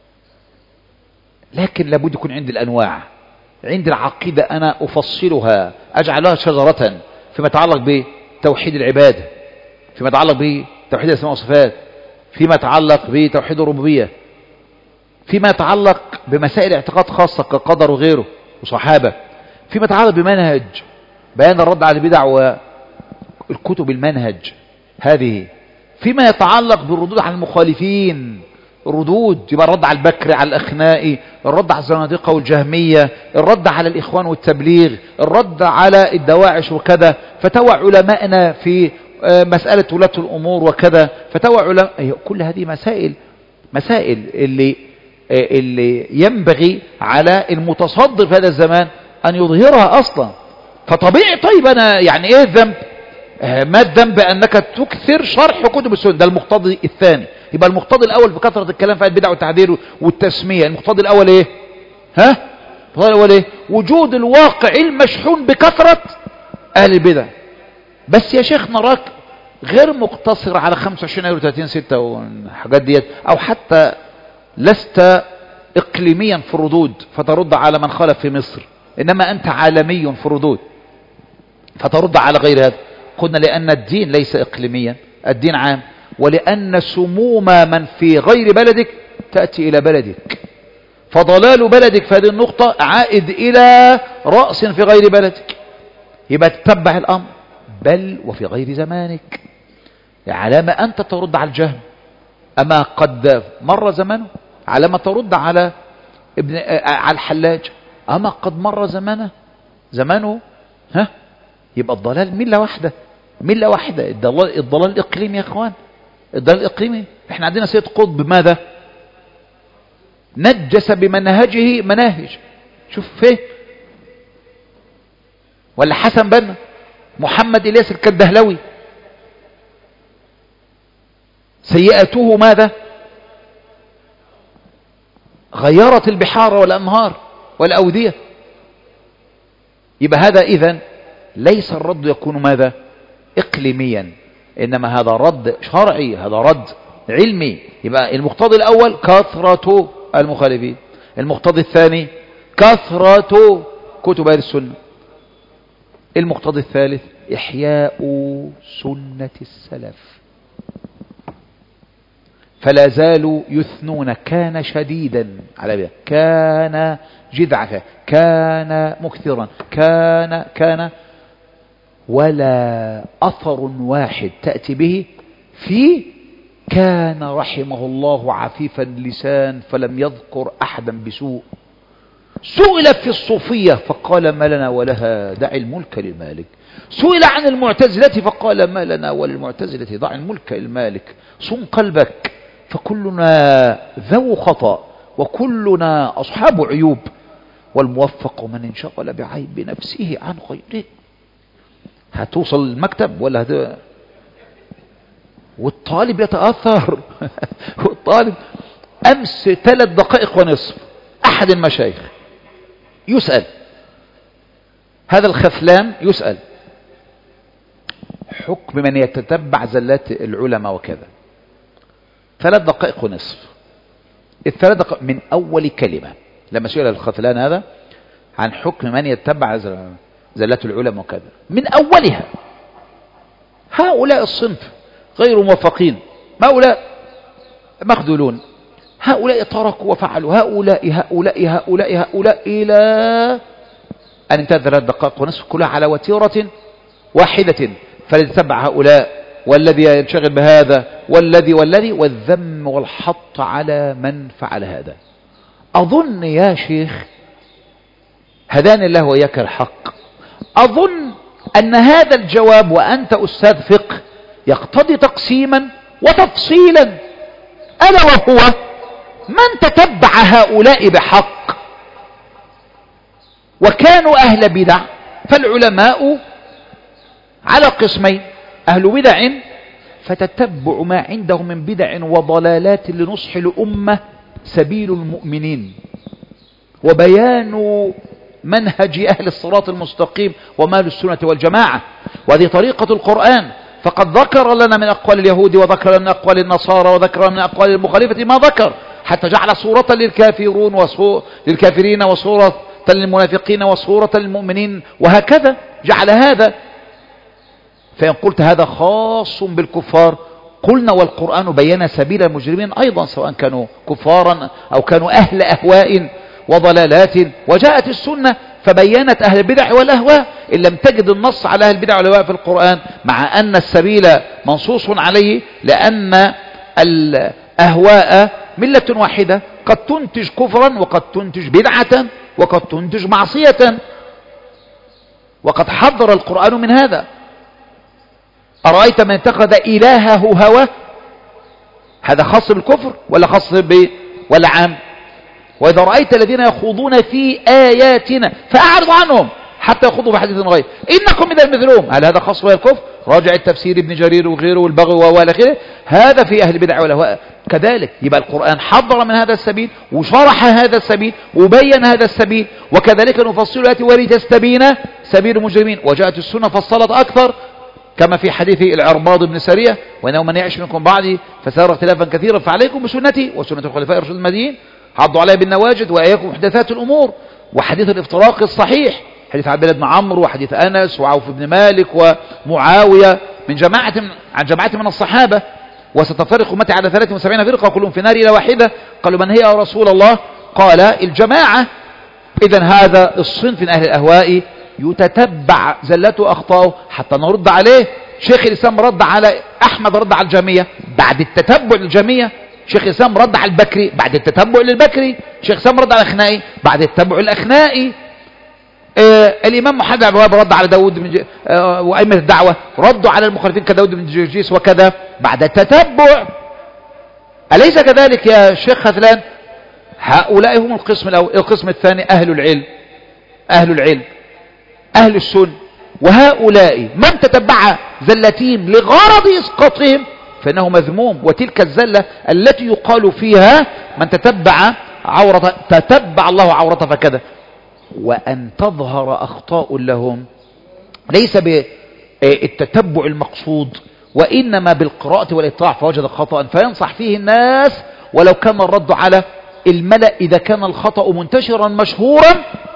لكن لابد يكون عندي الأنواع. عندي العقيدة أنا أفصلها، أجعلها شجرة فيما يتعلق بتوحيد العبادة، فيما يتعلق بتوحيد الأسماء والصفات، فيما يتعلق بتوحيد الربوبية، فيما يتعلق بمسائل اعتقاد خاصة كقدر وغيره وصحابة، فيما يتعلق بمنهج بيان الرد على البدع والكتب المنهج هذه، فيما يتعلق بالردود على المخالفين، الردود يبقى الرد على البكري، على الأخنائي، الرد على الزنادقة والجهمية، الرد على الإخوان والتبليغ، الرد على الدواعش وكذا، فتوى علماءنا في مسألة ولاة الأمور وكذا، فتوى علماء. كل هذه مسائل مسائل اللي اللي ينبغي على المتصدر في هذا الزمان أن يظهرها أصلا. فطبيعي طيب أنا يعني إيه الذنب؟ ما الذنب أنك تكثر شرح كتب السنة؟ ده المقتضي الثاني. يبقى المقتضي الأول بكثرة الكلام في البدع والتحذير والتسمية. المقتضي الأول إيه؟ ها؟ المقتضي الأول إيه؟ وجود الواقع المشحون بكثرة أهل البدع. بس يا شيخ نراك غير مقتصر على خمسة وعشرين يورو ثلاثين ستة والحاجات ديت، أو حتى لست إقليميا في الردود فترد على من خالف في مصر، إنما أنت عالمي في الردود فترد على غير هذا. قلنا لأن الدين ليس إقليميا، الدين عام، ولأن سموم من في غير بلدك تأتي إلى بلدك، فضلال بلدك في هذه النقطة عائد إلى رأس في غير بلدك. يبقى تتبع الأمر، بل وفي غير زمانك. على ما أنت ترد على الجهم، أما قد مر زمانه، على ما ترد على ابن على الحلاج، أما قد مر زمانه زمانه ها. يبقى الضلال ملة واحدة، ملة واحدة. الضلال, الضلال الإقليمي يا أخوان، الضلال الإقليمي. احنا عندنا سيد قطب ماذا؟ نجس بمنهجه مناهج. شوف فيه. ولا حسن بنا، محمد إلياس الكدهلوي، سيئته ماذا؟ غيرت البحار والأنهار والأودية. يبقى هذا إذن ليس الرد يكون ماذا؟ إقليميا، إنما هذا رد شرعي، هذا رد علمي. يبقى المقتضي الأول كثرة المخالفين، المقتضي الثاني كثرة كتب أهل السنة، المقتضي الثالث إحياء سنة السلف. فلا زالوا يثنون كان شديدا على بها، كان جذعك، كان مكثرا، كان كان ولا أثر واحد تأتي به في كان رحمه الله عفيف اللسان فلم يذكر أحدا بسوء. سئل في الصوفية فقال ما لنا ولها دع الملك للمالك. سئل عن المعتزلة فقال ما لنا وللمعتزلة دع الملك للمالك. صم قلبك فكلنا ذو خطأ وكلنا أصحاب عيوب، والموفق من انشغل بعيب نفسه عن غيره. هتوصل المكتب ولا هت... والطالب يتأثر والطالب. أمس ثلاث دقائق ونصف أحد المشايخ يسأل، هذا الخثلان يسأل حكم من يتتبع زلات العلماء وكذا. ثلاث دقائق ونصف، الثلاث دقائق من أول كلمة لما سئل الخثلان هذا عن حكم من يتبع زلات العلماء وكذا، من أولها هؤلاء الصنف غير موفقين، هؤلاء مخذولون، هؤلاء تركوا وفعلوا، هؤلاء هؤلاء هؤلاء هؤلاء إلى أن انتهت ثلاث دقائق ونصف كلها على وتيرة واحدة. فليتبع هؤلاء والذي ينشغل بهذا والذي والذي والذم والحط على من فعل هذا. أظن يا شيخ هداني الله وإياك الحق، أظن أن هذا الجواب وأنت أستاذ فقه يقتضي تقسيما وتفصيلا، ألا وهو من تتبع هؤلاء بحق وكانوا أهل بدع. فالعلماء على قسمين: أهل بدع فتتبع ما عندهم من بدع وضلالات لنصح الأمة سبيل المؤمنين وبيان منهج أهل الصراط المستقيم ومال السنة والجماعة، وهذه طريقة القرآن. فقد ذكر لنا من أقوال اليهود وذكر لنا من أقوال النصارى وذكر لنا من أقوال المخالفة ما ذكر، حتى جعل صورة للكافرون وصورة للكافرين وصورة للمنافقين وصورة للمؤمنين، وهكذا جعل هذا. فإن قلت هذا خاص بالكفار، قلنا والقرآن بين سبيل المجرمين أيضا، سواء كانوا كفارا أو كانوا أهل أهواء وضلالات، وجاءت السنة فبينت أهل البدع والأهواء. إن لم تجد النص على أهل البدع والأهواء في القرآن، مع أن السبيل منصوص عليه، لأن الأهواء ملة واحدة قد تنتج كفرا وقد تنتج بدعة وقد تنتج معصية، وقد حذر القرآن من هذا. أرأيت من اتخذ إلهه هواه، هذا خاص بالكفر ولا خاص ب ولا عام؟ وإذا رأيت الذين يخوضون في آياتنا فأعرض عنهم حتى يخوضوا في حديث غير إنكم إذا مثلهم. هل هذا خاص بالكفر؟ راجع التفسير ابن جرير وغيره والبغي والى آخره، هذا في أهل البدع والأهواء كذلك. يبقى القرآن حضر من هذا السبيل وشرح هذا السبيل وبين هذا السبيل، وكذلك نفصل الآيات ولتستبين سبيل المجرمين. وجاءت السنة فصلت أكثر، كما في حديث العرباض بن سرية: وإنه من يعش منكم بعدي فسيرى اختلافا كثيرا فعليكم بسنتي وسنة الخلفاء الراشدين المهديين عضوا عليها بالنواجذ وإياكم محدثات الأمور. وحديث الافتراق الصحيح، حديث عبد الله بن عمرو وحديث أنس وعوف بن مالك ومعاوية من جماعة من عن جماعة من الصحابة: وستفترق أمتي على ثلاث وسبعين فرقة كلهم في نار إلى واحدة. قالوا: من هي يا رسول الله؟ قال: الجماعة. إذن هذا الصنف من أهل الأهواء يتتبع زلته أخطاؤه حتى نرد عليه. شيخ الإسلام رد على أحمد، رد على الجميع بعد التتبع للجميع. شيخ الإسلام رد على البكري بعد التتبع للبكري. شيخ الإسلام رد على الأخنائي بعد التتبع للأخنائي. آه الإمام محمد بن عبد الوهاب رد على داود بن ج... آه وأئمة الدعوة ردوا على المخالفين كداود بن جرجيس وكذا بعد التتبع. أليس كذلك يا شيخ خذلان؟ هؤلاء هم القسم الأول. القسم الثاني أهل العلم، أهل العلم أهل السنة، وهؤلاء من تتبع زلتهم لغرض إسقاطهم فإنه مذموم. وتلك الزلة التي يقال فيها من تتبع عورة تتبع الله عورته فكذا. وأن تظهر أخطاء لهم ليس بالتتبع المقصود، وإنما بالقراءة والإطلاع فوجد خطأ فينصح فيه الناس، ولو كان الرد على الملأ إذا كان الخطأ منتشرا مشهورا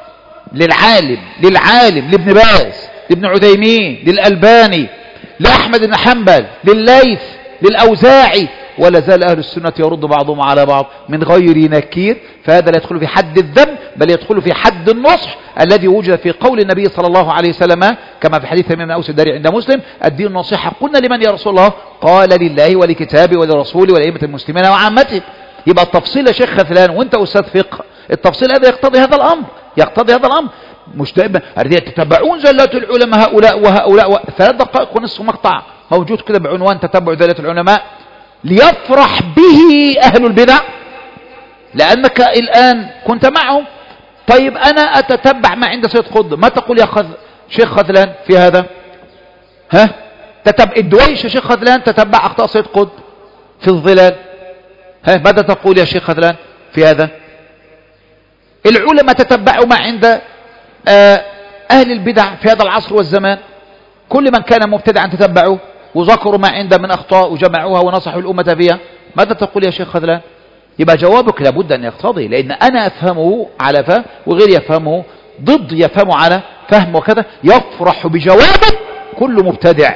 للعالم للعالم لابن باز، لابن عثيمين، للألباني، لأحمد بن حنبل، للليث، للأوزاعي، ولا زال أهل السنة يرد بعضهم على بعض من غير نكير. فهذا لا يدخل في حد الذم بل يدخل في حد النصح الذي وجد في قول النبي صلى الله عليه وسلم كما في حديث تميم بن أوس الداري عند مسلم: الدين النصيحة. قلنا: لمن يا رسول الله؟ قال: لله ولكتابه ولرسوله ولأئمة المسلمين وعامتهم. يبقى التفصيل يا شيخ خذلان وانت أستاذ فقه، التفصيل هذا يقتضي هذا الأمر، يقتضي هذا الأمر. مش دائما تتبعون زلات العلماء هؤلاء وهؤلاء و... ثلاث دقائق ونصف مقطع موجود كده بعنوان تتبع زلات العلماء ليفرح به أهل البدع لأنك الآن كنت معهم. طيب أنا أتتبع ما عند سيد قطب، ما تقول يا خذ... شيخ خذلان في هذا؟ ها تتبع الدويش يا شيخ خذلان تتبع أخطاء سيد قطب في الظلال، ها ماذا تقول يا شيخ خذلان في هذا؟ العلماء تتبعوا ما عند أهل البدع في هذا العصر والزمان، كل من كان مبتدعا تتبعوا وذكروا ما عنده من أخطاء وجمعوها ونصحوا الأمة فيها. ماذا تقول يا شيخ خذلان؟ يبقى جوابك لابد أن يقتضي، لأن أنا أفهمه على فهم وغير يفهمه ضد يفهمه على فهم وكذا. يفرح بجوابك كل مبتدع،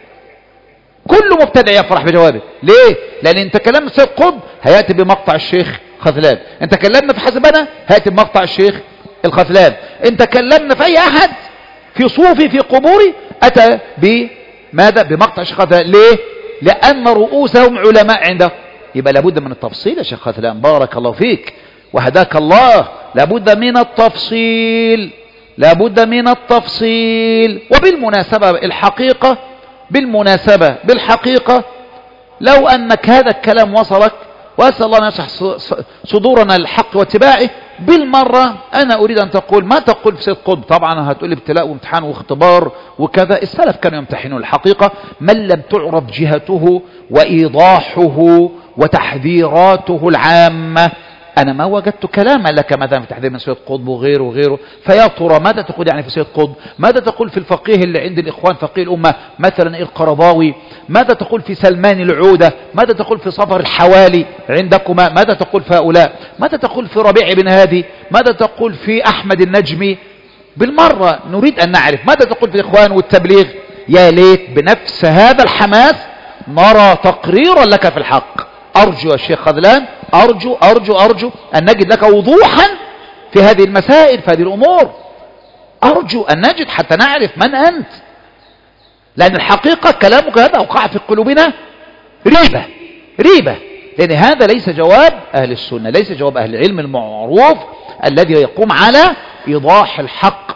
كل مبتدع يفرح بجوابك. ليه؟ لأن انت كلام سيد قطب هيأتي بمقطع الشيخ خذلان، انت كلمنا في حسبنا هيأتي بمقطع الشيخ الخذلان، انت كلمنا في أي أحد في صوفي في قبوري أتى بماذا؟ بمقطع الشيخ خذلان. ليه؟ لأن رؤوسهم علماء عنده. يبقى لابد من التفصيل يا شيخ خذلان، بارك الله فيك وهداك الله. لابد من التفصيل، لابد من التفصيل. وبالمناسبة الحقيقة بالمناسبة بالحقيقة لو أنك هذا الكلام وصلك، وأسأل الله أن يشرح صدورنا الحق واتباعه بالمرة، أنا أريد أن تقول ما تقول في سيد قطب. طبعا هتقول ابتلاء وامتحان واختبار وكذا، السلف كانوا يمتحنون الحقيقة من لم تعرف جهته وإيضاحه وتحذيراته العامة أنا ما وجدت كلاما لك مثلا في تحذير من سيد قطب وغيره وغيره. فيا ترى ماذا تقول يعني في سيد قطب؟ ماذا تقول في الفقيه اللي عند الإخوان فقيه الأمة مثلا القرضاوي؟ ماذا تقول في سلمان العودة؟ ماذا تقول في صفر الحوالي عندكما؟ ماذا تقول في هؤلاء؟ ماذا تقول في ربيع بن هادي؟ ماذا تقول في أحمد النجمي؟ بالمرة نريد أن نعرف ماذا تقول في الإخوان والتبليغ. يا ليت بنفس هذا الحماس نرى تقريرا لك في الحق. أرجو يا شيخ خذلان، أرجو أرجو أرجو أن نجد لك وضوحا في هذه المسائل، في هذه الأمور. أرجو أن نجد حتى نعرف من أنت، لأن الحقيقة كلامك هذا أوقع في قلوبنا ريبة ريبة، لأن هذا ليس جواب أهل السنة، ليس جواب أهل العلم المعروف الذي يقوم على إيضاح الحق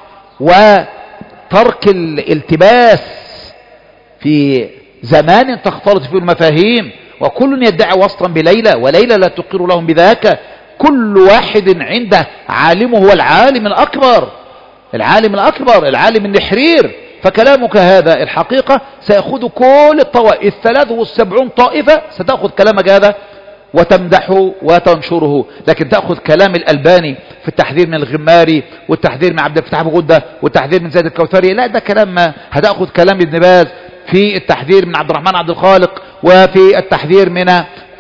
وترك الالتباس في زمان تختلط فيه المفاهيم، وكل يدعي وصلا بليلى وليلى لا تقر لهم بذاك. كل واحد عنده عالمه هو العالم الأكبر، العالم الأكبر، العالم النحرير. فكلامك هذا الحقيقة سيأخذ كل الطوائف الثلاث والسبعون طائفة، ستأخذ كلامك هذا وتمدحه وتنشره، لكن تأخذ كلام الألباني في التحذير من الغماري والتحذير من عبد الفتاح أبو غدة والتحذير من زيد الكوثري، لا ده كلام ما. هتأخذ كلام ابن باز في التحذير من عبد الرحمن عبد الخالق، وفي التحذير من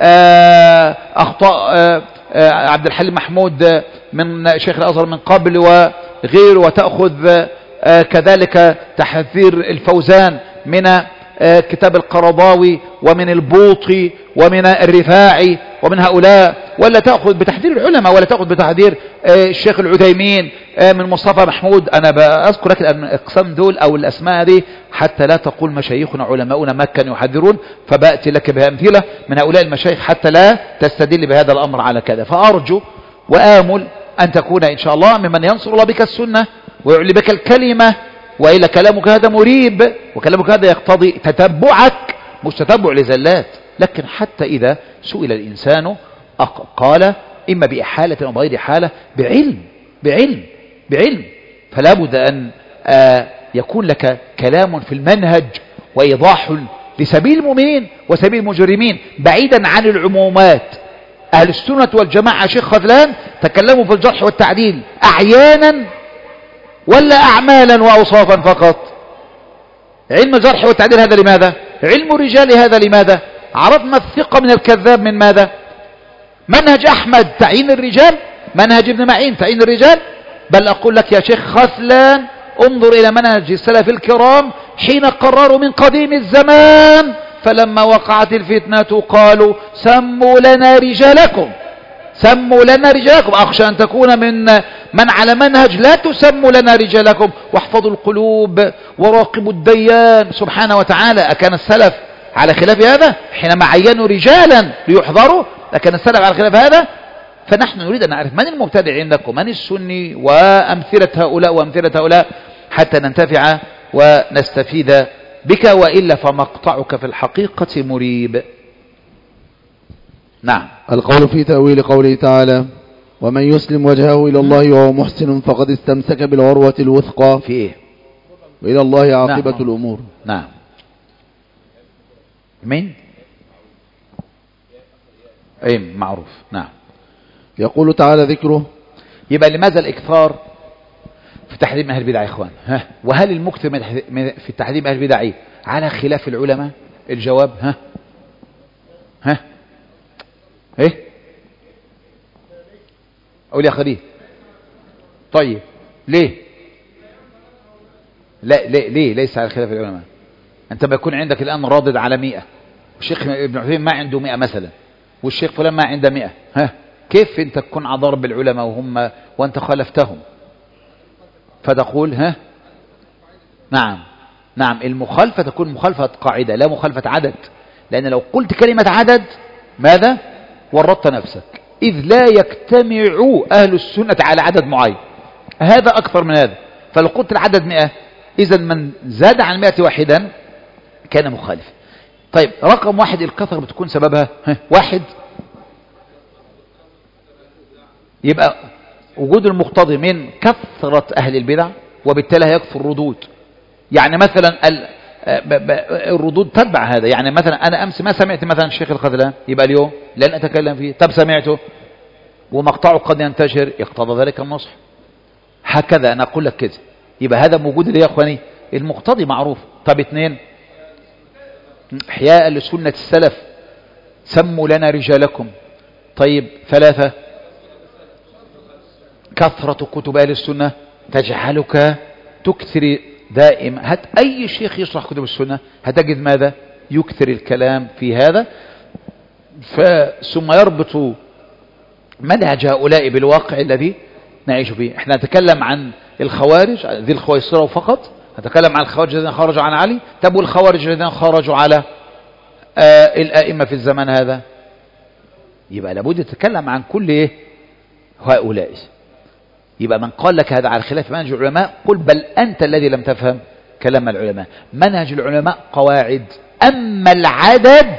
أخطاء عبد الحليم محمود من شيخ الأزهر من قبل وغيره، وتأخذ كذلك تحذير الفوزان من كتاب القرضاوي ومن البوطي ومن الرفاعي ومن هؤلاء، ولا تأخذ بتحذير العلماء، ولا تأخذ بتحذير الشيخ العثيمين من مصطفى محمود. أنا بأذكر لك الأقسام دول أو الأسماء دي حتى لا تقول مشايخنا علماؤنا ما كانوا يحذرون، فبأتي لك بأمثلة من هؤلاء المشايخ حتى لا تستدل بهذا الأمر على كذا. فأرجو وآمل أن تكون إن شاء الله ممن ينصر الله بك السنة ويعلي بك الكلمة، وإلا كلامك هذا مريب، وكلامك هذا يقتضي تتبعك، مش تتبع لزلات. لكن حتى إذا سئل الإنسان قال إما بإحالة أو بغير حالة بعلم بعلم بعلم، فلا بد أن يكون لك كلام في المنهج وإيضاح لسبيل المؤمنين وسبيل المجرمين، بعيدا عن العمومات. أهل السنة والجماعة شيخ خذلان تكلموا في الجرح والتعديل أعيانا ولا أعمالا وأوصافا فقط؟ علم الجرح والتعديل هذا لماذا؟ علم الرجال هذا لماذا؟ عرفنا الثقة من الكذاب من ماذا؟ منهج أحمد تعيين الرجال، منهج ابن معين تعيين الرجال. بل أقول لك يا شيخ خذلان انظر إلى منهج السلف الكرام حين قرروا من قديم الزمان، فلما وقعت الفتنة قالوا سموا لنا رجالكم، سموا لنا رجالكم، أخشى أن تكون من من على منهج لا تسموا لنا رجالكم، واحفظوا القلوب وراقبوا الديان سبحانه وتعالى. أكان السلف على خلاف هذا حينما عينوا رجالا ليحضروا؟ أكان السلف على خلاف هذا؟ فنحن نريد أن نعرف من المبتدع عندكم، من السني، وأمثلة هؤلاء وأمثلة هؤلاء حتى ننتفع ونستفيد بك، وإلا فمقطعك في الحقيقة مريب. نعم. القول في تأويل قوله تعالى ومن يسلم وجهه إلى الله وهو محسن فقد استمسك بالعروة الوثقى في إيه؟ وإلى الله عاقبة نعم. الأمور. نعم. مين؟ أي معروف. نعم. يقول تعالى ذكره. يبقى لماذا الإكثار في تحريم أهل البدع يا إخوان؟ ها؟ وهل المكثر في تحريم أهل البدع على خلاف العلماء؟ الجواب ها ها ايه اقول يا خليل. طيب ليه لا ليه, ليه ليس على خلاف العلماء؟ انت ما يكون عندك الان رادد على مئة، والشيخ ابن عثيمين ما عنده مئة مثلا، والشيخ فلان ما عنده مئة، ها كيف انت تكون على ضرب العلماء وهم وانت خالفتهم؟ فتقول ها نعم نعم المخالفة تكون مخالفة قاعدة لا مخالفة عدد، لأن لو قلت كلمة عدد ماذا؟ ورطت نفسك، إذ لا يجتمع أهل السنة على عدد معين، هذا أكثر من هذا. فلو قلت العدد مئة إذا من زاد عن مئة واحدا كان مخالف. طيب رقم واحد الكثرة بتكون سببها ها واحد، يبقى وجود المقتضي من كثرة أهل البدع وبالتالي هيكثر الردود. يعني مثلا الردود تتبع هذا، يعني مثلا أنا أمس ما سمعت مثلا الشيخ الخذلان، يبقى اليوم لن أتكلم فيه. طب سمعته ومقطعه قد ينتشر يقتضى ذلك النصح. هكذا أنا أقول لك كده، يبقى هذا موجود اللي يا أخواني المقتضي معروف. طب اثنين، إحياء لسنة السلف، سموا لنا رجالكم. طيب ثلاثة، كثرة كتب أهل السنة تجعلك تكثر دائما. هات أي شيخ يشرح كتب السنة هتجد ماذا؟ يكثر الكلام في هذا. ثم يربط منهج هؤلاء بالواقع الذي نعيش فيه. احنا نتكلم عن الخوارج ذي الخويصرة فقط، نتكلم عن الخوارج الذين خرجوا عن علي. طب والخوارج الذين خرجوا على آه الائمة في الزمان هذا؟ يبقى لابد تتكلم عن كل ايه هؤلاء. يبقى من قال لك هذا على خلاف منهج العلماء قل بل أنت الذي لم تفهم كلام العلماء. منهج العلماء قواعد، أما العدد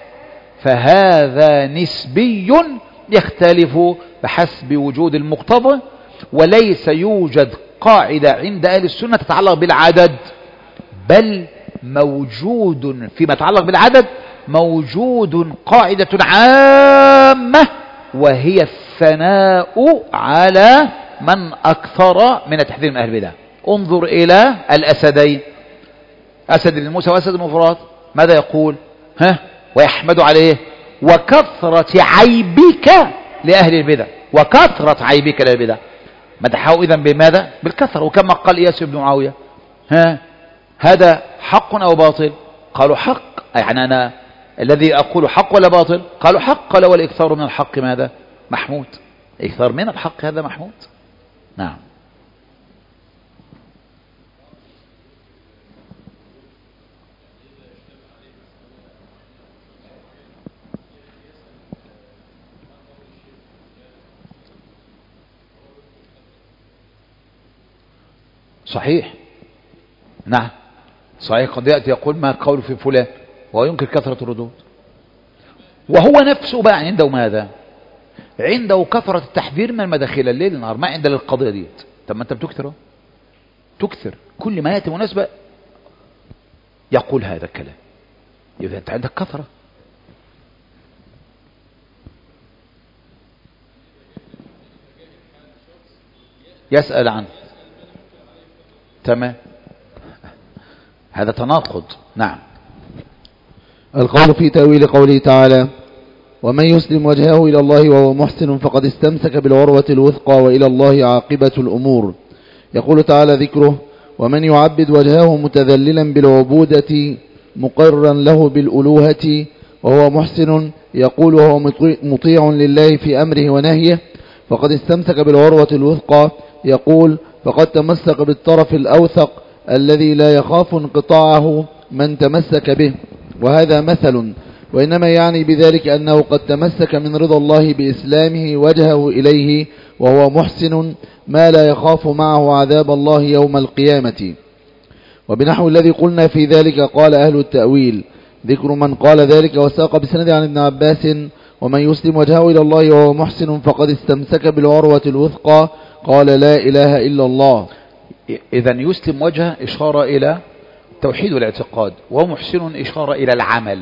فهذا نسبي يختلف بحسب وجود المقتضى، وليس يوجد قاعدة عند أهل السنة تتعلق بالعدد، بل موجود فيما يتعلق بالعدد موجود قاعدة عامة، وهي الثناء على من أكثر من التحذير من أهل البدع. انظر إلى الأسدين، أسد بن موسى وأسد بن فرات، ماذا يقول؟ ها ويحمد عليه وكثرة عيبك لأهل البدع، وكثرة عيبك لأهل البدع. مدحه إذن بماذا؟ بالكثرة. وكما قال إياس بن معاوية ها هذا حق أو باطل؟ قالوا حق، يعني أنا الذي أقول حق ولا باطل؟ قالوا حق. قال والإكثار من الحق ماذا؟ محمود. إكثار من الحق هذا محمود. نعم. صحيح. نعم صحيح. قد يأتي يقول ما قول في فلان وهو ينكر كثرة الردود، وهو نفسه بقى عنده ماذا؟ عنده كثرة التحذير من المداخيل الليل النهار، ما عنده للقضية ديت. طب ما انت بتكثر تكثر كل ما يأتي مناسبة يقول هذا الكلام، يبقى انت عندك كثرة. يسأل عنه. تمام، هذا تناقض. نعم. القول في تأويل قوله تعالى ومن يسلم وجهه إلى الله وهو محسن فقد استمسك بالعروة الوثقى وإلى الله عاقبة الأمور. يقول تعالى ذكره ومن يعبد وجهه متذللا بالعبودة مقرا له بالألوهة وهو محسن يقول وهو مطيع لله في أمره ونهيه فقد استمسك بالعروة الوثقى. يقول فقد تمسك بالطرف الأوثق الذي لا يخاف انقطاعه من تمسك به. وهذا مثل، وإنما يعني بذلك أنه قد تمسك من رضا الله بإسلامه وجهه إليه وهو محسن ما لا يخاف معه عذاب الله يوم القيامة. وبنحو الذي قلنا في ذلك قال أهل التأويل ذكر من قال ذلك وساق بسند عن ابن عباس ومن يسلم وجهه إلى الله وهو محسن فقد استمسك بالعروة الوثقى قال لا إله إلا الله. إذن يسلم وجهه إشارة إلى توحيد والاعتقاد، وهو محسن إشارة إلى العمل.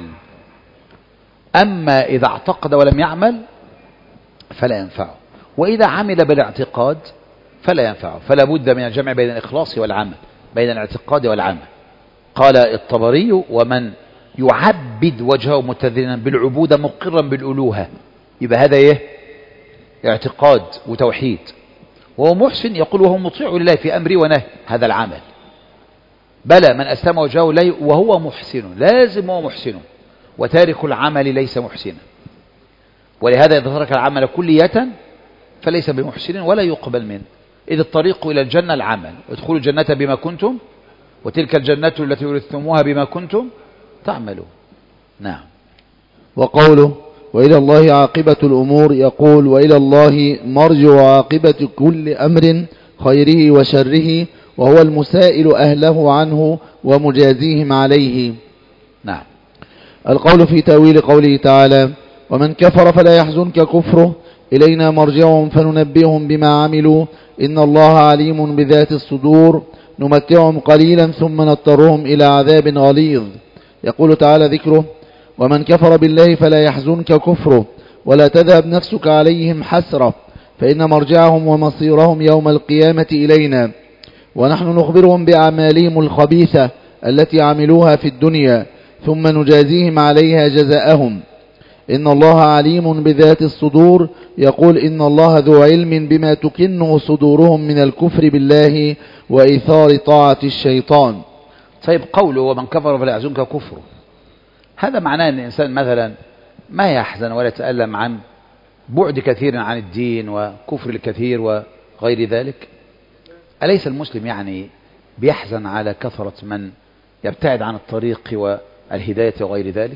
أما إذا اعتقد ولم يعمل فلا ينفعه، وإذا عمل بالاعتقاد فلا ينفعه. فلا بد من الجمع بين الإخلاص والعمل، بين الاعتقاد والعمل. قال الطبري ومن يعبد وجهه متذللا بالعبودة مقرا بالألوهة، يبقى هذا ايه؟ اعتقاد وتوحيد. وهو محسن يقول وهو مطيع لله في أمره ونهي، هذا العمل. بلى من أسلم وجهه لي وهو محسن، لازم هو محسن، وتارك العمل ليس محسنا. ولهذا إذا ترك العمل كلية فليس بمحسن ولا يقبل منه. إذ الطريق إلى الجنة العمل، ادخلوا الجنة بما كنتم وتلك الجنة التي ورثتموها بما كنتم تعملون. نعم. وقوله وإلى الله عاقبة الأمور يقول وإلى الله مرجع عاقبة كل أمر خيره وشره وهو المسائل أهله عنه ومجازيهم عليه. نعم. القول في تأويل قوله تعالى ومن كفر فلا يحزنك كفره إلينا مرجعهم فننبئهم بما عملوا إن الله عليم بذات الصدور نمتعهم قليلا ثم نضطرهم إلى عذاب غليظ. يقول تعالى ذكره ومن كفر بالله فلا يحزنك كفره ولا تذهب نفسك عليهم حسرة، فإن مرجعهم ومصيرهم يوم القيامة إلينا، ونحن نخبرهم بأعمالهم الخبيثة التي عملوها في الدنيا، ثم نجازيهم عليها جزاءهم. إن الله عليم بذات الصدور، يقول إن الله ذو علم بما تكنه صدورهم من الكفر بالله وإيثار طاعة الشيطان. طيب قوله ومن كفر فلا يحزنك كفره، هذا معناه أن الإنسان مثلا ما يحزن ولا يتألم عن بعد كثير عن الدين وكفر الكثير وغير ذلك؟ أليس المسلم يعني بيحزن على كثرة من يبتعد عن الطريق والهداية وغير ذلك؟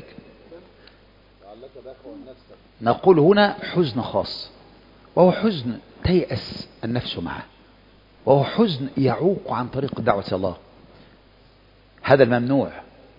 نقول هنا حزن خاص، وهو حزن تيأس النفس معه، وهو حزن يعوق عن طريق دعوة الله، هذا الممنوع.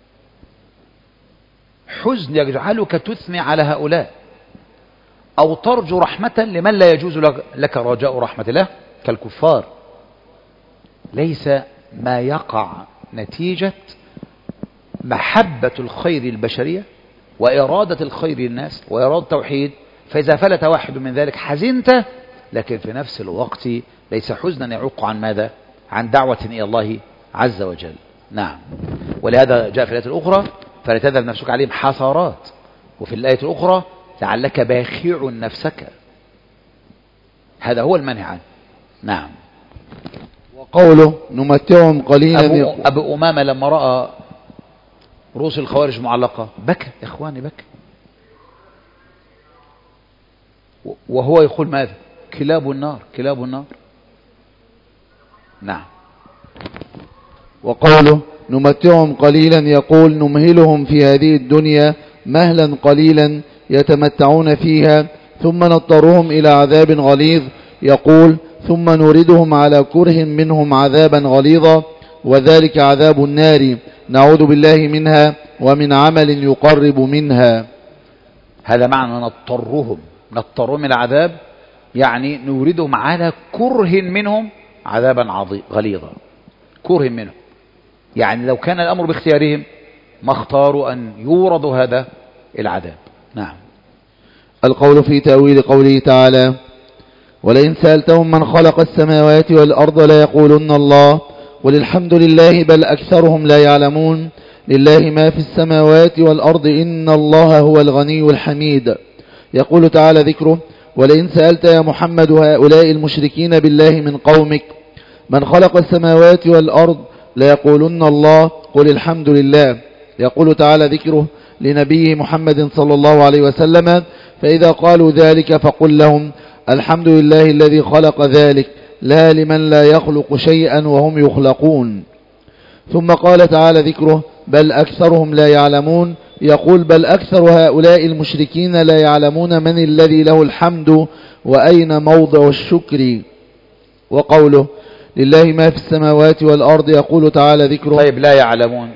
حزن يجعلك تثني على هؤلاء أو ترجو رحمة لمن لا يجوز لك رجاء رحمة الله كالكفار. ليس ما يقع نتيجة محبة الخير البشرية وإرادة الخير للناس وإرادة التوحيد، فإذا فلت واحد من ذلك حزنت، لكن في نفس الوقت ليس حزنا يعوق عن ماذا؟ عن دعوة إلى الله عز وجل. نعم. ولهذا جاء في الآية الأخرى فلا تذهب نفسك عليهم حسرات، وفي الآية الأخرى لعلك باخع نفسك. هذا هو المنهي عنه. نعم. وقوله نمتعهم قليلا. أبو, أبو أمامة لما رأى رؤوس الخوارج معلقة بكى، يا إخواني بكى، وهو يقول ماذا؟ كلاب النار، كلاب النار. نعم. وقوله نمتعهم قليلا، يقول نمهلهم في هذه الدنيا مهلا قليلا يتمتعون فيها ثم نضطرهم إلى عذاب غليظ، يقول ثم نوردهم على كره منهم عذابا غليظا، وذلك عذاب النار نعوذ بالله منها ومن عمل يقرب منها. هذا معنى نضطرهم، نضطرهم إلى عذاب يعني نوردهم على كره منهم عذابا غليظا. كره منهم يعني لو كان الأمر باختيارهم ما اختاروا أن يوردوا هذا العذاب. نعم. القول في تأويل قوله تعالى ولئن سألتهم من خلق السماوات والأرض ليقولن الله قل الحمد لله بل أكثرهم لا يعلمون. لله ما في السماوات والأرض إن الله هو الغني الحميد. يقول تعالى ذكره ولئن سألت يا محمد هؤلاء المشركين بالله من قومك من خلق السماوات والأرض ليقولن الله قل الحمد لله. يقول تعالى ذكره لنبيه محمد صلى الله عليه وسلم فإذا قالوا ذلك فقل لهم الحمد لله الذي خلق ذلك لا لمن لا يخلق شيئا وهم يخلقون. ثم قال تعالى ذكره بل أكثرهم لا يعلمون. يقول بل أكثر هؤلاء المشركين لا يعلمون من الذي له الحمد وأين موضع الشكر. وقوله لله ما في السماوات والأرض يقول تعالى ذكره. طيب لا يعلمون،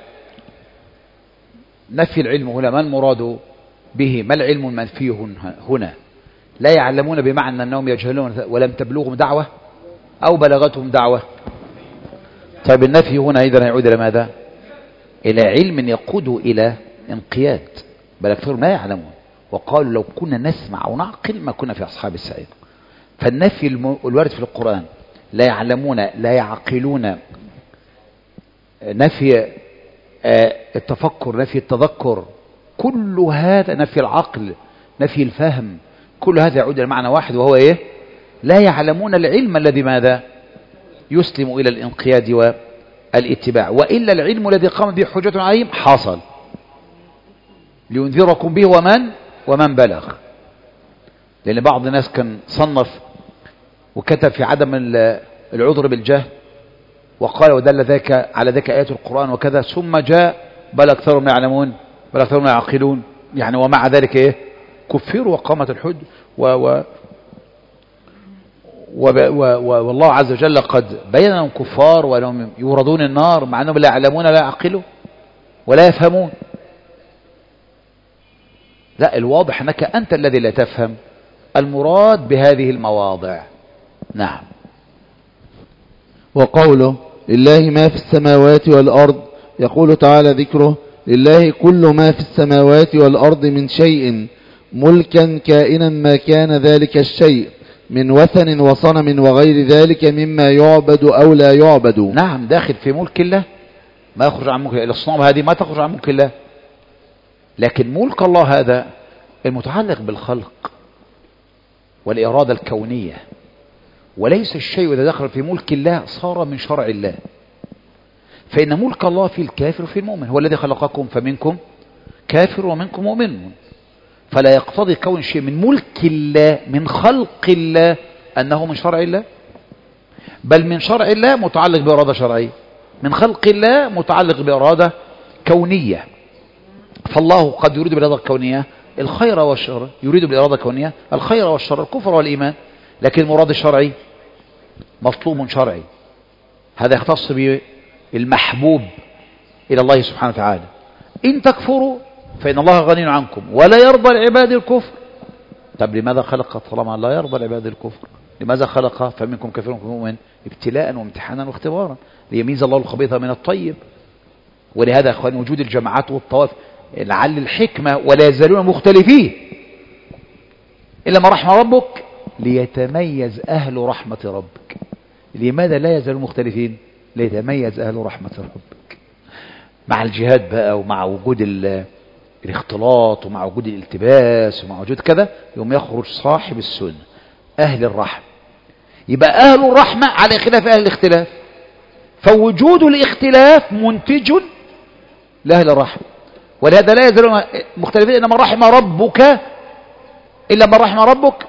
نفي العلم هنا ما المراد به؟ ما العلم المنفي هنا؟ لا يعلمون بمعنى أنهم يجهلون ولم تبلغهم دعوة أو بلغتهم دعوة. طيب النفي هنا إذن يعود إلى ماذا؟ إلى علم يقود إلى انقياد. بل أكثرهم لا يعلمون وقالوا لو كنا نسمع أو نعقل ما كنا في أصحاب السعير. فالنفي الوارد في القرآن لا يعلمون لا يعقلون، نفي التفكر، نفي التذكر، كل هذا نفي العقل، نفي الفهم، كل هذا يعود إلى معنى واحد وهو إيه؟ لا يعلمون العلم الذي ماذا؟ يسلم إلى الانقياد والاتباع. وإلا العلم الذي قامت به حجة عليهم حاصل لينذركم به ومن ومن بلغ. لأن بعض الناس كان صنف وكتب في عدم العذر بالجهل وقال ودل ذاك على ذاك آيات القرآن وكذا، ثم جاء بل أكثرهم لا يعلمون بل أكثرهم لا يعقلون، يعني ومع ذلك إيه؟ كفروا وقامت الحج و و و و والله عز وجل قد بين لهم كفار وانهم يوردون النار مع أنهم لا يعلمون لا يعقلون ولا يفهمون. لا، الواضح أنك أنت الذي لا تفهم المراد بهذه المواضع. نعم. وقوله لله ما في السماوات والأرض يقول تعالى ذكره لله كل ما في السماوات والأرض من شيء ملكا كائنا ما كان ذلك الشيء من وثن وصنم وغير ذلك مما يعبد أو لا يعبد. نعم، داخل في ملك الله، ما يخرج عن ملك الله. الأصنام هذه ما تخرج عن ملك الله، لكن ملك الله هذا المتعلق بالخلق والإرادة الكونية، وليس الشيء إذا دخل في ملك الله صار من شرع الله. فإن ملك الله في الكافر وفي المؤمن. هو الذي خلقكم فمنكم كافر ومنكم مؤمن، فلا يقتضي كون شيء من ملك الله من خلق الله أنه من شرع الله، بل من شرع الله متعلق بإرادة شرعية، من خلق الله متعلق بإرادة كونية. فالله قد يريد بالإرادة الكونية الخير والشر، يريد بالإرادة الكونية الخير والشر، الكفر والإيمان، لكن المراد الشرعي مطلوب شرعي، هذا يختص بالمحبوب إلى الله سبحانه وتعالى. إن تكفروا فإن الله غني عنكم ولا يرضى العباد الكفر. طب لماذا خلق طالما لا يرضى العباد الكفر؟ لماذا خلق فمنكم كافر ومنكم مؤمن؟ ابتلاء وامتحانا واختبارا ليميز الله الخبيث من الطيب. ولهذا يا اخواني وجود الجماعات والطوائف لعل الحكمة ولا يزالون مختلفين إلا ما رحم ربك ليتميز أهل رحمة ربك. لماذا لا يزالون مختلفين؟ ليتميز أهل رحمة ربك. مع الجهاد بقى ومع وجود الاختلاط ومع وجود الالتباس ومع وجود كذا يوم يخرج صاحب السنة أهل الرحمة. يبقى أهل الرحمة على خلاف أهل الاختلاف، فوجود الاختلاف منتج لأهل الرحمة. ولهذا لا يزالون مختلفين إنما رحم ربك إلا من رحم ربك.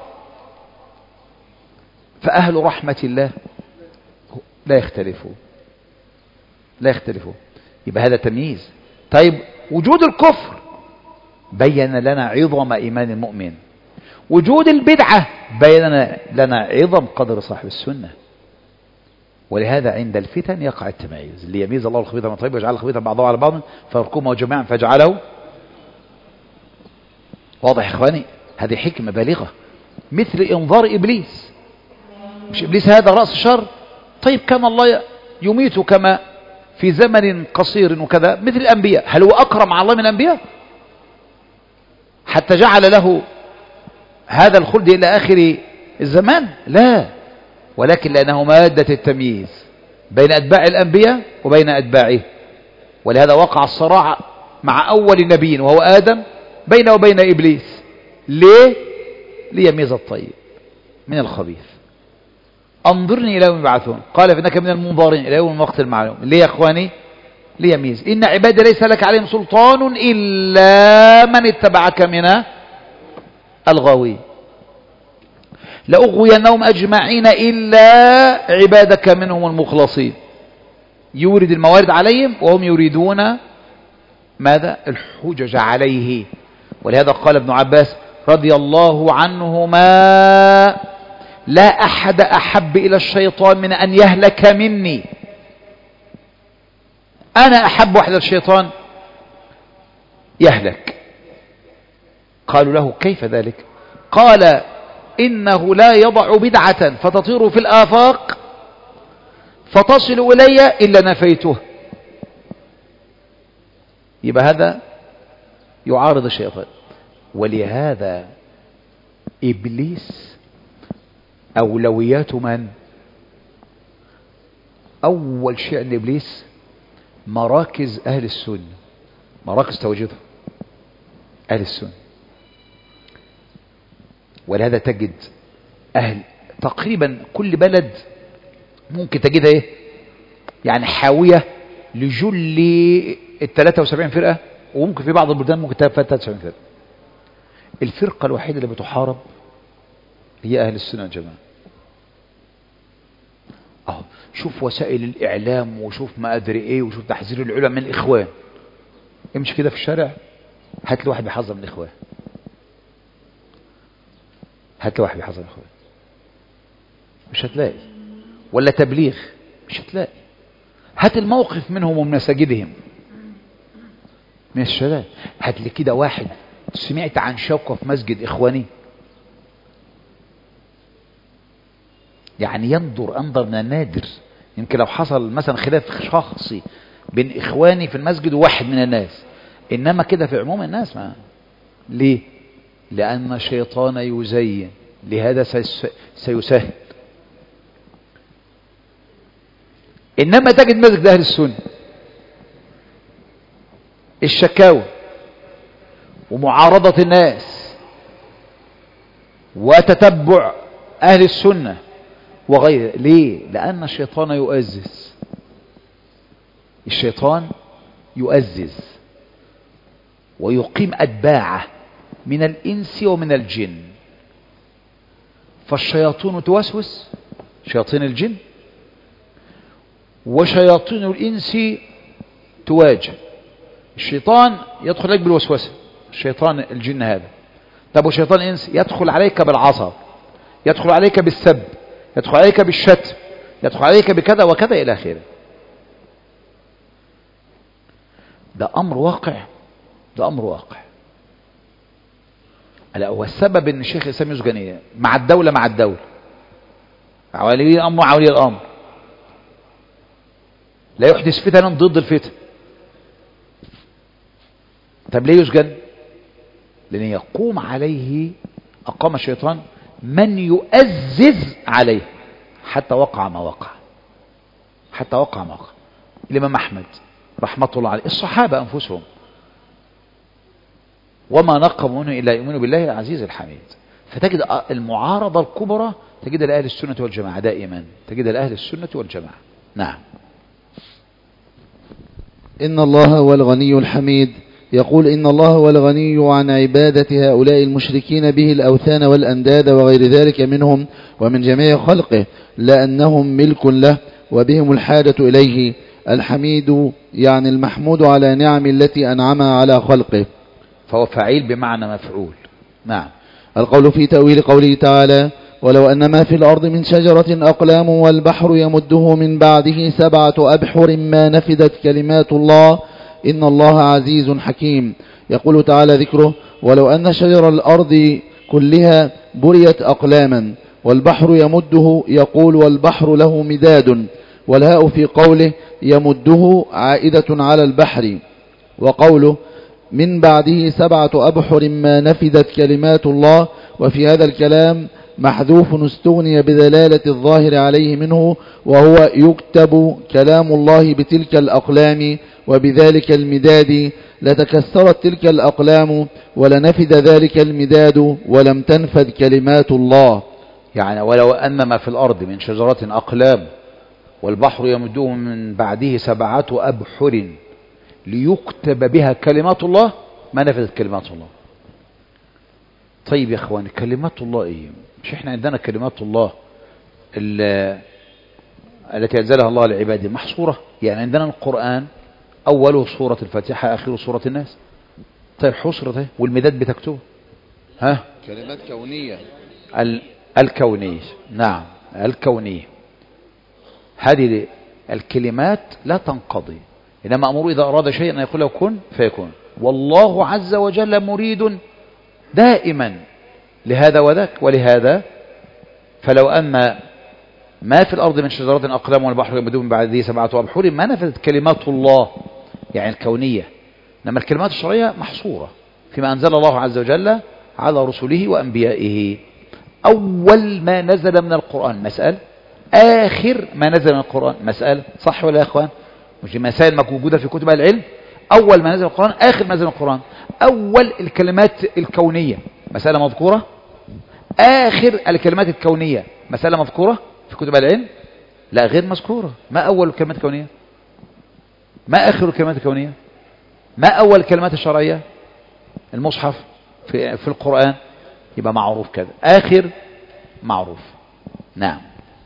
فأهل رحمة الله لا يختلفون لا يختلفون يبقى هذا تمييز. طيب وجود الكفر بين لنا عظم إيمان المؤمن، وجود البدعة بين لنا عظم قدر صاحب السنة. ولهذا عند الفتن يقع التمييز ليميز الله الخبيث من الطيب ويجعل الخبيث بعضه على بعض فيركمه جميعا فيجعله. واضح يا اخواني؟ هذه حكمة بالغة، مثل انظار ابليس. مش ابليس هذا رأس الشر؟ طيب كان الله يميت كما في زمن قصير وكذا مثل الانبياء، هل هو اكرم على الله من الانبياء حتى جعل له هذا الخلد الى اخر الزمان؟ لا، ولكن لأنه مادة التمييز بين أتباع الأنبياء وبين أتباعه. ولهذا وقع الصراع مع أول نبي وهو آدم بينه وبين إبليس. ليه؟ ليميز الطيب من الخبيث. انظرني إلى يوم يبعثون قال فإنك من المنظرين إلى يوم الوقت المعلوم. ليه يا أخواني؟ ليميز إن عبادي ليس لك عليهم سلطان إلا من اتبعك من الغاوين لأغوينهم أجمعين إلا عبادك منهم المخلصين. يورد الموارد عليهم وهم يريدون ماذا؟ الحجج عليه. ولهذا قال ابن عباس رضي الله عنهما لا أحد أحب إلى الشيطان من أن يهلك مني. أنا أحب واحد الشيطان يهلك. قالوا له كيف ذلك؟ قال إنه لا يضع بدعة فتطير في الآفاق فتصل إلي إلا نفيته. يبقى هذا يعارض الشيطان. ولهذا إبليس أولويات من؟ أول شيء عند إبليس مراكز أهل السنة، مراكز تواجده أهل السنة. ولهذا تجد أهل تقريبا كل بلد ممكن تجدها إيه؟ يعني حاوية لجل الثلاثة وسبعين فرقة، وممكن في بعض البلدان ممكن تلاقي ثلاثة وسبعين فرقة. الفرقة الوحيدة اللي بتحارب هي أهل السنة والجماعة. أهو شوف وسائل الإعلام وشوف ما أدري إيه وشوف تحذير العلماء من الإخوان. امشي كده في الشارع هات لي واحد بيحذر من الإخوان، هات لي واحد بيحذر من الإخوان، مش هتلاقي. ولا تبليغ، مش هتلاقي. هات الموقف منهم ومن مساجدهم من الشباب. هات لي كده واحد سمعت عن شوكة في مسجد إخواني، يعني ينظر أنظر من النادر. يمكن لو حصل مثلا خلاف شخصي بين إخواني في المسجد وواحد من الناس، إنما كده في عموم الناس ما. ليه؟ لأن الشيطان يزين، لهذا سيسهل. إنما تجد مسجد أهل السنة الشكاوى ومعارضة الناس وتتبع أهل السنة وغيره. ليه؟ لأن الشيطان يؤزز، الشيطان يؤزز ويقيم أتباعه من الإنس ومن الجن. فالشياطين توسوس، شياطين الجن، وشياطين الإنس تواجه. الشيطان يدخل عليك بالوسوسة، الشيطان الجن هذا. طب وشيطان الإنس يدخل عليك بالعصا، يدخل عليك بالسب، يدخل عليك بالشتم، يدخل عليك بكذا وكذا إلى آخره. ده أمر واقع، ده أمر واقع. لا، هو السبب ان الشيخ الاسلام يسجن مع الدولة، مع الدولة ولي الامر مع ولي الامر لا يحدث فتنا ضد الفتن. طب ليه يسجن؟ لان يقوم عليه، اقام الشيطان من يؤزز عليه حتى وقع ما وقع، حتى وقع ما وقع. الامام احمد رحمة الله عليه، الصحابة انفسهم وما نقموا منه إلا يؤمنوا بالله العزيز الحميد. فتجد المعارضة الكبرى تجد لأهل السنة والجماعة دائما، تجد لأهل السنة والجماعة. نعم. إن الله هو الغني الحميد. يقول إن الله هو الغني عن عبادة هؤلاء المشركين به الأوثان والأنداد وغير ذلك منهم ومن جميع خلقه، لأنهم ملك له وبهم الحاجة إليه. الحميد يعني المحمود على نعم التي أنعمها على خلقه، فهو فعيل بمعنى مفعول. نعم. القول في تأويل قوله تعالى: ولو أن ما في الأرض من شجرة أقلام والبحر يمده من بعده سبعة أبحر ما نفدت كلمات الله إن الله عزيز حكيم. يقول تعالى ذكره: ولو أن شجر الأرض كلها بريت أقلاما والبحر يمده، يقول: والبحر له مداد. والهاء في قوله يمده عائدة على البحر. وقوله من بعده سبعة أبحر ما نفدت كلمات الله، وفي هذا الكلام محذوف استغني بدلالة الظاهر عليه منه، وهو يكتب كلام الله بتلك الأقلام وبذلك المداد، لتكسرت تلك الأقلام ولنفد ذلك المداد ولم تنفد كلمات الله. يعني ولو أن ما في الأرض من شجرة أقلام والبحر يمده من بعده سبعة أبحر ليكتب بها كلمات الله ما نفذت كلمات الله. طيب يا اخواني، كلمات الله ايه؟ مش احنا عندنا كلمات الله التي انزلها الله لعباده محصورة؟ يعني عندنا القرآن اوله سورة الفاتحة اخره سورة الناس. طيب حصرت اهي، والمداد بتكتبه. ها؟ كلمات كونية. ال... الكونية. نعم، الكونية. هذه الكلمات لا تنقضي، إنما أمره إذا أراد شيئا أن يقول له كن فيكون. والله عز وجل مريد دائما لهذا وذاك ولهذا. فلو أن ما في الأرض من شجرة أقلام والبحر يمده من بعده سبعة أبحر ما نفذت كلمات الله، يعني الكونية. إنما الكلمات الشرعية محصورة فيما أنزل الله عز وجل على رسله وأنبيائه. أول ما نزل من القرآن مسألة، آخر ما نزل من القرآن مسألة. صح ولا يا أخوان؟ مش مسائل موجودة في كتب العلم. أول ما نزل القرآن، آخر ما نزل القرآن. أول الكلمات الكونية مسألة مذكورة، آخر الكلمات الكونية مسألة مذكورة في كتب العلم؟ لا، غير مذكورة. ما أول الكلمات الكونية؟ ما آخر الكلمات الكونية؟ ما أول الكلمات الشرعية؟ المصحف في, في القرآن. يبقى معروف كذا، آخر معروف. نعم.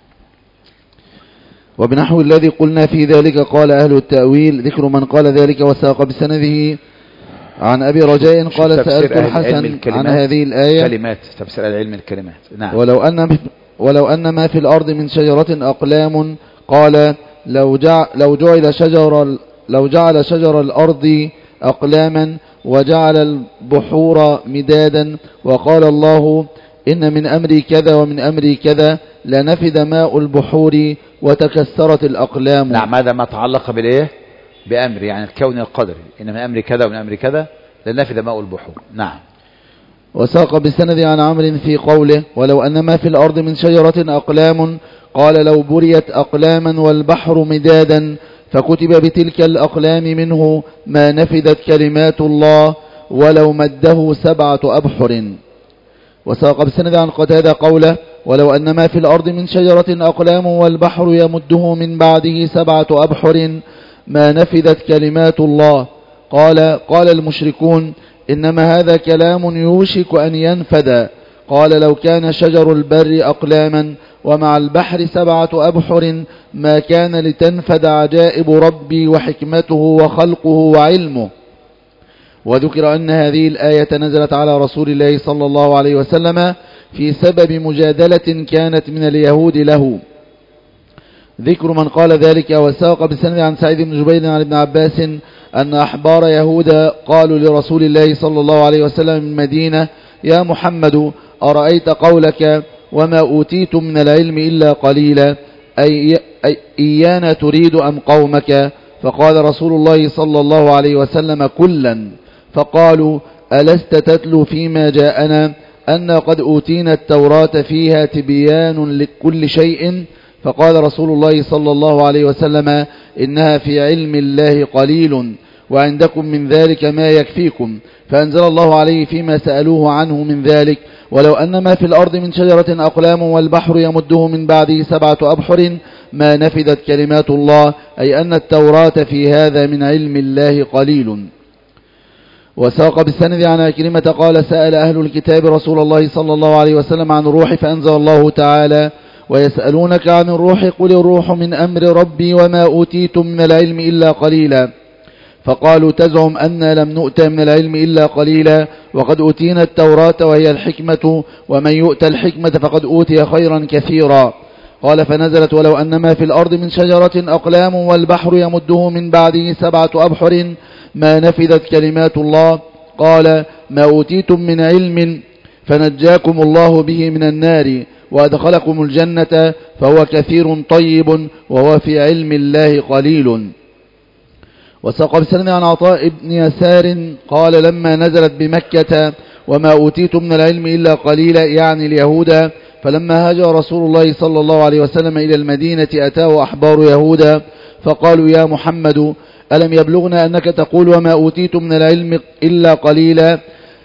وبنحو الذي قلنا في ذلك قال أهل التأويل. ذكر من قال ذلك وساق بسنده عن أبي رجاء قال: سألت الحسن عن هذه الآية. كلمات تفسير العلم الكلمات. نعم. ولو أن ولو أن ما في الأرض من شجرة أقلام، قال: لو جعل لو جعل شجر لو جعل شجر الأرض أقلاما وجعل البحور مدادا، وقال الله: إن من أمري كذا ومن أمري كذا، لنفد ماء البحور وتكسرت الأقلام. نعم، هذا ما تعلق بالإيه؟ بأمر، يعني الكون القدري. إن من أمري كذا ومن أمري كذا لنفد ماء البحور. نعم. وساق بالسند عن عمرو في قوله ولو أن ما في الأرض من شجرة أقلام قال لو بريت أقلاما والبحر مدادا فكتب بتلك الأقلام منه ما نفدت كلمات الله ولو مده سبعة أبحر. وساق بالسند عن قتادة قوله ولو أن ما في الأرض من شجرة أقلام والبحر يمده من بعده سبعة أبحر ما نفدت كلمات الله. قال قال المشركون إنما هذا كلام يوشك أن ينفد. قال لو كان شجر البر أقلاما ومع البحر سبعة أبحر ما كان لتنفد عجائب ربي وحكمته وخلقه وعلمه. وذكر أن هذه الآية نزلت على رسول الله صلى الله عليه وسلم في سبب مجادلة كانت من اليهود له. ذكر من قال ذلك. وساق بالسند عن سعيد بن جبير عن ابن عباس أن أحبار يهودا قالوا لرسول الله صلى الله عليه وسلم من المدينة يا محمد أرأيت قولك وما أوتيتم من العلم إلا قليلا أي إيانا تريد أم قومك؟ فقال رسول الله صلى الله عليه وسلم كلا. فقالوا ألست تتلو فيما جاءنا أن قد أوتينا التوراة فيها تبيان لكل شيء؟ فقال رسول الله صلى الله عليه وسلم إنها في علم الله قليل وعندكم من ذلك ما يكفيكم. فأنزل الله عليه فيما سألوه عنه من ذلك ولو أن ما في الأرض من شجرة أقلام والبحر يمده من بعده سبعة أبحر ما نفدت كلمات الله أي أن التوراة في هذا من علم الله قليل. وساق بالسند عن عكرمة قال سأل أهل الكتاب رسول الله صلى الله عليه وسلم عن الروح فأنزل الله تعالى ويسألونك عن الروح قل الروح من أمر ربي وما أوتيتم من العلم إلا قليلا. فقالوا تزعم أن لم نؤت من العلم إلا قليلا وقد أوتينا التوراة وهي الحكمة ومن يؤت الحكمة فقد أوتي خيرا كثيرا. قال فنزلت ولو أن ما في الأرض من شجرة أقلام والبحر يمده من بعده سبعة أبحر ما نفدت كلمات الله. قال ما أوتيتم من علم فنجاكم الله به من النار وأدخلكم الجنة فهو كثير طيب وهو في علم الله قليل. وساق بسند عن عطاء بن يسار قال لما نزلت بمكة وما أوتيتم من العلم إلا قليلا يعني اليهود فلما هاجر رسول الله صلى الله عليه وسلم إلى المدينة أتاه أحبار يهودا فقالوا يا محمد ألم يبلغنا أنك تقول وما أوتيتم من العلم إلا قليلا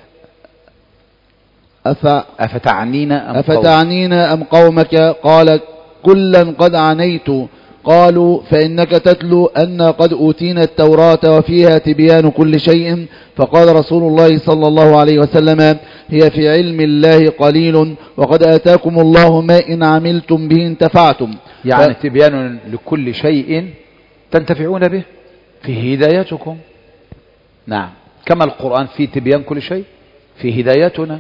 أفتعنينا أم, أفتعنينا أم قومك؟ قال كلا قد عنيت. قالوا فإنك تتلو أن قد أوتينا التوراة وفيها تبيان كل شيء. فقال رسول الله صلى الله عليه وسلم هي في علم الله قليل وقد آتاكم الله ما إن عملتم به انتفعتم. يعني ف... تبيان لكل شيء تنتفعون به في هدايتكم. نعم كما القرآن فيه تبيان كل شيء في هدايتنا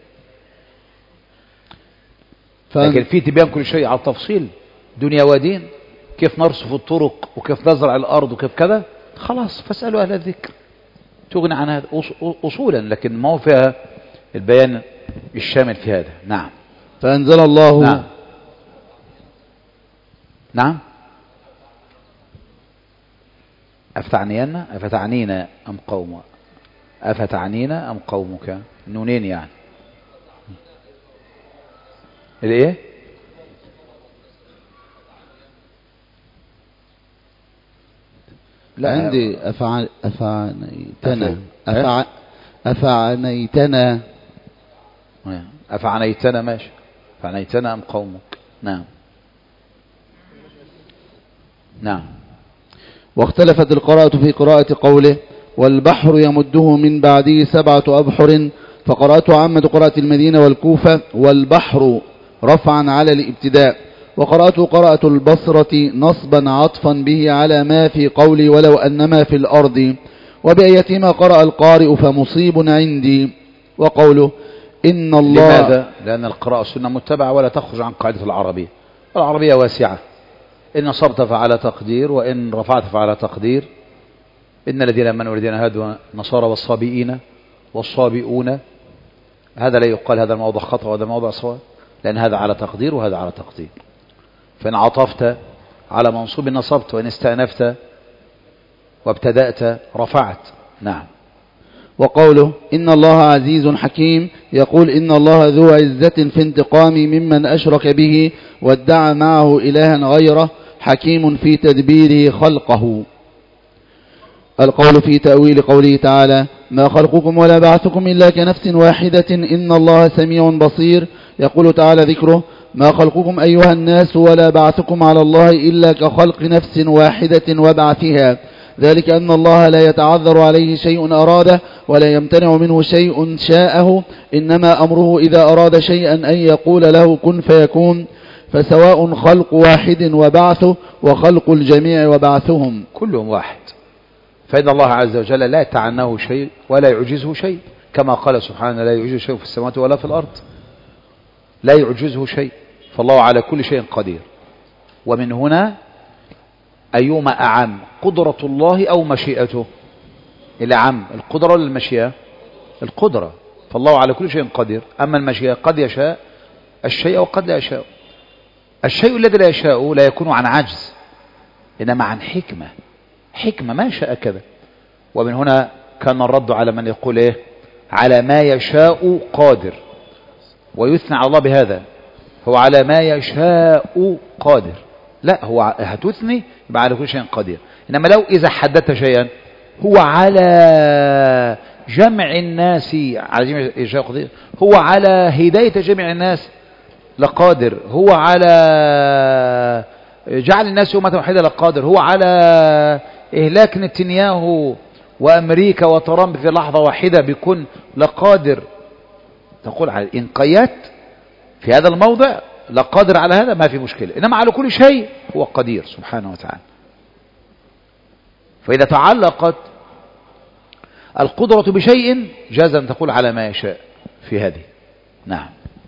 ف... لكن فيه تبيان كل شيء على التفصيل دنيا ودين كيف نرصف الطرق وكيف نزرع الأرض وكيف كذا خلاص فاسألوا أهل الذكر تغني عن هذا أصولا لكن ما هو فيها البيان الشامل في هذا. نعم فأنزل الله نعم نعم أفتعنينا أفتعنينا أم قوم أفتعنينا أم قومك نونين يعني الإيه لا عندي أفع... أفعنيتنا أفع... أفعنيتنا أفعنيتنا ماشي أفعنيتنا أم قومك. نعم نعم. واختلفت القراءة في قراءة قوله والبحر يمده من بعده سبعة أبحر فقرأته عامة قراءة المدينة والكوفة والبحر رفعا على الابتداء وقرأته قراءة البصرة نصبا عطفا به على ما في قولي ولو أنما في الأرض وبأيتما قرأ القارئ فمصيب عندي. وقوله إن الله لماذا؟ لأن القراءة سنة متبعة ولا تخرج عن قاعدة العربية. العربية واسعة إن نصبت فعلى تقدير وإن رفعت فعلى تقدير إن الذين آمنوا والذين هادوا نصارى والصابئين والصابئون هذا لا يقال هذا الموضع خطأ وهذا الموضع صواب لأن هذا على تقدير وهذا على تقدير. فإن عطفت على منصوب نصبت وإن استأنفت وابتدأت رفعت. نعم. وقوله إن الله عزيز حكيم يقول إن الله ذو عزة في انتقام ممن أشرك به وادعى معه إلها غيره حكيم في تدبيره خلقه. القول في تأويل قوله تعالى ما خلقكم ولا بعثكم إلا كنفس واحدة إن الله سميع بصير. يقول تعالى ذكره ما خلقكم أيها الناس ولا بعثكم على الله إلا كخلق نفس واحدة وبعثها، ذلك أن الله لا يتعذر عليه شيء أراده ولا يمتنع منه شيء شاءه، إنما أمره إذا أراد شيئا أن يقول له كن فيكون، فسواء خلق واحد وبعثه وخلق الجميع وبعثهم كلهم واحد. فإن الله عز وجل لا يتعناه شيء ولا يعجزه شيء، كما قال سبحانه لا يعجزه شيء في السماوات ولا في الأرض، لا يعجزه شيء، فالله على كل شيء قدير. ومن هنا أيما أعم قدرة الله أو مشيئته؟ الأعم القدرة ولا المشيئة؟ القدرة، فالله على كل شيء قدير. أما المشيئة قد يشاء الشيء وقد لا يشاء. الشيء الذي لا يشاء لا يكون عن عجز، إنما عن حكمة، حكمة ما شاء كذا. ومن هنا كان الرد على من يقول إيه على ما يشاء قادر، ويثنى على الله بهذا، هو على ما يشاء قادر. لا، هو هتثني يبقى على كل شيء قدير. إنما لو إذا حددت شيئا هو على جمع الناس على جمع يشاء قدير، هو على هداية جميع الناس لقادر، هو على جعل الناس أمة واحدة لقادر، هو على إهلاك نتنياهو وأمريكا وترامب في لحظة واحدة بكون لقادر. تقول على إن قيدت في هذا الموضع لقادر على هذا ما في مشكلة، إنما على كل شيء هو قدير سبحانه وتعالى. فإذا تعلقت القدرة بشيء جاز أن تقول على ما يشاء في هذه. نعم.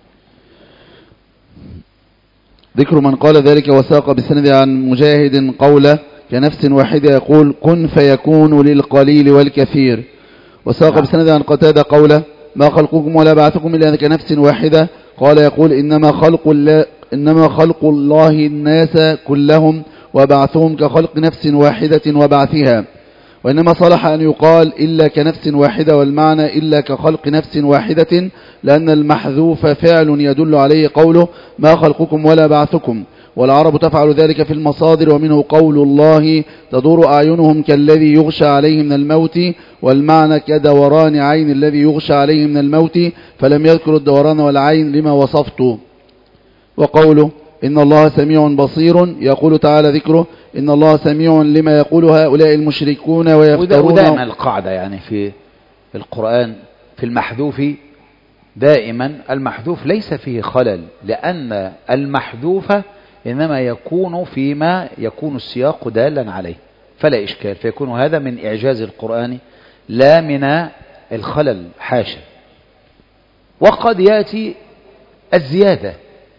ذكر من قال ذلك وساق بسند عن مجاهد قوله كنفس واحدة يقول كن فيكون للقليل والكثير. وساق نعم. بسند عن قتادة قوله ما خلقكم ولا بعثكم إلا كنفس واحدة قال يقول إنما خلق الله إنما خلق الله الناس كلهم وبعثهم كخلق نفس واحدة وبعثها، وإنما صلح أن يقال إلا كنفس واحدة، والمعنى إلا كخلق نفس واحدة، لأن المحذوف فعل يدل عليه قوله ما خلقكم ولا بعثكم، والعرب تفعل ذلك في المصادر، ومنه قول الله تدور أعينهم كالذي يغشى عليه من الموت، والمعنى كدوران عين الذي يغشى عليه من الموت، فلم يذكر الدوران والعين لما وصفته. وقوله إن الله سميع بصير يقول تعالى ذكره إن الله سميع لما يقول هؤلاء المشركون ويفترون. ودائما القاعدة يعني في القرآن في المحذوف دائما المحذوف ليس فيه خلل، لأن المحذوف إنما يكون فيما يكون السياق دالا عليه فلا إشكال، فيكون هذا من إعجاز القرآن لا من الخلل حاشا. وقد يأتي الزيادة،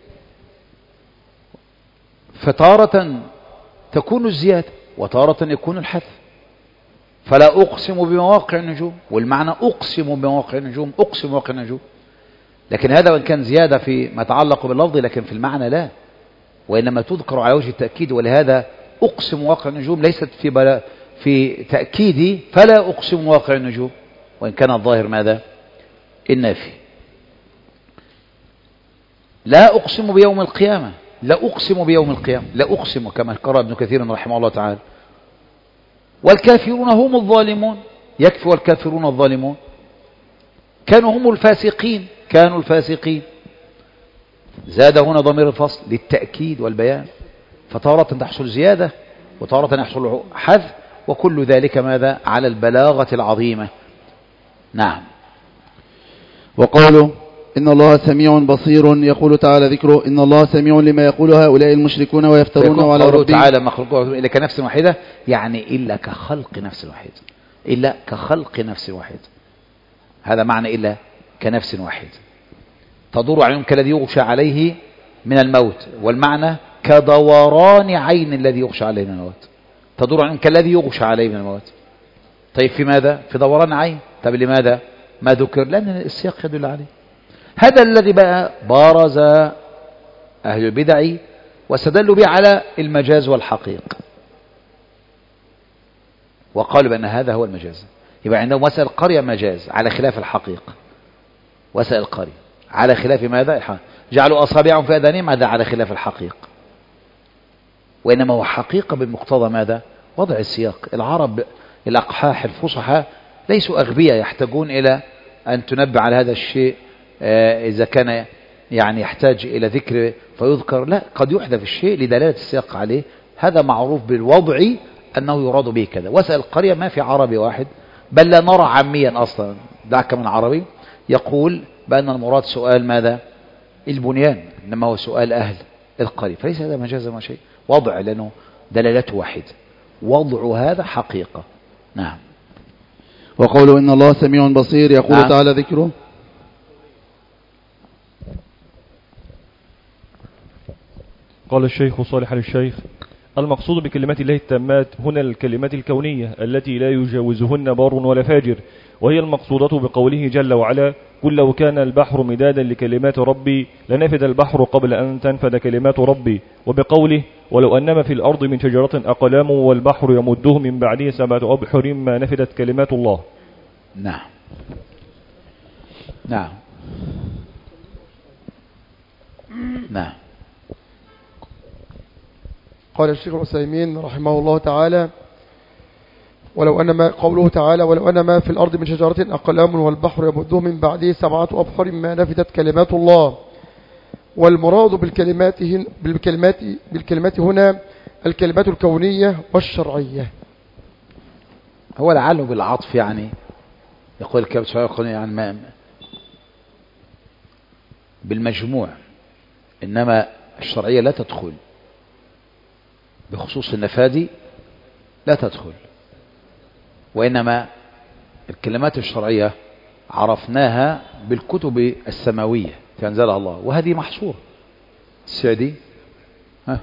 فتارة تكون الزيادة وتارة يكون الحذف، فلا أقسم بمواقع النجوم، والمعنى أقسم بمواقع النجوم، أقسم بمواقع النجوم، لكن هذا وإن كان زيادة في ما يتعلق باللفظ لكن في المعنى لا، وإنما تذكر على وجه التأكيد. ولهذا أقسم بمواقع النجوم ليست في بلا في تأكيد فلا أقسم بمواقع النجوم، وإن كان الظاهر ماذا؟ النافي. لا أقسم بيوم القيامة، لا أقسم بيوم القيامة، لا أقسم كما قرأ ابن كثير رحمه الله تعالى. والكافرون هم الظالمون، يكفي والكافرون الظالمون، كانوا هم الفاسقين، كانوا الفاسقين. زاد هنا ضمير الفصل للتأكيد والبيان، فتارة تحصل زيادة وتارة يحصل حذف، وكل ذلك ماذا؟ على البلاغة العظيمة. نعم. وقوله إن الله سميع بصير يقول تعالى ذكره إن الله سميع لما يقول هؤلاء المشركون ويفترون على ربهم تعالى مخلوق إلا كنفس واحدة، يعني إلا كخلق نفس واحد، إلا كخلق نفس واحد، هذا معنى إلا كنفس واحد. تدور عينهم كالذي يغشى عليه من الموت، والمعنى كدوران عين الذي يغشى عليه من الموت، تدور عينهم كالذي يغشى عليه من الموت. طيب في ماذا؟ في دوران عين. طيب لماذا ما ذكر؟ لأن السياق يدل عليه. هذا الذي بقى بارز أهل البدع واستدلوا به على المجاز والحقيق، وقالوا بأن هذا هو المجاز. يبقى عندهم وسائل القرية مجاز على خلاف الحقيقة. وسائل القرية على خلاف ماذا؟ الحقيقة. جعلوا أصابعهم في أذانهم، هذا على خلاف الحقيقة، وإنما هو حقيقة بمقتضى ماذا؟ وضع السياق. العرب الأقحاح الفصحى ليسوا أغبياء يحتاجون إلى أن تنبه على هذا الشيء إذا كان يعني يحتاج إلى ذكر فيذكر، لا، قد يحذف الشيء لدلالة السياق عليه. هذا معروف بالوضع أنه يراد به كذا. وسائل القرية ما في عربي واحد، بل لا نرى عاميا أصلا، دعك من عربي يقول بأن المراد سؤال ماذا؟ البنيان، إنما هو سؤال أهل القرية. فليس هذا مجازا ما شيء، وضع لأنه دلالته واحدة، وضع هذا حقيقة. نعم. وقوله إن الله سميع بصير، يقول نعم. تعالى ذكره. قال الشيخ صالح الشيخ: المقصود بكلمات الله التامات هنا الكلمات الكونية التي لا يجاوزهن بار ولا فاجر، وهي المقصودة بقوله جل وعلا: قل لو كان البحر مدادا لكلمات ربي لنفد البحر قبل أن تنفد كلمات ربي، وبقوله: ولو أنما في الأرض من شجرة أقلام والبحر يمده من بعده سبعة أبحر ما نفدت كلمات الله. نعم. نعم. نعم. قال الشيخ العثيمين رحمه الله تعالى: ولو أن ما قوله تعالى: ولو أن ما في الأرض من شجرة أقلام والبحر يمده من بعده سبعة أبحر ما نفدت كلمات الله. والمراد بالكلمات بالكلمات بالكلمات هنا الكلمات الكونية والشرعية. هو لعله بالعطف، يعني يقول الكلمات الشرعية والكونية يعني ما بالمجموع، إنما الشرعية لا تدخل بخصوص النفادي، لا تدخل، وإنما الكلمات الشرعية عرفناها بالكتب السماوية تنزلها الله، وهذه محصورة. السعدي ها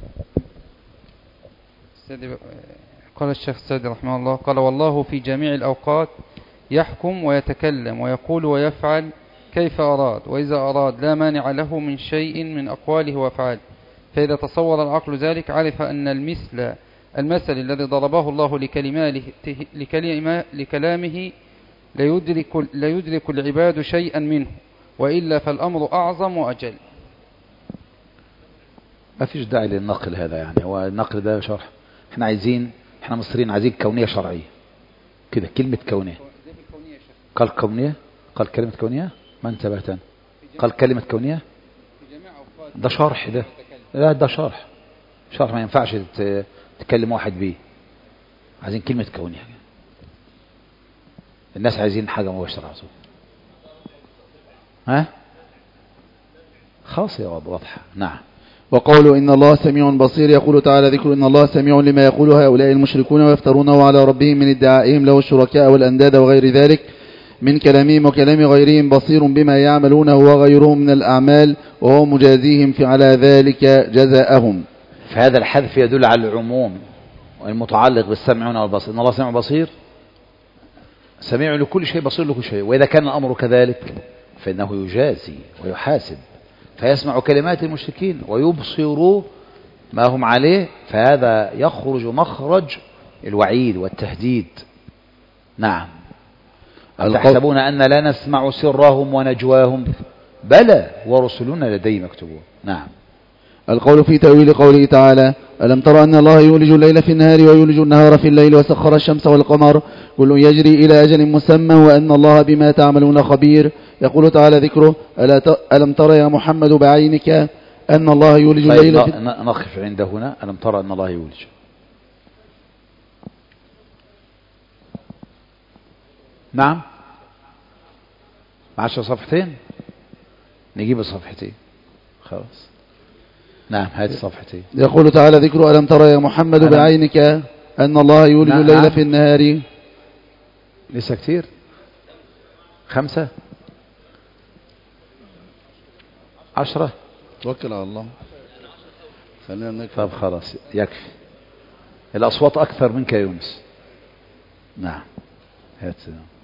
السعدي قال الشيخ السعدي رحمه الله: قال: والله في جميع الأوقات يحكم ويتكلم ويقول ويفعل كيف أراد، وإذا أراد لا مانع له من شيء من أقواله وأفعاله. فإذا تصور العقل ذلك عرف أن المثل المثل الذي ضربه الله لكلمة لكلامه لا يدرك, لا يدرك العباد شيئا منه، وإلا فالأمر أعظم وأجل. ما فيش داعي للنقل هذا، يعني هو النقل ده شرح. احنا عايزين، احنا مصريين عايزين كونية شرعية كده، كلمة كونية. قال كونية، قال كلمة كونية، ما انتبهت، قال كلمة كونية، ده شرح ده، لا ده شرح، شرح ما ينفعش تكلم واحد بيه. عايزين كلمة كونية، الناس عايزين حاجة مباشرة عزو. ها خاص يا واضحة. نعم. وقوله إن الله سميع بصير، يقول تعالى ذكر إن الله سميع لما يقول هؤلاء المشركون ويفترونه على ربهم من ادعائهم له الشركاء والأنداد وغير ذلك من كلامهم وكلام غيرهم، بصير بما يعملونه وغيرهم من الأعمال، وهو مجازيهم في على ذلك جزاءهم. فهذا الحذف يدل على العموم المتعلق بالسمعون والبصير. إن الله سميع بصير، سميع لكل شيء بصير لكل شيء، وإذا كان الأمر كذلك فإنه يجازي ويحاسب، فيسمع كلمات المشركين ويبصر ما هم عليه، فهذا يخرج مخرج الوعيد والتهديد. نعم. تحسبون أن لا نسمع سرهم ونجواهم بلى ورسلنا لديهم يكتبون. نعم. القول في تأويل قوله تعالى: ألم تر أن الله يولج الليل في النهار ويولج النهار في الليل وسخر الشمس والقمر كل يجري إلى أجل مسمى وأن الله بما تعملون خبير. يقول تعالى ذكره: ألم تر يا محمد بعينك أن الله يولج طيب الليل في... نقف عند هنا. ألم تر أن الله يولج. نعم. عشر صفحتين نجيب الصفحتين خلاص. نعم هذه الصفحتين. يقول تعالى ذكره: ألم تر يا محمد بعينك أن الله يولج نعم. الليل في النهار. لسه كتير. خمسة عشرة. توكل على الله. خلينا نكفي. طب خلاص يكفي، الأصوات أكثر منك يا يونس. نعم هات.